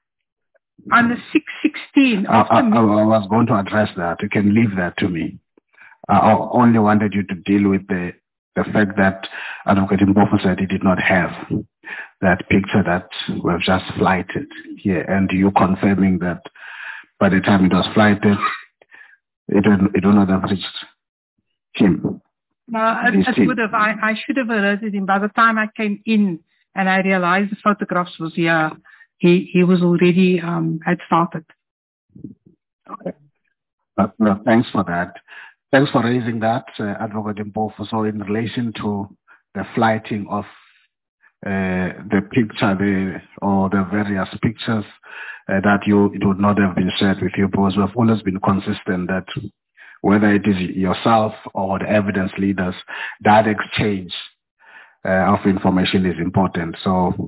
on the six sixteen... I, I, I was going to address that. You can leave that to me. I only wanted you to deal with the, the fact that Advocate Mpofu said he did not have that picture that was just flighted here, and you confirming that by the time it was flighted, it would, it would not have reached him. No, it would have. I, I should have alerted him. By the time I came in and I realized the photographs was here, he, he was already um, had started. Okay. But, well, thanks for that. Thanks for raising that, uh, Advocate Mpofu. So in relation to the flighting of uh, the picture the, or the various pictures uh, that you it would not have been shared with you, because we've always been consistent that whether it is yourself or the evidence leaders, that exchange uh, of information is important. So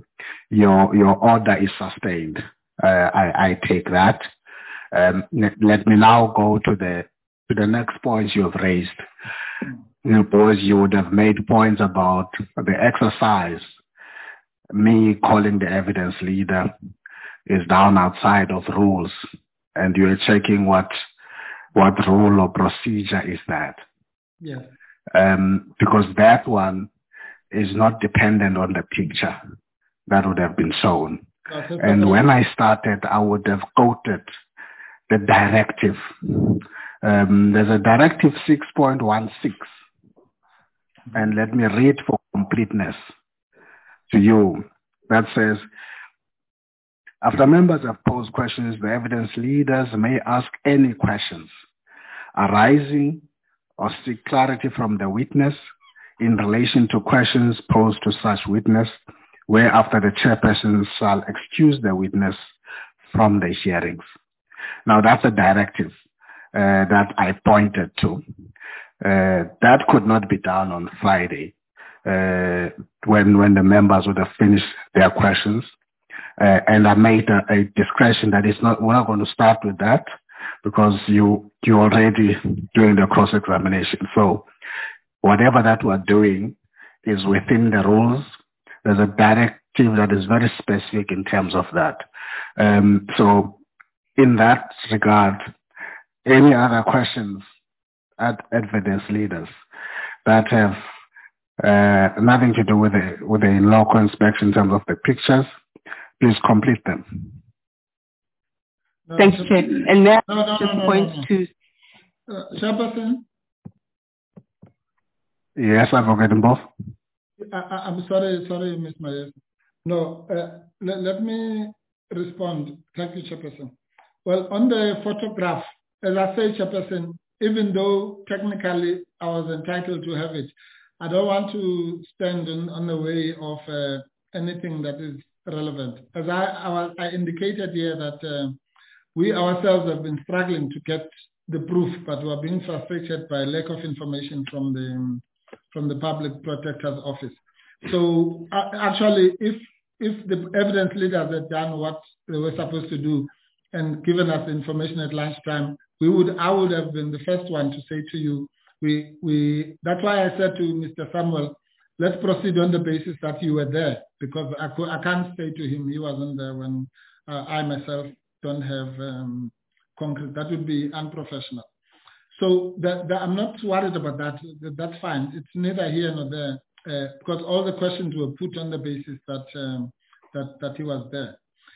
your your order is sustained. Uh, I, I take that. Um, let me now go to the to the next points you have raised. Because you would have made points about the exercise. Me calling the evidence leader is down outside of rules, and you're checking what what rule or procedure is that. Yes. Um, because that one is not dependent on the picture that would have been shown. Okay, and when I started, I would have quoted the directive. Um, there's a directive six point one six. And let me read for completeness to you. That says, after members have posed questions, the evidence leaders may ask any questions arising or seek clarity from the witness in relation to questions posed to such witness, whereafter the chairperson shall excuse the witness from the hearings. Now that's a directive uh, that I pointed to. Uh, that could not be done on Friday uh, when when the members would have finished their questions. Uh, and I made a, a discretion that it's not, we're not going to start with that because you, you're already doing the cross-examination. So whatever that we're doing is within the rules. There's a directive that is very specific in terms of that. Um, so in that regard, any other questions at evidence leaders that have uh, nothing to do with the with the local inspection in terms of the pictures, please complete them. No, Thanks, Chair. And now no, no, just no, no, points no, no. to... Uh, Chairperson? Yes, I've forgotten both. I, I, I'm sorry, sorry, Miz Mayes. No, uh, let, let me respond. Thank you, Chairperson. Well, on the photograph, as I say, Chairperson, even though technically I was entitled to have it, I don't want to stand in, on the way of uh, anything that is relevant. As I, I, was, I indicated here that uh, we ourselves have been struggling to get the proof, but we are being frustrated by lack of information from the from the Public Protector's Office. So uh, actually, if if the evidence leaders had done what they were supposed to do and given us the information at lunchtime, we would I would have been the first one to say to you, we we that's why I said to Mister Samuel, let's proceed on the basis that you were there, because I, could, I can't say to him he wasn't there when uh, I myself don't have um, concrete. That would be unprofessional. So that, that I'm not worried about that. That's fine. It's neither here nor there, uh, because all the questions were put on the basis that um, that that he was there.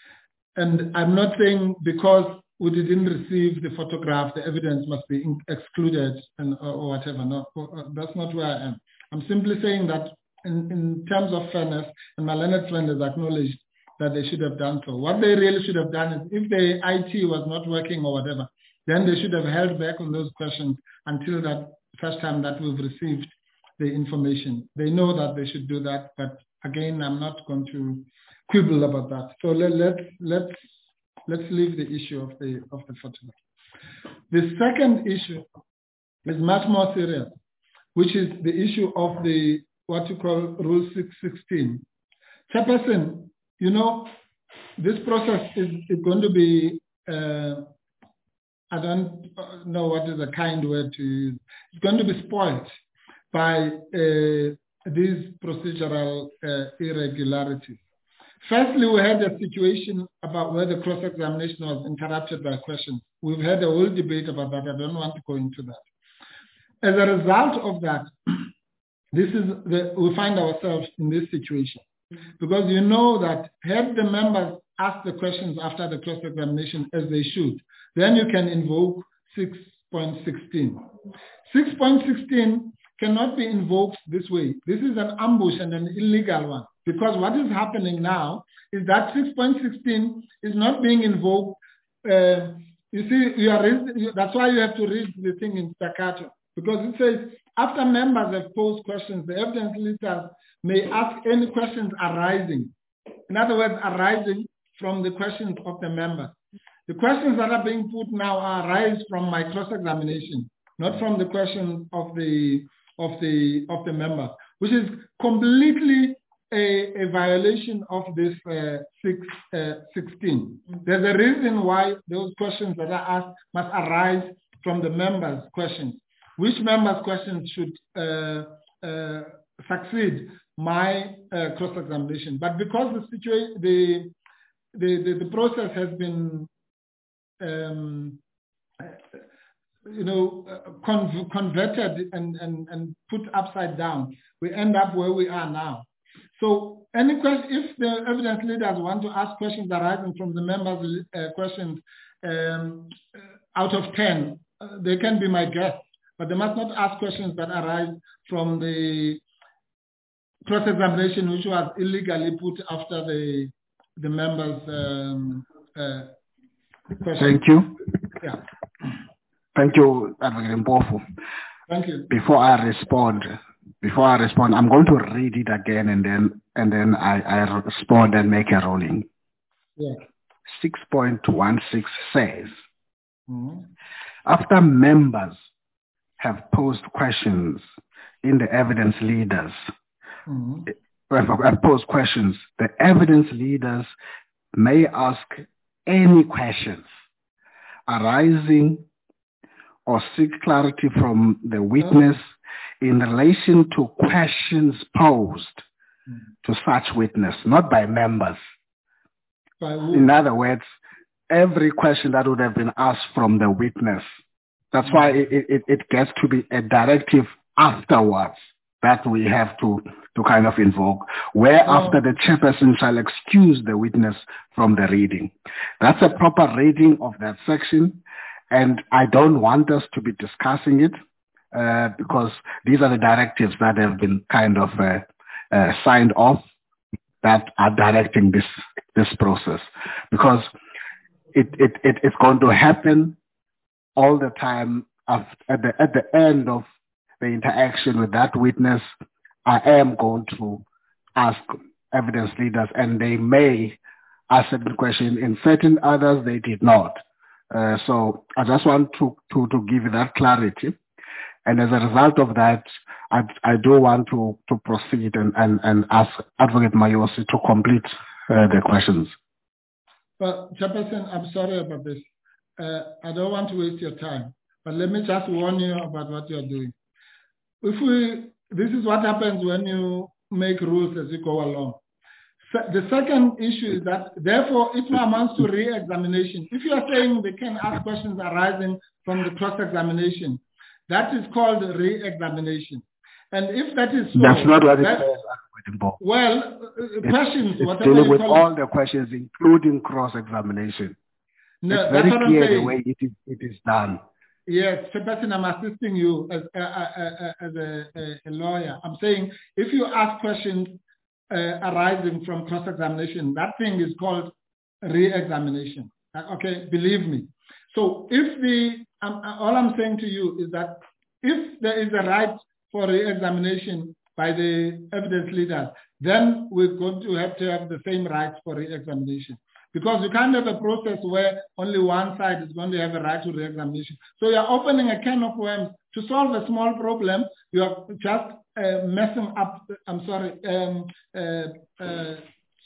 And I'm not saying because we didn't receive the photograph, the evidence must be in, excluded and or, or whatever. No, that's not where I am. I'm simply saying that in, in terms of fairness, and my learned friend has acknowledged that they should have done so. What they really should have done is, if the I T was not working or whatever, then they should have held back on those questions until that first time that we've received the information. They know that they should do that, but again, I'm not going to quibble about that. So let, let, let's, let's leave the issue of the, of the photograph. The second issue is much more serious, which is the issue of the, what you call Rule six sixteen. Chairperson, you know, this process is, is going to be, uh, I don't know what is a kind word to use. It's going to be spoiled by uh, these procedural uh, irregularities. Firstly, we had a situation about where the cross-examination was interrupted by questions. We've had a whole debate about that. I don't want to go into that. As a result of that, this is the, we find ourselves in this situation. Because you know that had the members ask the questions after the cross-examination as they should, then you can invoke six point one six. six point one six cannot be invoked this way. This is an ambush and an illegal one. Because what is happening now is that six point one six is not being invoked. Uh, you see, you are, that's why you have to read the thing in staccato. Because it says, after members have posed questions, the evidence leaders may ask any questions arising. In other words, arising from the questions of the members. The questions that are being put now arise from my cross-examination, not from the questions of the of the of the members, which is completely a, a violation of this uh, six, uh, sixteen. There's a reason why those questions that are asked must arise from the members' questions. Which members' questions should uh, uh, succeed my uh, cross-examination? But because the situation, the, the, the, the process has been um, you know, uh, con converted and, and, and put upside down, we end up where we are now. So any question, if the evidence leaders want to ask questions arising from the members' uh, questions um, out of ten, uh, they can be my guests, but they must not ask questions that arise from the cross-examination which was illegally put after the, the members' um, uh, questions. Thank you. Yeah. Thank you, Advocate Mpofu. Thank you. Before I respond, before I respond, I'm going to read it again and then and then I, I respond and make a ruling. Yeah. six point one six says, mm-hmm. after members have posed questions in the evidence leaders, mm-hmm. have posed questions, the evidence leaders may ask any questions arising or seek clarity from the witness in relation to questions posed mm. to such witness, not by members. By in other words, every question that would have been asked from the witness, that's mm. why it, it, it gets to be a directive afterwards that we have to, to kind of invoke, whereafter oh. the chairperson shall excuse the witness from the reading. That's a proper reading of that section. And I don't want us to be discussing it uh, because these are the directives that have been kind of uh, uh, signed off that are directing this this process. Because it, it, it it's going to happen all the time at the, at the end of the interaction with that witness. I am going to ask evidence leaders, and they may ask certain questions. In certain others, they did not. Uh, so I just want to, to, to give you that clarity. And as a result of that, I, I do want to, to proceed and, and, and ask Advocate Mayosi to complete uh, the questions. Well, Chairperson, I'm sorry about this. Uh, I don't want to waste your time, but let me just warn you about what you're doing. If we, this is what happens when you make rules as you go along. The second issue is that, therefore, it amounts to re-examination. If you are saying they can ask questions arising from the cross-examination, that is called re-examination. And if that is so... That's not what that, it says. Well, uh, questions, it's whatever dealing you with call all it. the questions, including cross-examination. No, it's very that's what clear I'm saying. the way it is, it is done. Yes, Chairperson, I'm assisting you as, uh, uh, uh, as a, a lawyer. I'm saying if you ask questions Uh, arising from cross-examination, that thing is called re-examination. Uh, okay, believe me. So if the, um, all I'm saying to you is that if there is a right for re-examination by the evidence leaders, then we're going to have to have the same rights for re-examination. Because you can't have a process where only one side is going to have a right to re-examination. So you're opening a can of worms. To solve a small problem, you are just uh, messing up, I'm sorry, um, uh, uh,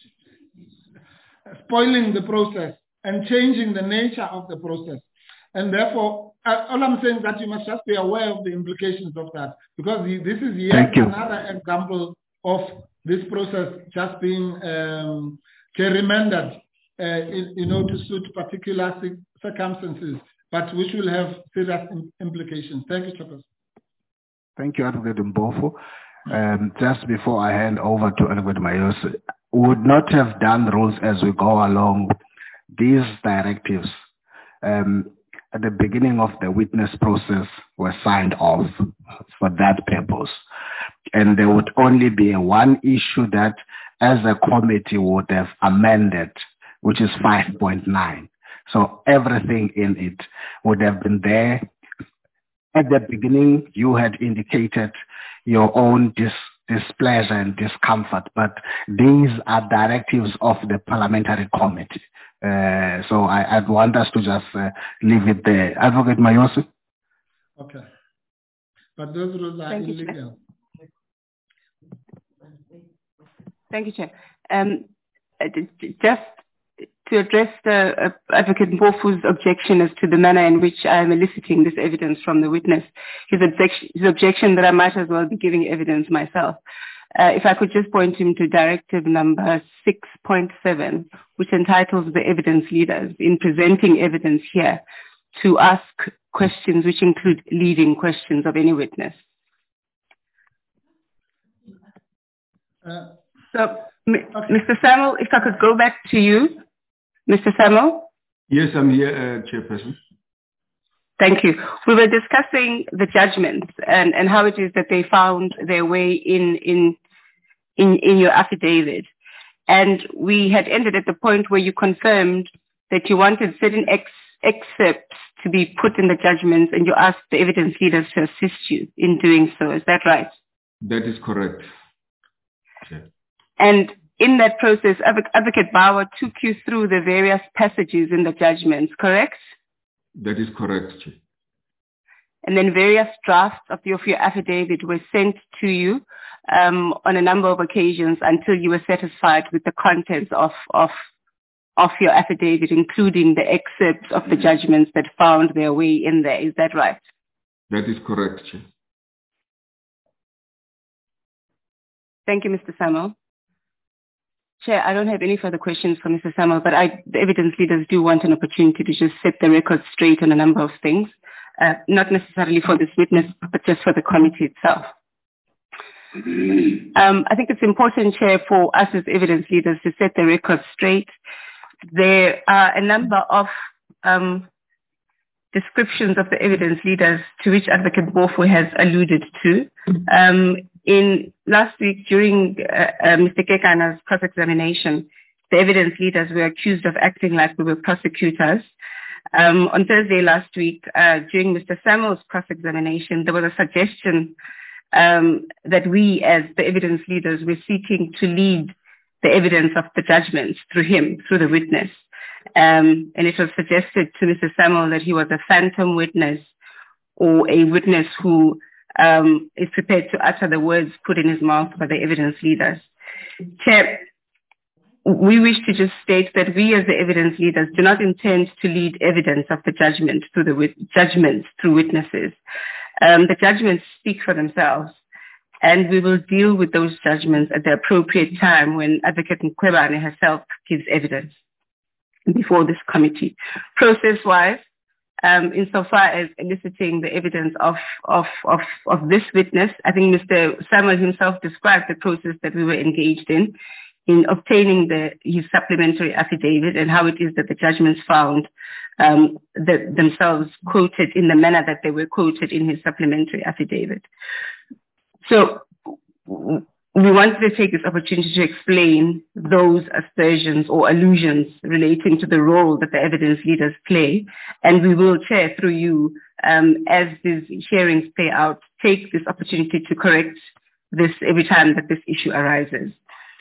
spoiling the process and changing the nature of the process. And therefore, uh, all I'm saying is that you must just be aware of the implications of that, because this is yet another example of this process just being um, gerrymandered, uh, in, you know, to suit particular circumstances, but which will have serious implications. Thank you, Chairperson. Thank you, Advocate Mpofu. Um, just before I hand over to Advocate Mayosi, we would not have done rules as we go along. These directives um, at the beginning of the witness process were signed off for that purpose. And there would only be one issue that as a committee would have amended, which is five point nine. So everything in it would have been there. At the beginning, you had indicated your own dis displeasure and discomfort, but these are directives of the parliamentary committee. Uh, so I, I'd want us to just uh, leave it there. Advocate Mayosi? Okay. But those rules are Thank illegal. Thank you, Chair. Um, just to address the uh, Advocate Mpofu's objection as to the manner in which I am eliciting this evidence from the witness, his objection, his objection that I might as well be giving evidence myself. Uh, if I could just point him to Directive number six point seven, which entitles the evidence leaders in presenting evidence here to ask questions which include leading questions of any witness. Uh, so, okay. Mister Samuel, if I could go back to you. Mister Samuel? Yes, I'm here, uh, Chairperson. Thank you. We were discussing the judgments and, and how it is that they found their way in, in, in, in your affidavit. And we had ended at the point where you confirmed that you wanted certain ex, excerpts to be put in the judgments and you asked the evidence leaders to assist you in doing so. Is that right? That is correct. Okay. And in that process, Advocate Bauer took you through the various passages in the judgments, correct? That is correct. And then various drafts of your, of your affidavit were sent to you um, on a number of occasions until you were satisfied with the contents of, of, of your affidavit, including the excerpts of the judgments that found their way in there. Is that right? That is correct. Thank you, Mister Samuel. Chair, I don't have any further questions for Mister Samuel, but I, the evidence leaders do want an opportunity to just set the record straight on a number of things, uh, not necessarily for this witness, but just for the committee itself. Um, I think it's important, Chair, for us as evidence leaders to set the record straight. There are a number of um, descriptions of the evidence leaders to which Advocate Mpofu has alluded to. Um, in last week, during uh, uh, Mister Kekana's cross-examination, the evidence leaders were accused of acting like we were prosecutors. Um, on Thursday last week, uh, during Mister Samuel's cross-examination, there was a suggestion um, that we, as the evidence leaders, were seeking to lead the evidence of the judgments through him, through the witness. Um, and it was suggested to Mister Samuel that he was a phantom witness or a witness who um, is prepared to utter the words put in his mouth by the evidence leaders. Chair, we wish to just state that we as the evidence leaders do not intend to lead evidence of the judgment through the wit- judgments through witnesses. Um, the judgments speak for themselves, and we will deal with those judgments at the appropriate time when Advocate Mkhwebane herself gives evidence before this committee. Process-wise, um, insofar as eliciting the evidence of, of, of, of this witness, I think Mister Samuel himself described the process that we were engaged in, in obtaining the, his supplementary affidavit and how it is that the judgments found um, the, themselves quoted in the manner that they were quoted in his supplementary affidavit. So we wanted to take this opportunity to explain those aspersions or allusions relating to the role that the evidence leaders play. And we will, Chair, through you, um, as these hearings play out, take this opportunity to correct this every time that this issue arises.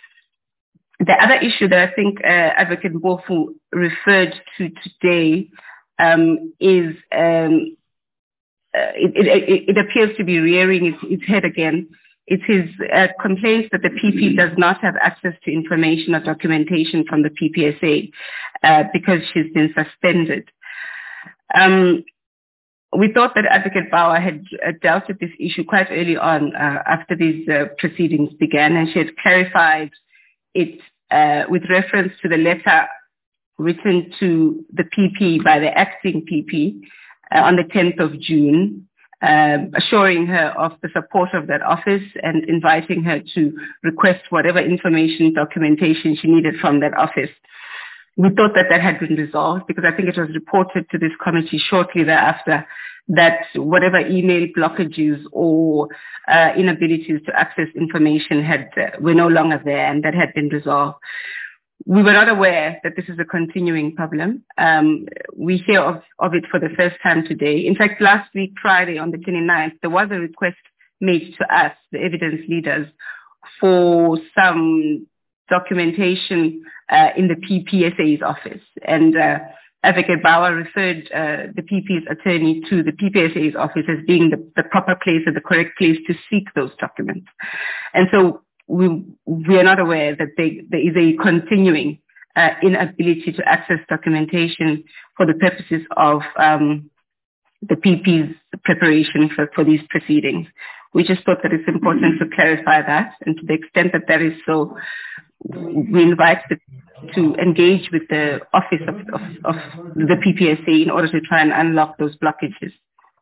The other issue that I think uh, Advocate Mpofu referred to today um, is um, uh, it, it, it appears to be rearing its, its head again. It is uh, complaints that the P P does not have access to information or documentation from the P P S A uh, because she's been suspended. Um, we thought that Advocate Bauer had uh, dealt with this issue quite early on uh, after these uh, proceedings began, and she had clarified it uh, with reference to the letter written to the P P by the acting P P uh, on the tenth of June. Um, assuring her of the support of that office and inviting her to request whatever information, documentation she needed from that office. We thought that that had been resolved because I think it was reported to this committee shortly thereafter that whatever email blockages or uh, inabilities to access information had uh, were no longer there, and that had been resolved. We were not aware that this is a continuing problem. Um, we hear of, of it for the first time today. In fact, last week, Friday, on the twenty-ninth, there was a request made to us, the evidence leaders, for some documentation uh, in the P P S A's office. And uh, Advocate Bauer referred uh, the P P's attorney to the P P S A's office as being the, the proper place or the correct place to seek those documents. And so we we are not aware that they, there is a continuing uh, inability to access documentation for the purposes of um, the P P's preparation for, for these proceedings. We just thought that it's important to clarify that, and to the extent that that is so, we invite the, to engage with the office of, of, of the P P S A in order to try and unlock those blockages.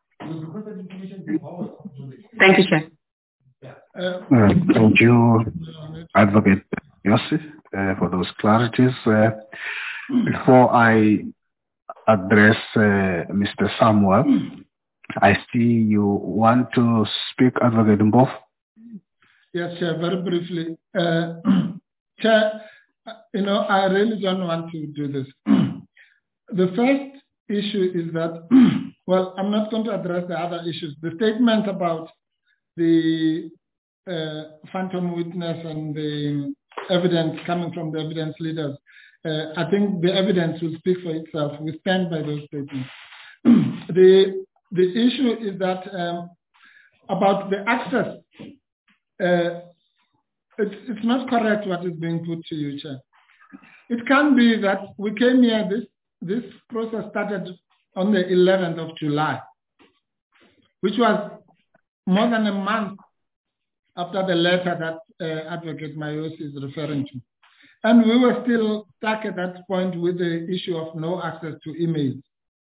Thank you, Chair. Uh, thank you, Advocate Yossi, uh, for those clarities. Uh, before I address uh, Mister Samuel, I see you want to speak, Advocate Mbofu. Yes, Chair, very briefly. Uh, Chair, you know, I really don't want to do this. The first issue is that, well, I'm not going to address the other issues. The statement about the uh, phantom witness and the evidence coming from the evidence leaders, uh, I think the evidence will speak for itself. We stand by those statements. the The issue is that um, about the access, uh, it's, it's not correct what is being put to you, Chair. It can be that we came here, this, this process started on the eleventh of July, which was more than a month after the letter that uh, Advocate Mayosi is referring to. And we were still stuck at that point with the issue of no access to emails.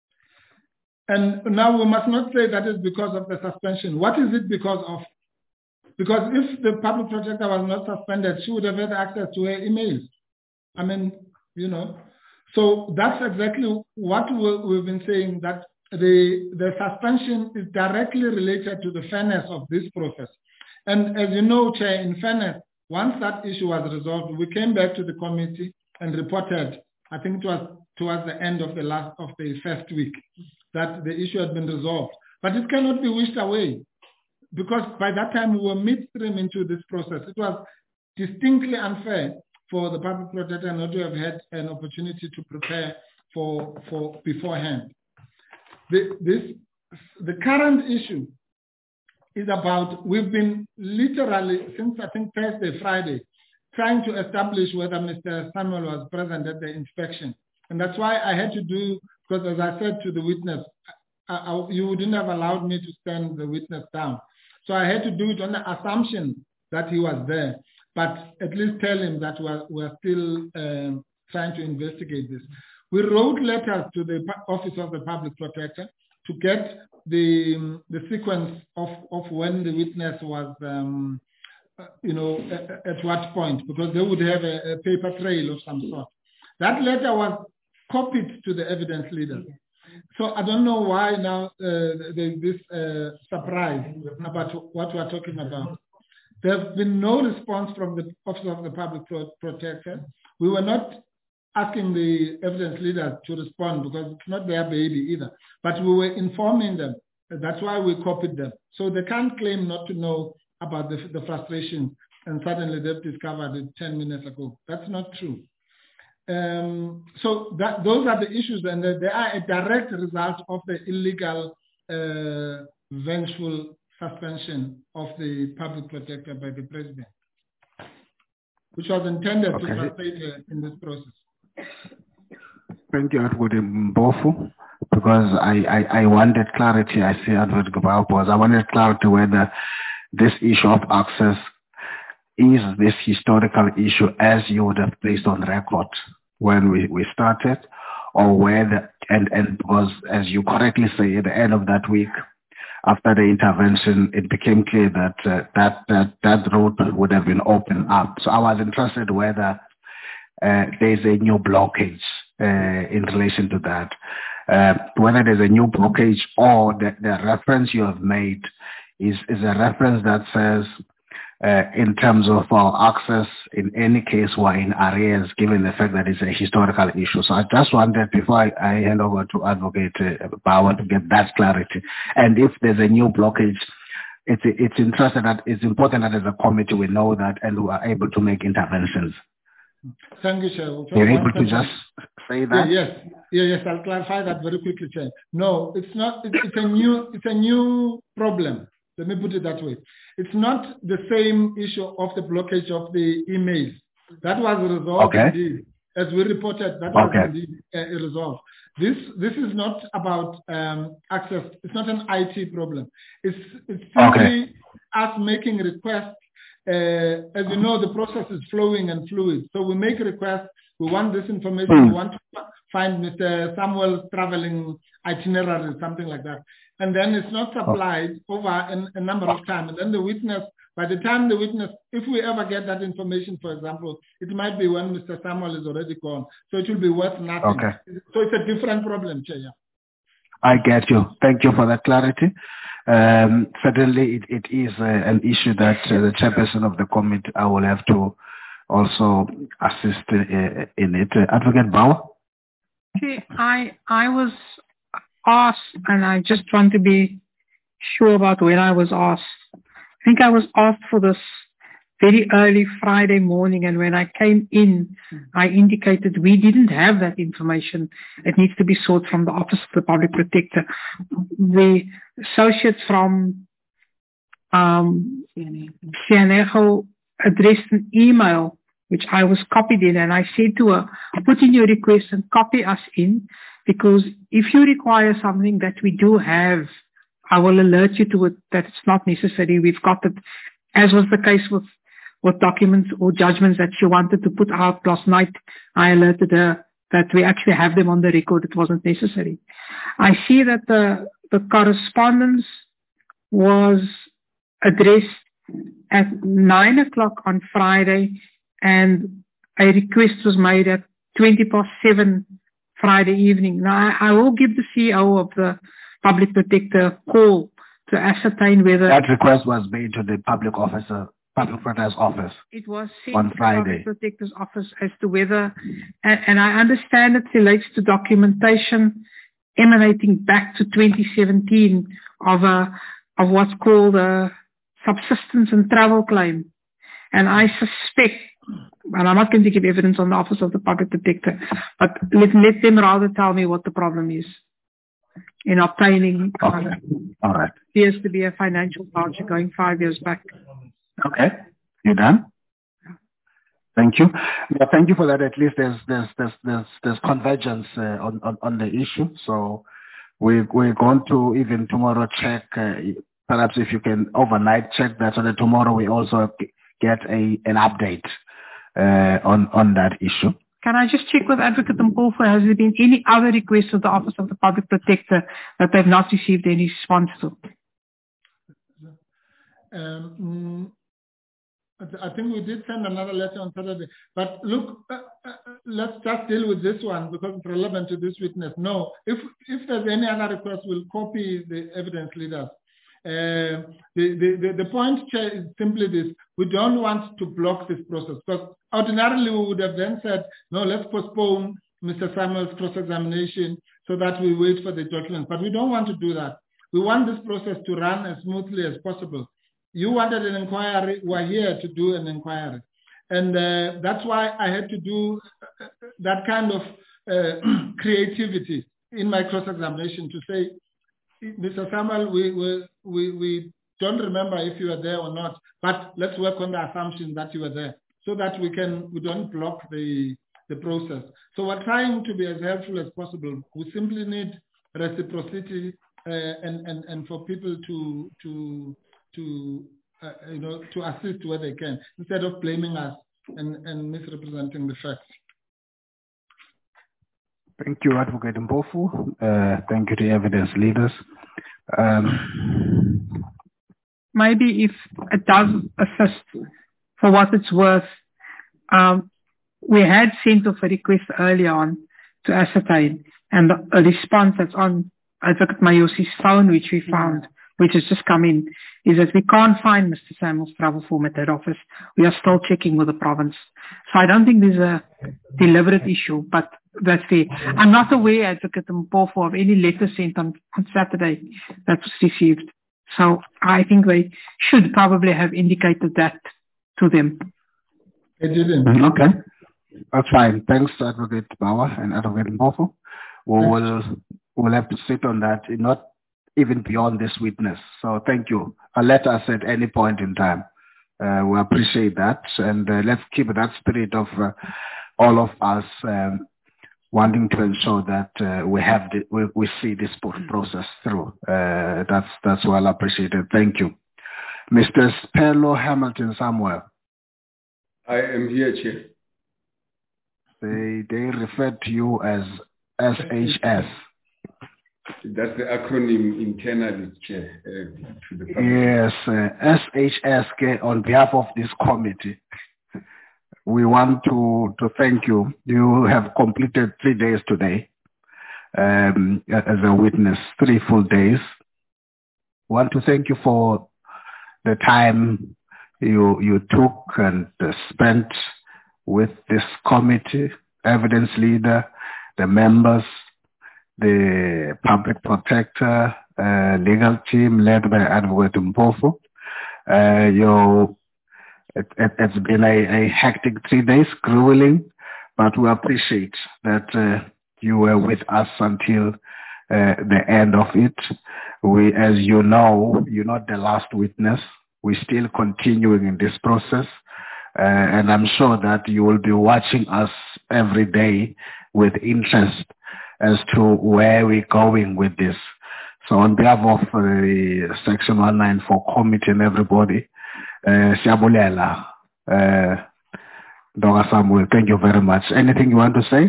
And now we must not say that is because of the suspension. What is it because of? Because if the public protector was not suspended, she would have had access to her emails. I mean, you know. So that's exactly what we've been saying, that the, the suspension is directly related to the fairness of this process. And as you know, Chair, in fairness, once that issue was resolved, we came back to the committee and reported, I think it was towards the end of the last of the first week, that the issue had been resolved. But it cannot be wished away, because by that time we were midstream into this process. It was distinctly unfair for the public protector not to have had an opportunity to prepare for, for beforehand. The, this, the current issue is about, we've been literally, since I think Thursday, Friday, trying to establish whether Mister Samuel was present at the inspection. And that's why I had to do, because as I said to the witness, I, I, you wouldn't have allowed me to stand the witness down. So I had to do it on the assumption that he was there, but at least tell him that we're, we're still um, trying to investigate this. We wrote letters to the Office of the Public Protector to get the, the sequence of, of when the witness was, um, you know, at, at what point, because they would have a, a paper trail of some sort. That letter was copied to the evidence leaders. So I don't know why now uh, there's this uh, surprise about what we're talking about. There's been no response from the Office of the Public Pro Protector. We were not asking the evidence leaders to respond because it's not their baby either, but we were informing them. That's why we copied them. So they can't claim not to know about the, the frustration and suddenly they've discovered it ten minutes ago. That's not true. Um, so that, those are the issues, and they are a direct result of the illegal, uh, vengeful suspension of the public protector by the president, which was intended okay. to frustrate her in this process. Thank you, Advocate Mbofu, because I, I, I wanted clarity. I see Advocate Mbofu was I wanted clarity whether this issue of access is this historical issue as you would have placed on record when we, we started, or whether, and, and because as you correctly say, at the end of that week, after the intervention, it became clear that uh, that, that that road would have been opened up. So I was interested whether uh, there's a new blockage uh, in relation to that, uh, whether there's a new blockage or the, the reference you have made is, is a reference that says, Uh, in terms of our access, in any case, we're in arrears, given the fact that it's a historical issue. So I just wanted, before I, I hand over to Advocate uh, Bauer, to get that clarity. And if there's a new blockage, it's, it's interesting that it's important that as a committee we know that and we are able to make interventions. Thank you, Chair. You're able to just say that? Yeah, yes, yeah, yes. I'll clarify that very quickly, Chair. No, it's not. It's, it's a new. It's a new problem. Let me put it that way. It's not the same issue of the blockage of the emails. That was resolved okay. indeed. As we reported, that okay. was indeed uh, resolved. This this is not about um, access. It's not an I T problem. It's it's simply okay. us making requests. Uh, as you know, the process is flowing and fluid. So we make requests. We want this information. Mm. We want to find Mister Samuel's traveling itinerary, something like that. And then it's not supplied oh. over a, a number of times. And then the witness, by the time the witness, if we ever get that information, for example, it might be when Mister Samuel is already gone. So it will be worth nothing. Okay. So it's a different problem, Chair. I get you. Thank you for that clarity. Um, certainly, it, it is uh, an issue that uh, the chairperson of the committee, I will have to also assist uh, in it. Uh, Advocate Bauer? Okay, I, I was asked, and I just want to be sure about when I was asked. I think I was asked for this very early Friday morning, and when I came in, I indicated we didn't have that information. It needs to be sought from the Office of the Public Protector. The associates from um, Cianego addressed an email, which I was copied in, and I said to her, put in your request and copy us in, because if you require something that we do have, I will alert you to it, that it's not necessary. We've got it, as was the case with with documents or judgments that she wanted to put out last night. I alerted her that we actually have them on the record. It wasn't necessary. I see that the, the correspondence was addressed at nine o'clock on Friday, and a request was made at twenty past seven Friday evening. Now, I, I will give the C E O of the Public Protector a call to ascertain whether... That request was made to the public officer, Public Protector's office. It was sent on Friday. to the Public Protector's office as to whether, and, and I understand it relates to documentation emanating back to twenty seventeen of a of what's called a subsistence and travel claim. And I suspect, and I'm not going to give evidence on the Office of the Public Protector, but let, let them rather tell me what the problem is in obtaining. Okay. All right. Appears to be a financial voucher going five years back. Okay. You done? Thank you. Yeah, thank you for that. At least there's there's there's there's, there's convergence uh, on, on on the issue. So we we're going to even tomorrow check. Uh, perhaps if you can overnight check that, so that tomorrow we also get a an update uh, on on that issue. Can I just check with Advocate Mpofo, has there been any other requests of the Office of the Public Protector that they've not received any response to? Um, I think we did send another letter on Saturday. But look, uh, uh, let's just deal with this one because it's relevant to this witness. No, if if there's any other request, we'll copy the evidence leaders. Uh, the, the, the, the point, Chair, is simply this. We don't want to block this process, because ordinarily we would have then said, no, let's postpone Mister Samuel's cross-examination so that we wait for the documents. But we don't want to do that. We want this process to run as smoothly as possible. You wanted an inquiry, we're here to do an inquiry. And uh, that's why I had to do that kind of uh, creativity in my cross-examination to say, Mister Samuel, we, we, we, we don't remember if you were there or not, but let's work on the assumption that you were there so that we can, we don't block the, the process. So we're trying to be as helpful as possible. We simply need reciprocity uh, and, and, and for people to, to, to uh, you know, to assist where they can, instead of blaming us and, and misrepresenting the facts. Thank you, Advocate Mpofo. Uh, thank you to evidence leaders. Um, Maybe if it does assist for what it's worth, um, we had sent off a request earlier on to ascertain, and the, a response that's on Advocate Mayosi's phone, which we found, which has just come in, is that we can't find Mister Samuel's travel form at that office. We are still checking with the province. So I don't think there's a deliberate issue, but that's fair. I'm not aware, Advocate Mpofo, of any letter sent on, on Saturday that was received. So I think they should probably have indicated that to them. They didn't. Okay. That's fine. Thanks, Advocate Bauer and Advocate Mpofo. We will we'll have to sit on that. Not even beyond this witness. So thank you. Uh, let us at any point in time. Uh, we appreciate that, and uh, let's keep that spirit of uh, all of us um, wanting to ensure that uh, we have the, we, we see this process through. Uh, that's that's well appreciated. Thank you, Mister Spello Hamilton Samuel. I am here, Chair. They they refer to you as S H S. That's the acronym internally, Chair. Uh, to the yes, uh, S H S, on behalf of this committee, we want to, to thank you. You have completed three days today um, as a witness, three full days. We want to thank you for the time you, you took and uh, spent with this committee, evidence leader, the members, the public protector, uh, legal team led by Advocate Mpofu. Uh, you, it, it, it's been a, a hectic three days, grueling, but we appreciate that uh, you were with us until uh, the end of it. We, as you know, you're not the last witness. We're still continuing in this process. Uh, and I'm sure that you will be watching us every day with interest as to where we're going with this. So on behalf of uh, the Section one ninety-four committee and everybody, Siabulela, uh, Doctor Samuel, thank you very much. Anything you want to say?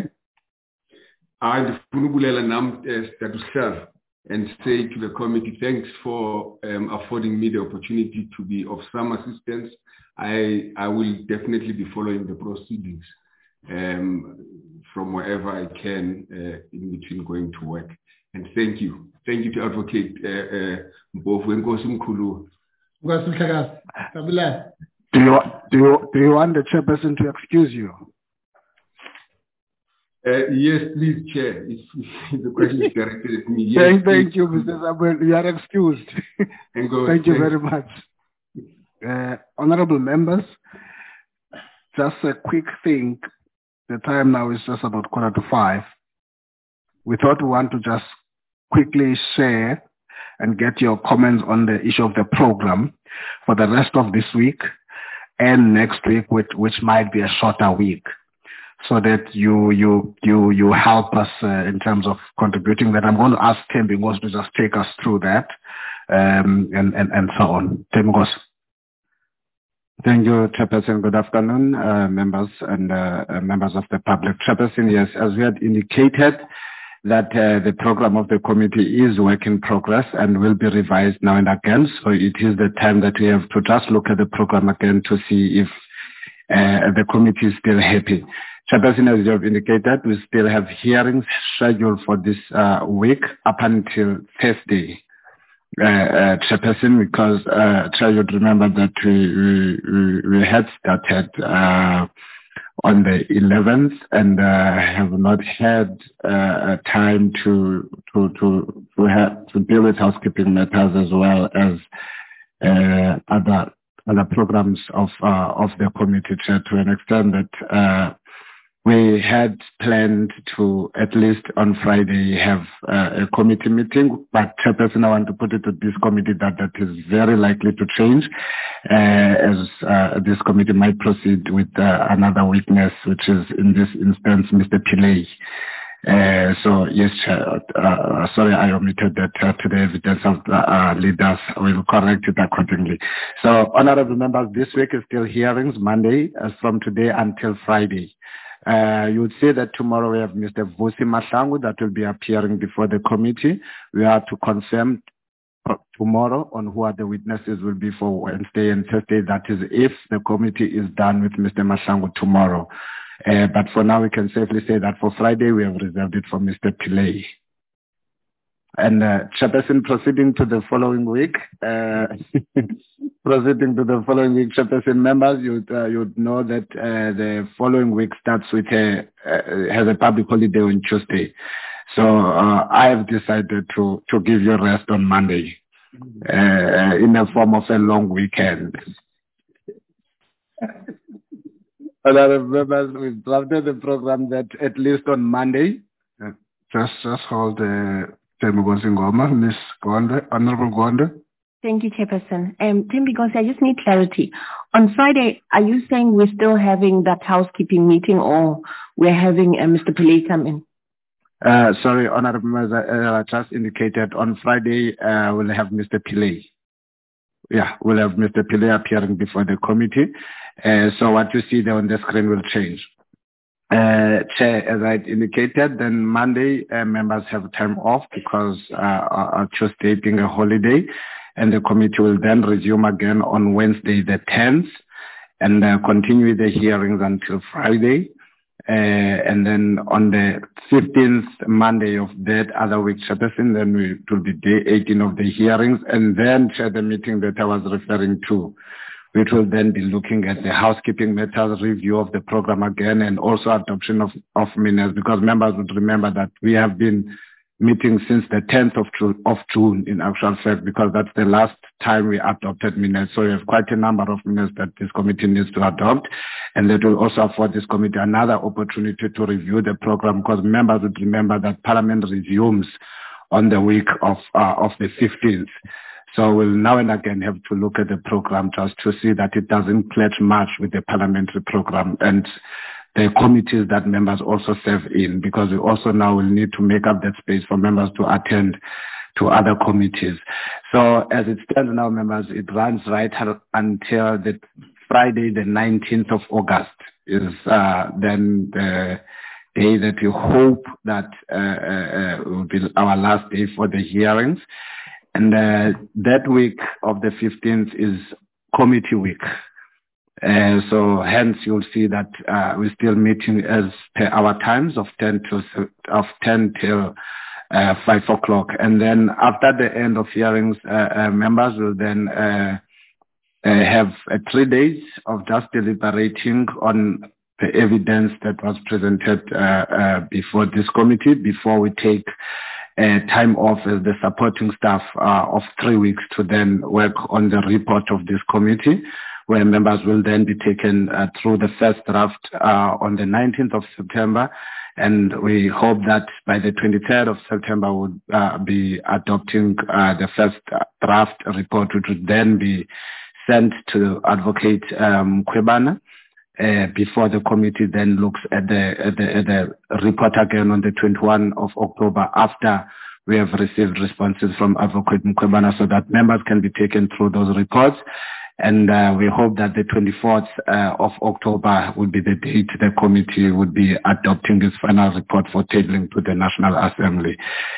I want to and say to the committee, thanks for um, affording me the opportunity to be of some assistance. I, I will definitely be following the proceedings um, from wherever I can uh, in between going to work. And thank you. Thank you to Advocate Mpofu. Do you, do, you, do you want the chairperson to excuse you? Uh, yes, please, Chair. If, if the question is directed at me. Yes, thank, thank you, Mister Samuel. You are excused. And go, thank you very much. Uh, honorable members, just a quick thing. The time now is just about quarter to five. We thought we want to just quickly share and get your comments on the issue of the program for the rest of this week and next week, which, which might be a shorter week, so that you you you you help us uh, in terms of contributing that. I'm going to ask Tim Bingos to just take us through that um, and, and, and so on. Tim Bingos. Thank you, Chairperson. Good afternoon, uh, members and uh, uh, members of the public. Chairperson, yes, as we had indicated, that uh, the program of the committee is work in progress and will be revised now and again. So it is the time that we have to just look at the program again to see if uh, the committee is still happy. Chairperson, as you have indicated, we still have hearings scheduled for this uh, week up until Thursday. Uh, uh, Chairperson, because uh, try to remember that we, we, we had started uh, on the eleventh and uh, have not had uh, time to to to to, have, to deal with housekeeping matters as well as uh, other other programs of uh, of the committee, Chair, to an extent that uh, we had planned to at least on Friday have uh, a committee meeting, but Chairperson, I want to put it to this committee that that is very likely to change uh, as uh, this committee might proceed with uh, another witness, which is in this instance Mister Pillay. Uh, so yes, Chair, uh, sorry I omitted that uh, to the evidence of the uh, leaders. We will correct it accordingly. So honorable members, this week is still hearings, Monday, as from today until Friday. Uh, you would say that tomorrow we have Mister Vusi Mahlangu that will be appearing before the committee. We are to confirm tomorrow on who are the witnesses will be for Wednesday and Thursday. That is if the committee is done with Mister Mahlangu tomorrow. Uh, but for now, we can safely say that for Friday, we have reserved it for Mister Pillay. And uh, Chairperson, proceeding to the following week, uh, proceeding to the following week, Chairperson members, you'd, uh, you'd know that uh, the following week starts with a, uh, has a public holiday on Tuesday. So uh, I have decided to, to give you rest on Monday uh, in the form of a long weekend. Other members, we've drafted the program that at least on Monday, uh, just, just hold the... Uh... Thembinkosi Ngoma, Miz Gondwe, Honorable Gondwe. Thank you, Chairperson. Um, Thembinkosi, I just need clarity. On Friday, are you saying we're still having that housekeeping meeting, or we're having uh, Mister Pillay come in? Uh, sorry, Honorable Members, I uh, just indicated on Friday uh, we'll have Mister Pillay. Yeah, we'll have Mister Pillay appearing before the committee. Uh, so what you see there on the screen will change. Uh, Chair, as I indicated, then Monday uh, members have time off because uh, Tuesday being a holiday, and the committee will then resume again on Wednesday the tenth and uh, continue the hearings until Friday. Uh, and then on the fifteenth Monday of that other week, Chairperson, then we, it will be day eighteen of the hearings, and then Chair, the meeting that I was referring to, which will then be looking at the housekeeping matters, review of the program again, and also adoption of, of minutes, because members would remember that we have been meeting since the tenth of June, of June in actual fact, because that's the last time we adopted minutes. So we have quite a number of minutes that this committee needs to adopt, and that will also afford this committee another opportunity to review the program, because members would remember that Parliament resumes on the week of uh, of the fifteenth. So we'll now and again have to look at the program just to see that it doesn't clash much with the parliamentary program and the committees that members also serve in, because we also now will need to make up that space for members to attend to other committees. So as it stands now, members, it runs right until the Friday, the nineteenth of August is uh, then the day that we hope that uh, uh, will be our last day for the hearings. And uh, that week of the fifteenth is committee week. Uh, so hence you'll see that uh, we're still meeting as per our times of ten to of ten till uh, five o'clock. And then after the end of hearings, uh, uh, members will then uh, uh, have uh, three days of just deliberating on the evidence that was presented uh, uh, before this committee before we take Uh, time off as the supporting staff uh, of three weeks to then work on the report of this committee, where members will then be taken uh, through the first draft uh, on the nineteenth of September. And we hope that by the twenty-third of September we'll uh, be adopting uh, the first draft report, which would then be sent to Advocate um, Kwebana. Uh, before the committee then looks at the, at the at the report again on the twenty-first of October after we have received responses from Advocate Mkwebana, so that members can be taken through those reports. And uh, we hope that the twenty-fourth uh, of October would be the date the committee would be adopting its final report for tabling to the National Assembly.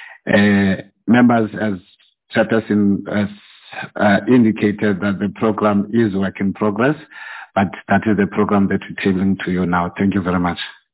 Uh, members, as Chairperson has uh, indicated, that the program is work in progress. But that is the program that we're tabling to you now. Thank you very much.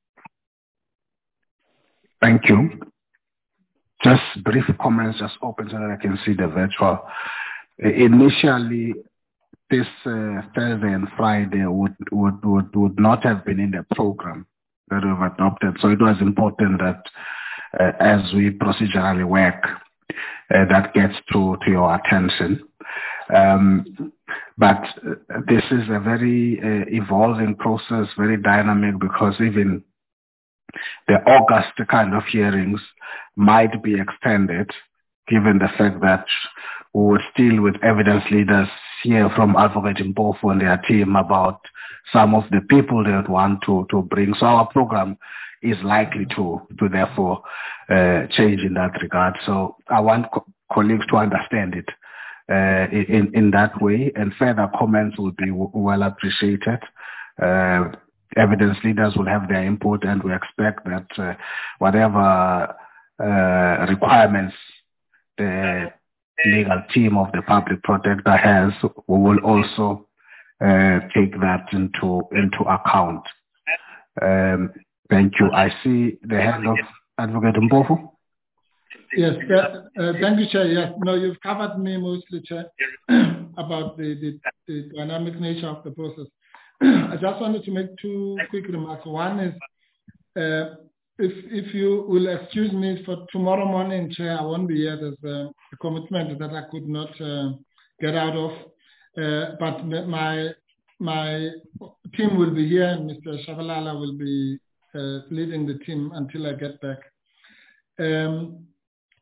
Thank you. Just brief comments, just open so that I can see the virtual. Uh, initially, this uh, Thursday and Friday would, would, would, would not have been in the program that we've adopted. So it was important that uh, as we procedurally work, uh, that gets to, to your attention. Um, but uh, this is a very uh, evolving process, very dynamic, because even the August kind of hearings might be extended, given the fact that we would still, with evidence leaders, hear from Advocate Mpofu and their team about some of the people they would want to, to bring. So our program is likely to, to therefore uh, change in that regard. So I want co- colleagues to understand it. Uh, in, in that way, and further comments would be w- well appreciated. Uh, evidence leaders will have their input, and we expect that uh, whatever uh, requirements the legal team of the public protector has, we will also uh, take that into into account. Um, thank you. I see the hand of Advocate Mpofu. Yes, uh, uh, thank you, Chair. Yes, no, you've covered me mostly, Chair, about the, the, the dynamic nature of the process. I just wanted to make two quick remarks. One is, uh, if if you will excuse me for tomorrow morning, Chair, I won't be here. There's a, a commitment that I could not uh, get out of. Uh, but my my team will be here, and Mister Shabalala will be uh, leading the team until I get back. Um,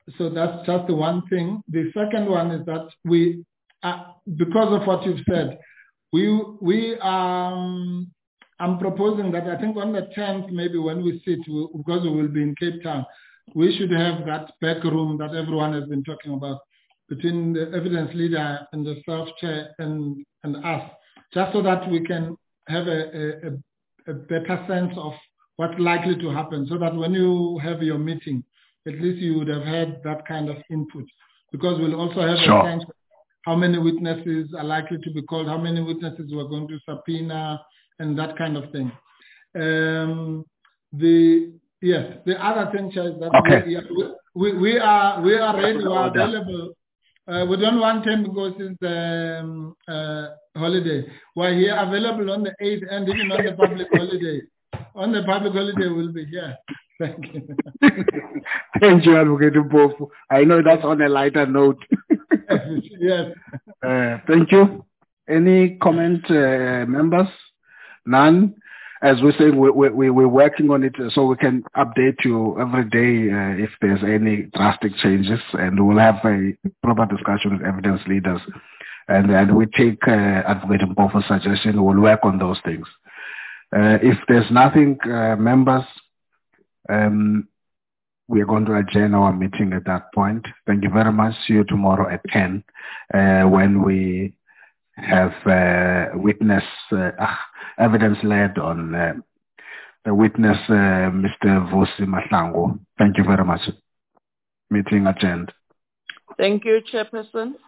so that's just the one thing. The second one is that we, uh, because of what you've said, we we um, I'm proposing that I think on the tenth, maybe when we sit, we, because we will be in Cape Town, we should have that back room that everyone has been talking about between the evidence leader and the staff chair and, and us, just so that we can have a, a, a better sense of what's likely to happen, so that when you have your meeting, at least you would have had that kind of input, because we'll also have sure. a sense of how many witnesses are likely to be called, how many witnesses we're going to subpoena, and that kind of thing. Um, the yes, the other thing is that okay. we, we, we are we are ready, we are available. Uh, we don't want him because it's the um, uh, holiday. We're here available on the eighth and even on the public holiday. On the public holiday, we'll be here. Thank you. Thank you, Advocate Mpofu. I know that's on a lighter note. Yes. Uh, thank you. Any comment, uh, members? None. As we say, we, we, we're working on it so we can update you every day uh, if there's any drastic changes, and we'll have a proper discussion with evidence leaders. And then we take uh, Advocate Mpofu's suggestion, we'll work on those things. Uh, if there's nothing, uh, members, um, we are going to adjourn our meeting at that point. Thank you very much. See you tomorrow at ten uh, when we have uh, witness uh, evidence led on uh, the witness, uh, Mister Vusi Mahlangu. Thank you very much. Meeting adjourned. Thank you, Chairperson.